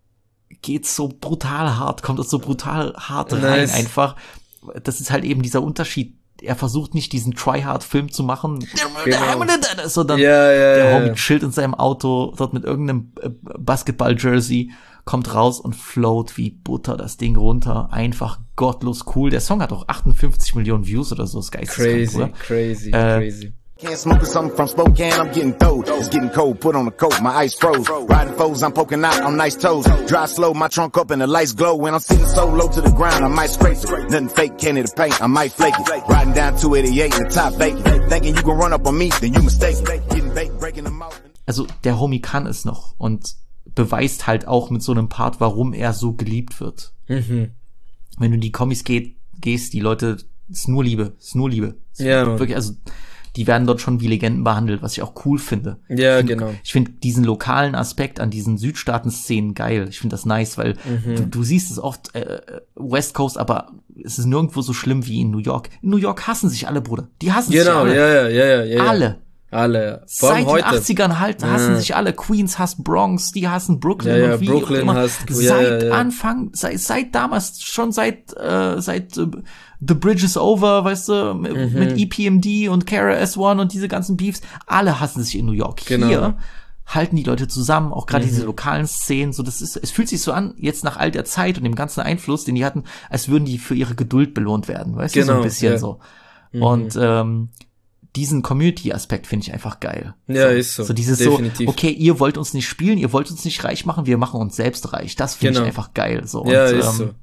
geht so brutal hart, kommt das so brutal hart rein Nice. einfach. Das ist halt eben dieser Unterschied. Er versucht nicht diesen Tryhard-Film zu machen, Genau. sondern Ja, ja, der ja. Homie chillt in seinem Auto, dort mit irgendeinem äh, Basketball-Jersey, kommt raus und float wie Butter das Ding runter. Einfach gottlos cool. Der Song hat auch achtundfünfzig Millionen Views oder so. Das ist geisteskrank, Crazy, oder? crazy, Äh, crazy. Can't smoke something from Spokane, I'm getting throwed. It's getting cold, put on a coat, my ice froze. Riding foes, I'm poking out on nice toes. Drive slow, my trunk up and the lights glow. When I'm sitting so low to the ground, I might scrape it. Nothing fake, candy to paint, I might flake it. Riding down two eighty-eight in the top bacon. Thinking you can run up on me, then you mistaken. Getting baked, breaking them out. Also der Homie kann es noch und beweist halt auch mit so einem Part, warum er so geliebt wird. Mhm. Wenn du in die Comics geht, gehst, die Leute, ist nur Liebe, ist nur Liebe. Ist Ja, Mann. wirklich, also die werden dort schon wie Legenden behandelt, was ich auch cool finde. Ja, ich find, genau. Ich finde diesen lokalen Aspekt an diesen Südstaaten-Szenen geil. Ich finde das nice, weil Mhm. du, du siehst es oft äh, West Coast, aber es ist nirgendwo so schlimm wie in New York. In New York hassen sich alle, Bruder. Die hassen sich Genau, alle. ja, ja, ja, ja, ja. Alle. Alle. Vor allem Seit den heute. achtzigern halt hassen Ja. sich alle. Queens hasst Bronx, die hassen Brooklyn Ja, ja, und wie Brooklyn auch immer. hasst- ja, seit ja, ja. Anfang, seit, seit damals, schon seit, äh, seit äh, The Bridge is Over, weißt du, mit, Mhm. mit E P M D und Kara S eins und diese ganzen Beefs, alle hassen sich in New York. Genau. Hier halten die Leute zusammen, auch gerade Mhm. diese lokalen Szenen, so das ist, es fühlt sich so an, jetzt nach all der Zeit und dem ganzen Einfluss, den die hatten, als würden die für ihre Geduld belohnt werden, weißt du, so Genau, ein bisschen ja. so. Mhm. Und ähm, diesen Community-Aspekt finde ich einfach geil. Ja, ist so. So dieses Definitiv. so, okay, ihr wollt uns nicht spielen, ihr wollt uns nicht reich machen, wir machen uns selbst reich. Das finde Genau. ich einfach geil. So. Ja, und, ist ähm, so.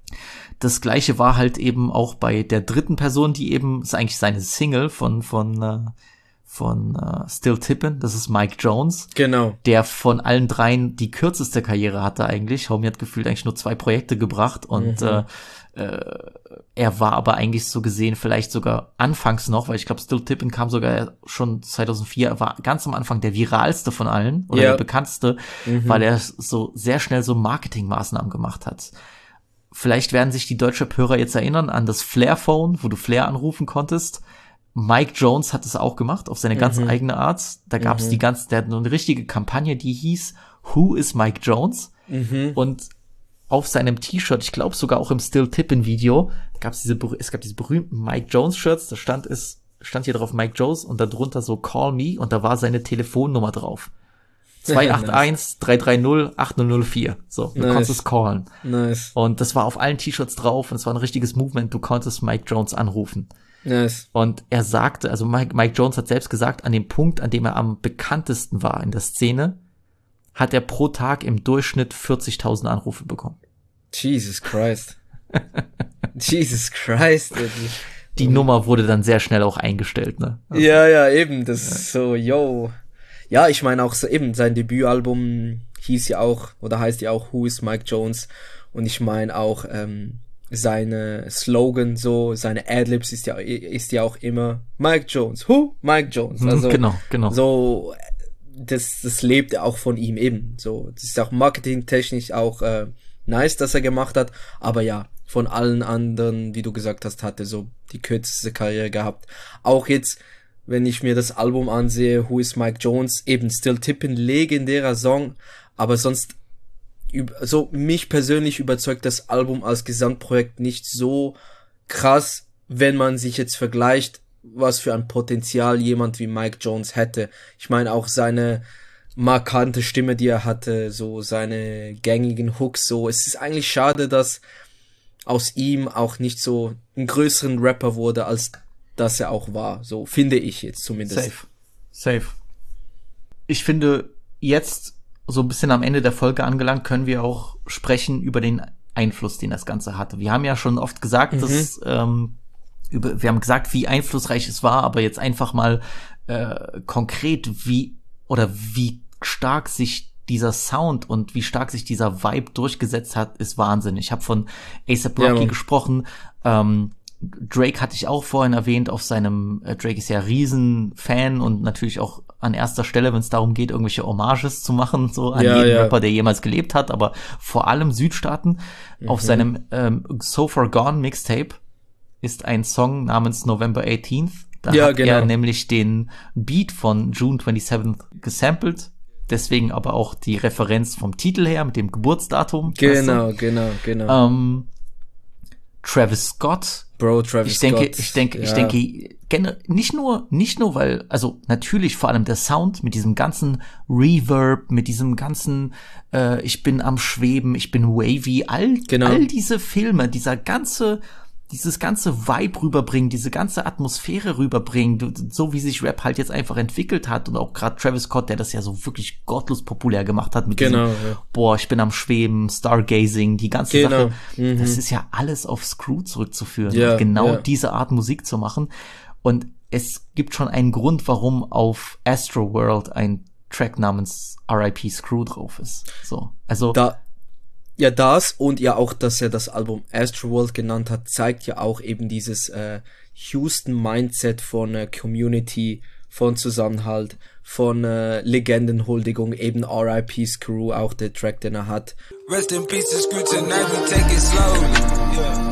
Das Gleiche war halt eben auch bei der dritten Person, die eben, ist eigentlich seine Single von, von, äh, von äh, Still Tippin', das ist Mike Jones. Genau. Der von allen dreien die kürzeste Karriere hatte eigentlich. Homie hat gefühlt eigentlich nur zwei Projekte gebracht und Mhm. äh, äh, er war aber eigentlich so gesehen vielleicht sogar anfangs noch, weil ich glaube Still Tippin' kam sogar schon zweitausendvier, er war ganz am Anfang der viralste von allen oder Ja. der bekannteste, Mhm. weil er so sehr schnell so Marketingmaßnahmen gemacht hat. Vielleicht werden sich die Deutschrap-Hörer jetzt erinnern an das Flair-Phone, wo du Flair anrufen konntest. Mike Jones hat es auch gemacht, auf seine ganz Mhm. eigene Art. Da gab es Mhm. die ganze, der hat eine richtige Kampagne, die hieß Who is Mike Jones? Mhm. Und auf seinem T-Shirt, ich glaube sogar auch im Still Tippin Video, gab es diese, berüh- es gab diese berühmten Mike Jones Shirts, da stand es, stand hier drauf Mike Jones und darunter so Call Me und da war seine Telefonnummer drauf. zwei acht eins, drei drei null, acht null null vier. So, du Nice. konntest es callen. Nice. Und das war auf allen T-Shirts drauf und es war ein richtiges Movement, du konntest Mike Jones anrufen. Nice. Und er sagte, also Mike, Mike Jones hat selbst gesagt, an dem Punkt, an dem er am bekanntesten war in der Szene, hat er pro Tag im Durchschnitt vierzigtausend Anrufe bekommen. Jesus Christ. Jesus Christ. Die Nummer wurde dann sehr schnell auch eingestellt, ne? Also, Ja, ja, eben, das ist so, yo. Ja, ich meine auch so eben, sein Debütalbum hieß ja auch, oder heißt ja auch Who is Mike Jones? Und ich meine auch, ähm, seine Slogan so, seine Adlibs ist ja, ist ja auch immer Mike Jones. Who? Mike Jones. Also, genau, genau. so, das, das lebt auch von ihm eben. So, das ist auch marketingtechnisch auch, äh, nice, dass er gemacht hat. Aber ja, von allen anderen, wie du gesagt hast, hatte so die kürzeste Karriere gehabt. Auch jetzt, wenn ich mir das Album ansehe, Who is Mike Jones, eben Still Tippin', legendärer Song, aber sonst, so mich persönlich überzeugt das Album als Gesamtprojekt nicht so krass, wenn man sich jetzt vergleicht, was für ein Potenzial jemand wie Mike Jones hätte. Ich meine auch seine markante Stimme, die er hatte, so seine gängigen Hooks, so. Es ist eigentlich schade, dass aus ihm auch nicht so einen größeren Rapper wurde, als dass er auch war. So finde ich jetzt zumindest. Safe. Safe. Ich finde, jetzt so ein bisschen am Ende der Folge angelangt, können wir auch sprechen über den Einfluss, den das Ganze hatte. Wir haben ja schon oft gesagt, mhm. dass ähm, über, wir haben gesagt, wie einflussreich es war, aber jetzt einfach mal äh, konkret, wie oder wie stark sich dieser Sound und wie stark sich dieser Vibe durchgesetzt hat, ist Wahnsinn. Ich habe von A$AP Rocky ja, gesprochen. Ähm, Drake hatte ich auch vorhin erwähnt auf seinem, äh, Drake ist ja Riesenfan und natürlich auch an erster Stelle, wenn es darum geht, irgendwelche Hommages zu machen, so an ja, jeden ja. Rapper, der jemals gelebt hat, aber vor allem Südstaaten. Mhm. Auf seinem ähm, So Far Gone Mixtape ist ein Song namens November eighteenth. Da ja, hat genau. er nämlich den Beat von June twenty-seventh gesampelt. Deswegen aber auch die Referenz vom Titel her mit dem Geburtsdatum. Genau, weißt du? genau, genau. Ähm, Travis Scott. Bro, Travis ich denke, Scott. Ich denke, ja. ich denke, gerne, nicht nur, nicht nur, weil, also natürlich vor allem der Sound mit diesem ganzen Reverb, mit diesem ganzen, äh, ich bin am Schweben, ich bin wavy, all, genau. all diese Filme, dieser ganze, dieses ganze Vibe rüberbringen, diese ganze Atmosphäre rüberbringen, so wie sich Rap halt jetzt einfach entwickelt hat und auch gerade Travis Scott, der das ja so wirklich gottlos populär gemacht hat mit genau, diesem, ja. boah, ich bin am Schweben, Stargazing, die ganze genau. Sache, mhm. das ist ja alles auf Screw zurückzuführen, ja, genau ja. diese Art Musik zu machen und es gibt schon einen Grund, warum auf Astroworld ein Track namens R I P Screw drauf ist, so, also da Ja, das und ja auch, dass er das Album Astroworld genannt hat, zeigt ja auch eben dieses äh, Houston-Mindset von äh, Community, von Zusammenhalt, von äh, Legendenhuldigung, eben R I P Screw, auch der Track, den er hat. Rest in peace to Screw, tonight we take it slowly. Yeah.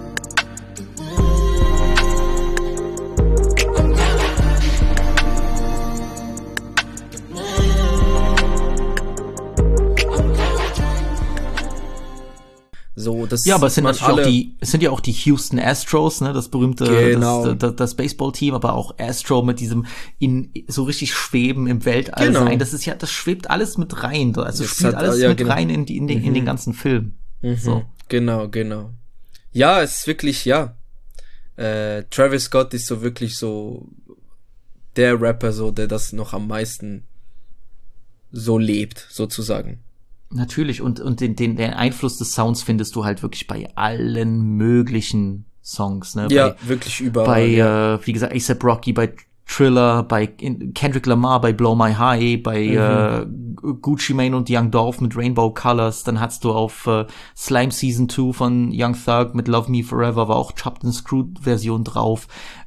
So, das ja, aber es sind man natürlich alle auch die, es sind ja auch die Houston Astros, ne, das berühmte, genau. das, das, das Baseball-Team, aber auch Astro mit diesem in so richtig Schweben im Weltall genau. sein. Das ist ja, das schwebt alles mit rein, also das spielt hat, alles ja, mit genau. rein in die, in den, mhm. in den ganzen Film. Mhm. So. Genau, genau. Ja, es ist wirklich, ja. Äh, Travis Scott ist so wirklich so der Rapper, so, der das noch am meisten so lebt, sozusagen. Natürlich, und, und den, den, den Einfluss des Sounds findest du halt wirklich bei allen möglichen Songs, ne? Ja, bei, wirklich überall. Bei, ja. äh, wie gesagt, A$AP Rocky, bei Triller, bei Kendrick Lamar, bei Blow My High, bei mhm. äh, Gucci Mane und Young Dolph mit Rainbow Colors, dann hast du auf äh, Slime Season two von Young Thug mit Love Me Forever, war auch Chopped and Screwed Version drauf.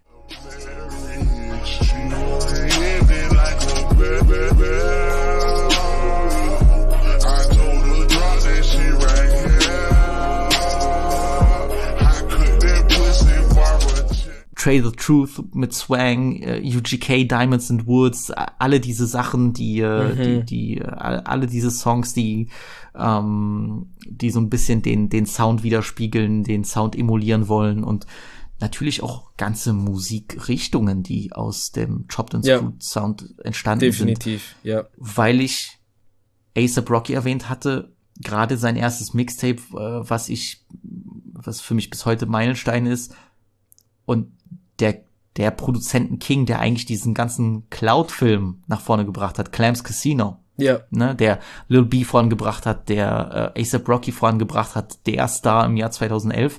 Trey the Truth mit Swang, uh, U G K, Diamonds and Woods, alle diese Sachen, die, mhm. die, die, alle diese Songs, die, ähm, die so ein bisschen den, den Sound widerspiegeln, den Sound emulieren wollen und natürlich auch ganze Musikrichtungen, die aus dem Chopped and Screwed ja. Sound entstanden Definitiv, sind. ja. Weil ich A$AP Rocky erwähnt hatte, gerade sein erstes Mixtape, äh, was ich, was für mich bis heute Meilenstein ist, und der der Produzenten King, der eigentlich diesen ganzen Cloud-Film nach vorne gebracht hat, Clams Casino, ja, ne, der Lil B vorangebracht hat, der äh, A$AP Rocky vorangebracht hat, der Star im Jahr zweitausendelf.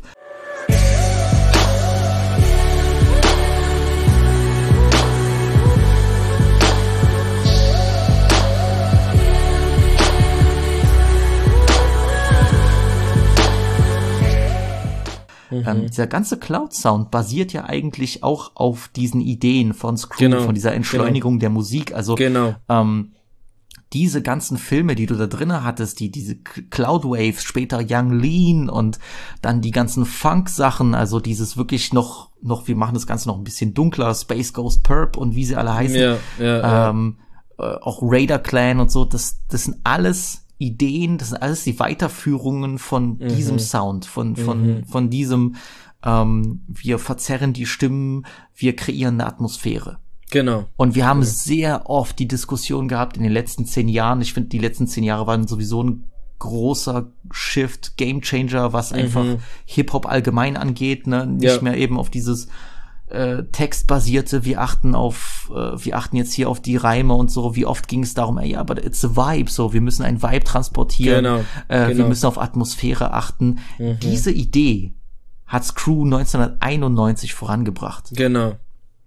Ähm, dieser ganze Cloud-Sound basiert ja eigentlich auch auf diesen Ideen von Screw, genau, von dieser Entschleunigung genau. der Musik. Also genau. ähm, diese ganzen Filme, die du da drinnen hattest, die diese Cloud Waves, später Young Lean und dann die ganzen Funk-Sachen, also dieses wirklich noch, noch, wir machen das Ganze noch ein bisschen dunkler, Space Ghost Purp und wie sie alle heißen. Ja, ja, ähm, ja. Äh, auch Raider Clan und so, das, das sind alles Ideen, das sind alles die Weiterführungen von mhm. diesem Sound, von von mhm. von diesem, ähm, wir verzerren die Stimmen, wir kreieren eine Atmosphäre. Genau. Und wir haben ja. sehr oft die Diskussion gehabt in den letzten zehn Jahren. Ich finde, die letzten zehn Jahre waren sowieso ein großer Shift, Gamechanger, was Mhm. einfach Hip-Hop allgemein angeht, ne? Nicht Ja. mehr eben auf dieses äh, textbasierte, wir achten auf, äh, wir achten jetzt hier auf die Reime und so. Wie oft ging es darum, ey, ja, aber it's a vibe, so, wir müssen ein Vibe transportieren, Genau, äh, wir genau. müssen auf Atmosphäre achten. Mhm. Diese Idee hat Screw neunzehnhunderteinundneunzig vorangebracht. Genau.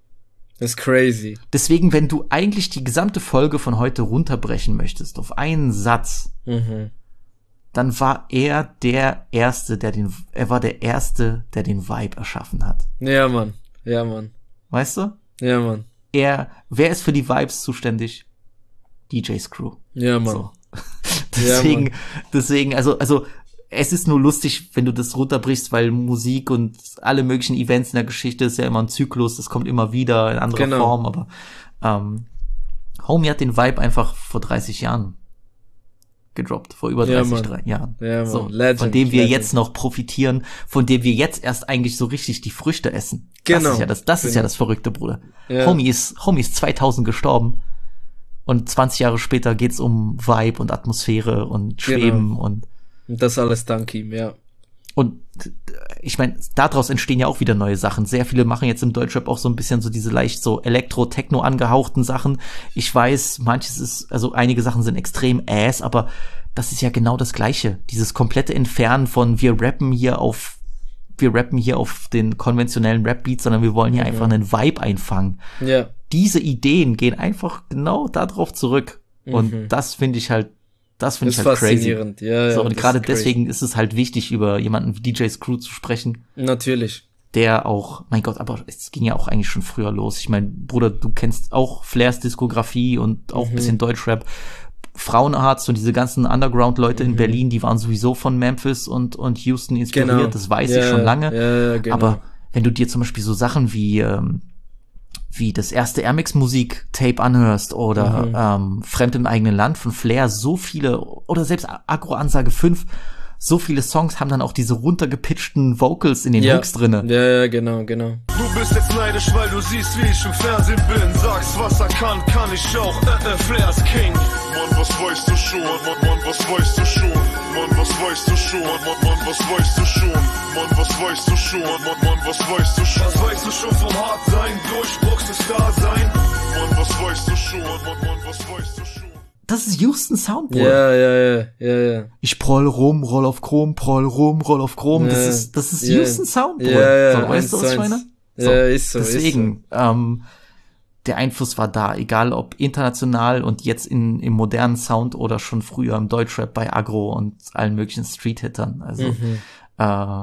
Das ist crazy. Deswegen, wenn du eigentlich die gesamte Folge von heute runterbrechen möchtest auf einen Satz, Mhm. dann war er der Erste, der den, er war der Erste, der den Vibe erschaffen hat. Ja, Mann. Ja, Mann. Weißt du? Ja, Mann. Er, wer ist für die Vibes zuständig? D J Screw. Ja, Mann. So. deswegen, Ja, Mann. deswegen, also, also, es ist nur lustig, wenn du das runterbrichst, weil Musik und alle möglichen Events in der Geschichte ist ja immer ein Zyklus, das kommt immer wieder in anderer Genau. Form, aber ähm, Homie hat den Vibe einfach vor dreißig Jahren gedroppt, vor über Ja, dreißig Mann. drei Jahren. Ja, Mann. So, Legend, von dem wir Legend. jetzt noch profitieren, von dem wir jetzt erst eigentlich so richtig die Früchte essen. Das Genau. ist ja das, das ist Genau. ja das Verrückte, Bruder. Ja. Homie ist, Homie ist zweitausend gestorben und zwanzig Jahre später geht's um Vibe und Atmosphäre und Schweben Genau. und Und das alles dank ihm, ja. und ich meine, daraus entstehen ja auch wieder neue Sachen. Sehr viele machen jetzt im Deutschrap auch so ein bisschen so diese leicht so Elektro-Techno angehauchten Sachen. Ich weiß, manches ist, also einige Sachen sind extrem ass, aber das ist ja genau das Gleiche. Dieses komplette Entfernen von wir rappen hier auf, wir rappen hier auf den konventionellen Rap-Beat, sondern wir wollen hier Mhm. einfach einen Vibe einfangen. Ja. Diese Ideen gehen einfach genau darauf zurück. Und Mhm. das finde ich halt, das finde Das ich ist halt crazy. faszinierend. Ja, ja, so, und das gerade ist crazy. deswegen ist es halt wichtig, über jemanden wie D J Screw zu sprechen. Natürlich. Der auch, mein Gott, aber es ging ja auch eigentlich schon früher los. Ich meine, Bruder, du kennst auch Flairs Diskografie und auch ein Mhm. bisschen Deutschrap. Frauenarzt und diese ganzen Underground-Leute in Mhm. Berlin, die waren sowieso von Memphis und, und Houston inspiriert, Genau. das weiß Ja, ich schon lange. ja, ja, genau. Aber wenn du dir zum Beispiel so Sachen wie, ähm, wie das erste Air Max Musik Tape anhörst oder Mhm. ähm, Fremd im eigenen Land von Flair, so viele, oder selbst Agro Ansage fünf, so viele Songs haben dann auch diese runtergepitchten Vocals in den Ja. Hooks drinne. Ja, ja, genau, genau. Du bist jetzt neidisch, weil du siehst, wie ich im Fernsehen bin. Sagst, was er kann, kann ich auch. Äh, äh, Flair ist King. Mann, was weißt du schon? Mann, Mann, was weißt du schon? Mann, was weißt du schon? Mann, Mann, was weißt du schon? Mann, was weißt du schon? Mann, Mann, was weißt du schon? Was weißt du schon vom Hartsein? Durchbruchs ist da sein. Mann, was weißt du schon? Mann, Mann, was weißt du schon? Das ist Houston Sound, Bruder. Ja, ja, ja, ja, ja. Ich proll rum, roll auf Chrom, proll rum, roll auf Chrom. Das Ja. ist, das ist Ja. Houston Sound, Bruder. Ja, ja, so, weißt du, was ich eins zu meine? eins. Ja, ist so, ist Deswegen, ähm, der Einfluss war da, egal ob international und jetzt in, im modernen Sound oder schon früher im Deutschrap bei Agro und allen möglichen Street-Hittern. Also, Mhm. äh,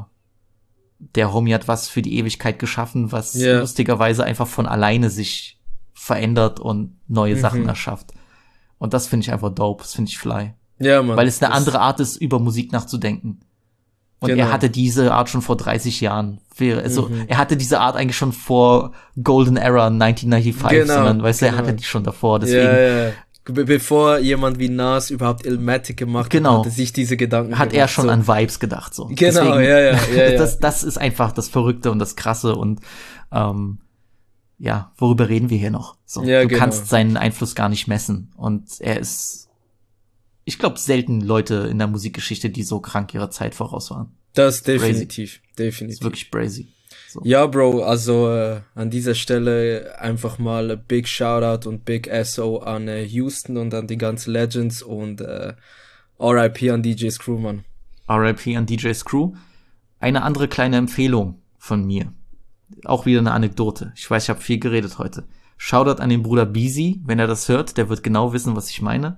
der Homie hat was für die Ewigkeit geschaffen, was Ja. lustigerweise einfach von alleine sich verändert und neue Mhm. Sachen erschafft. Und das finde ich einfach dope, das finde ich fly. Ja, Mann. Weil es eine Das- andere Art ist, über Musik nachzudenken. Und Genau. er hatte diese Art schon vor dreißig Jahren. Wir- Also, Mhm. er hatte diese Art eigentlich schon vor Golden Era neunzehnhundertfünfundneunzig, Genau, sondern, weißt du, er genau. hatte die schon davor, deswegen Ja, ja. Be bevor jemand wie Nas überhaupt Illmatic gemacht Genau. hat, hatte sich diese Gedanken hat er gemacht, schon so. an Vibes gedacht, so. Genau, deswegen, ja, ja, ja, ja. Das, das ist einfach das Verrückte und das Krasse und, ähm, ja, worüber reden wir hier noch? So, Ja, du genau. kannst seinen Einfluss gar nicht messen und er ist, ich glaube, selten Leute in der Musikgeschichte, die so krank ihrer Zeit voraus waren. Das Crazy. definitiv, Das definitiv. ist wirklich crazy. So. Ja, Bro, also äh, an dieser Stelle einfach mal a big Shoutout und big S O an äh, Houston und an die ganzen Legends und äh, R I P an D J Screw, Mann. R I P an D J Screw. Eine andere kleine Empfehlung von mir. Auch wieder eine Anekdote. Ich weiß, ich habe viel geredet heute. Shoutout an den Bruder Beezy, wenn er das hört, der wird genau wissen, was ich meine.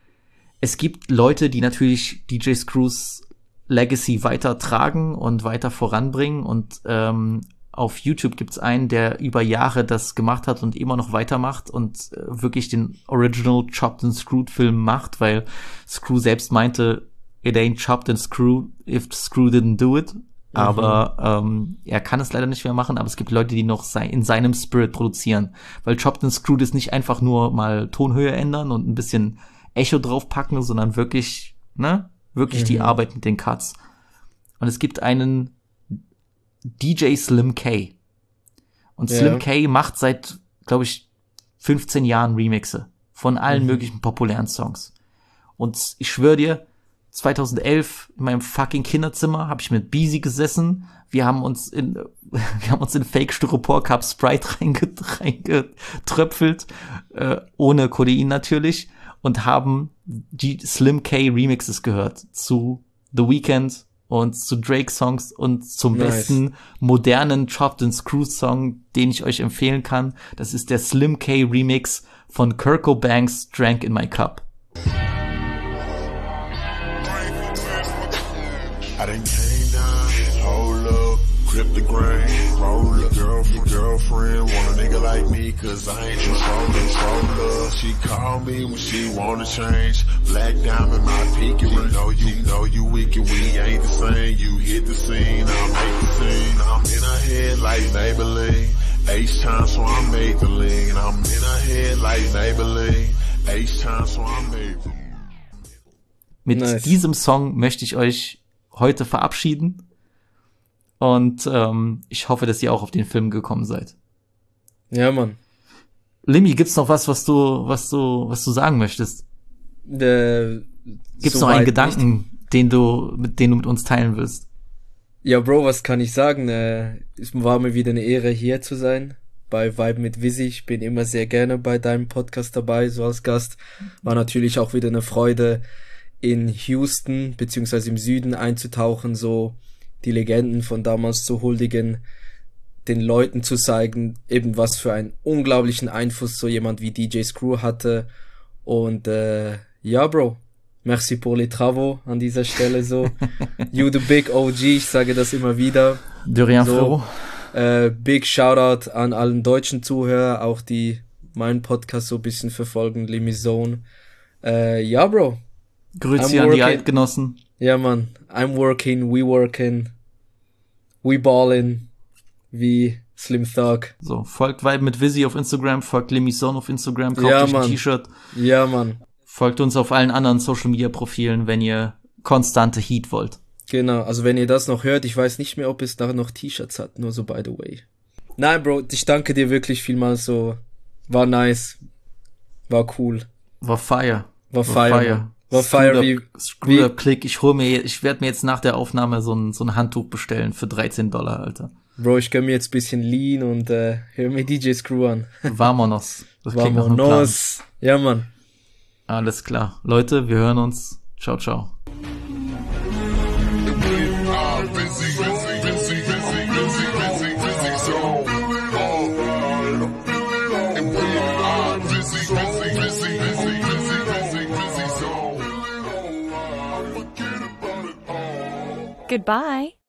Es gibt Leute, die natürlich D J Screws Legacy weiter tragen und weiter voranbringen und ähm, auf YouTube gibt's einen, der über Jahre das gemacht hat und immer noch weitermacht und äh, wirklich den Original Chopped and Screwed Film macht, weil Screw selbst meinte, it ain't chopped and screwed if Screw didn't do it. Aber ähm, er kann es leider nicht mehr machen, aber es gibt Leute, die noch sei- in seinem Spirit produzieren. Weil Chopped and Screwed ist nicht einfach nur mal Tonhöhe ändern und ein bisschen Echo draufpacken, sondern wirklich, ne, wirklich Mhm. die Arbeit mit den Cuts. Und es gibt einen D J Slim K. Und Ja. Slim K macht seit, glaube ich, fünfzehn Jahren Remixe von allen Mhm. möglichen populären Songs. Und ich schwöre dir, zweitausendelf in meinem fucking Kinderzimmer habe ich mit Beezy gesessen. Wir haben uns in wir haben uns in Fake Styropor Cup Sprite reinget- reingetröpfelt, äh, ohne Codein natürlich, und haben die Slim K Remixes gehört zu The Weeknd und zu Drake Songs und zum Nice. besten modernen Chopped and Screwed Song, den ich euch empfehlen kann. Das ist der Slim K Remix von Kirko Banks, Drank in My Cup. I done came down, hold up, grip the grain, roll up, girlfriend, girlfriend, want a nigga like me, cause I ain't your solar, solar. She call me when she wanna change, black diamond, my pinky ring, know you, know you wicked, we ain't the same, you hit the scene, I'll make the scene, I'm in her head like Maybelline, H time so I'm made the lean, I'm in her head like Maybelline, H time so I'm made the Mit Nice. diesem Song möchte ich euch heute verabschieden. Und ähm, ich hoffe, dass ihr auch auf den Film gekommen seid. Ja, Mann. Limmy, gibt's noch was, was du, was du, was du sagen möchtest? Äh, Gibt's noch soweit einen Gedanken, den du, mit den du mit uns teilen willst? Ja, Bro, was kann ich sagen? Äh, es war mir wieder eine Ehre, hier zu sein. Bei Vibe mit Visi. Ich bin immer sehr gerne bei deinem Podcast dabei, so als Gast. War natürlich auch wieder eine Freude, in Houston, beziehungsweise im Süden einzutauchen, so die Legenden von damals zu huldigen, den Leuten zu zeigen, eben was für einen unglaublichen Einfluss so jemand wie D J Screw hatte. Und äh, ja, Bro, merci pour les travaux an dieser Stelle so. You the big O G, ich sage das immer wieder. De rien, So, Frérot. äh, big Shoutout an allen deutschen Zuhörer, auch die meinen Podcast so ein bisschen verfolgen, Limizone. Äh, ja, Bro. Grüezi I'm an die working- Altgenossen. Ja, man. I'm working, we working, we ballin', wie Slim Thug. So, folgt Vibe mit Visi auf Instagram, folgt Limmy Zone auf Instagram, kauft Ja, euch ein Mann. T-Shirt, Ja, Mann. folgt uns auf allen anderen Social Media Profilen, wenn ihr konstante Heat wollt. Genau, also wenn ihr das noch hört, ich weiß nicht mehr, ob es da noch T-Shirts hat, nur so by the way. Nein, Bro, ich danke dir wirklich vielmals so. War nice. War cool. War fire. War fire. War Screwed fire up, wie, Screwed wie, up Click. Ich hol mir, ich werde mir jetzt nach der Aufnahme so ein, so ein Handtuch bestellen für dreizehn Dollar, Alter. Bro, ich gönn mir jetzt ein bisschen Lean und äh, hör mir D J Screw an. Vamonos. Das klingt nach einem Plan. Vamonos. Ja, Mann. Alles klar. Leute, wir hören uns. Ciao, ciao. Goodbye.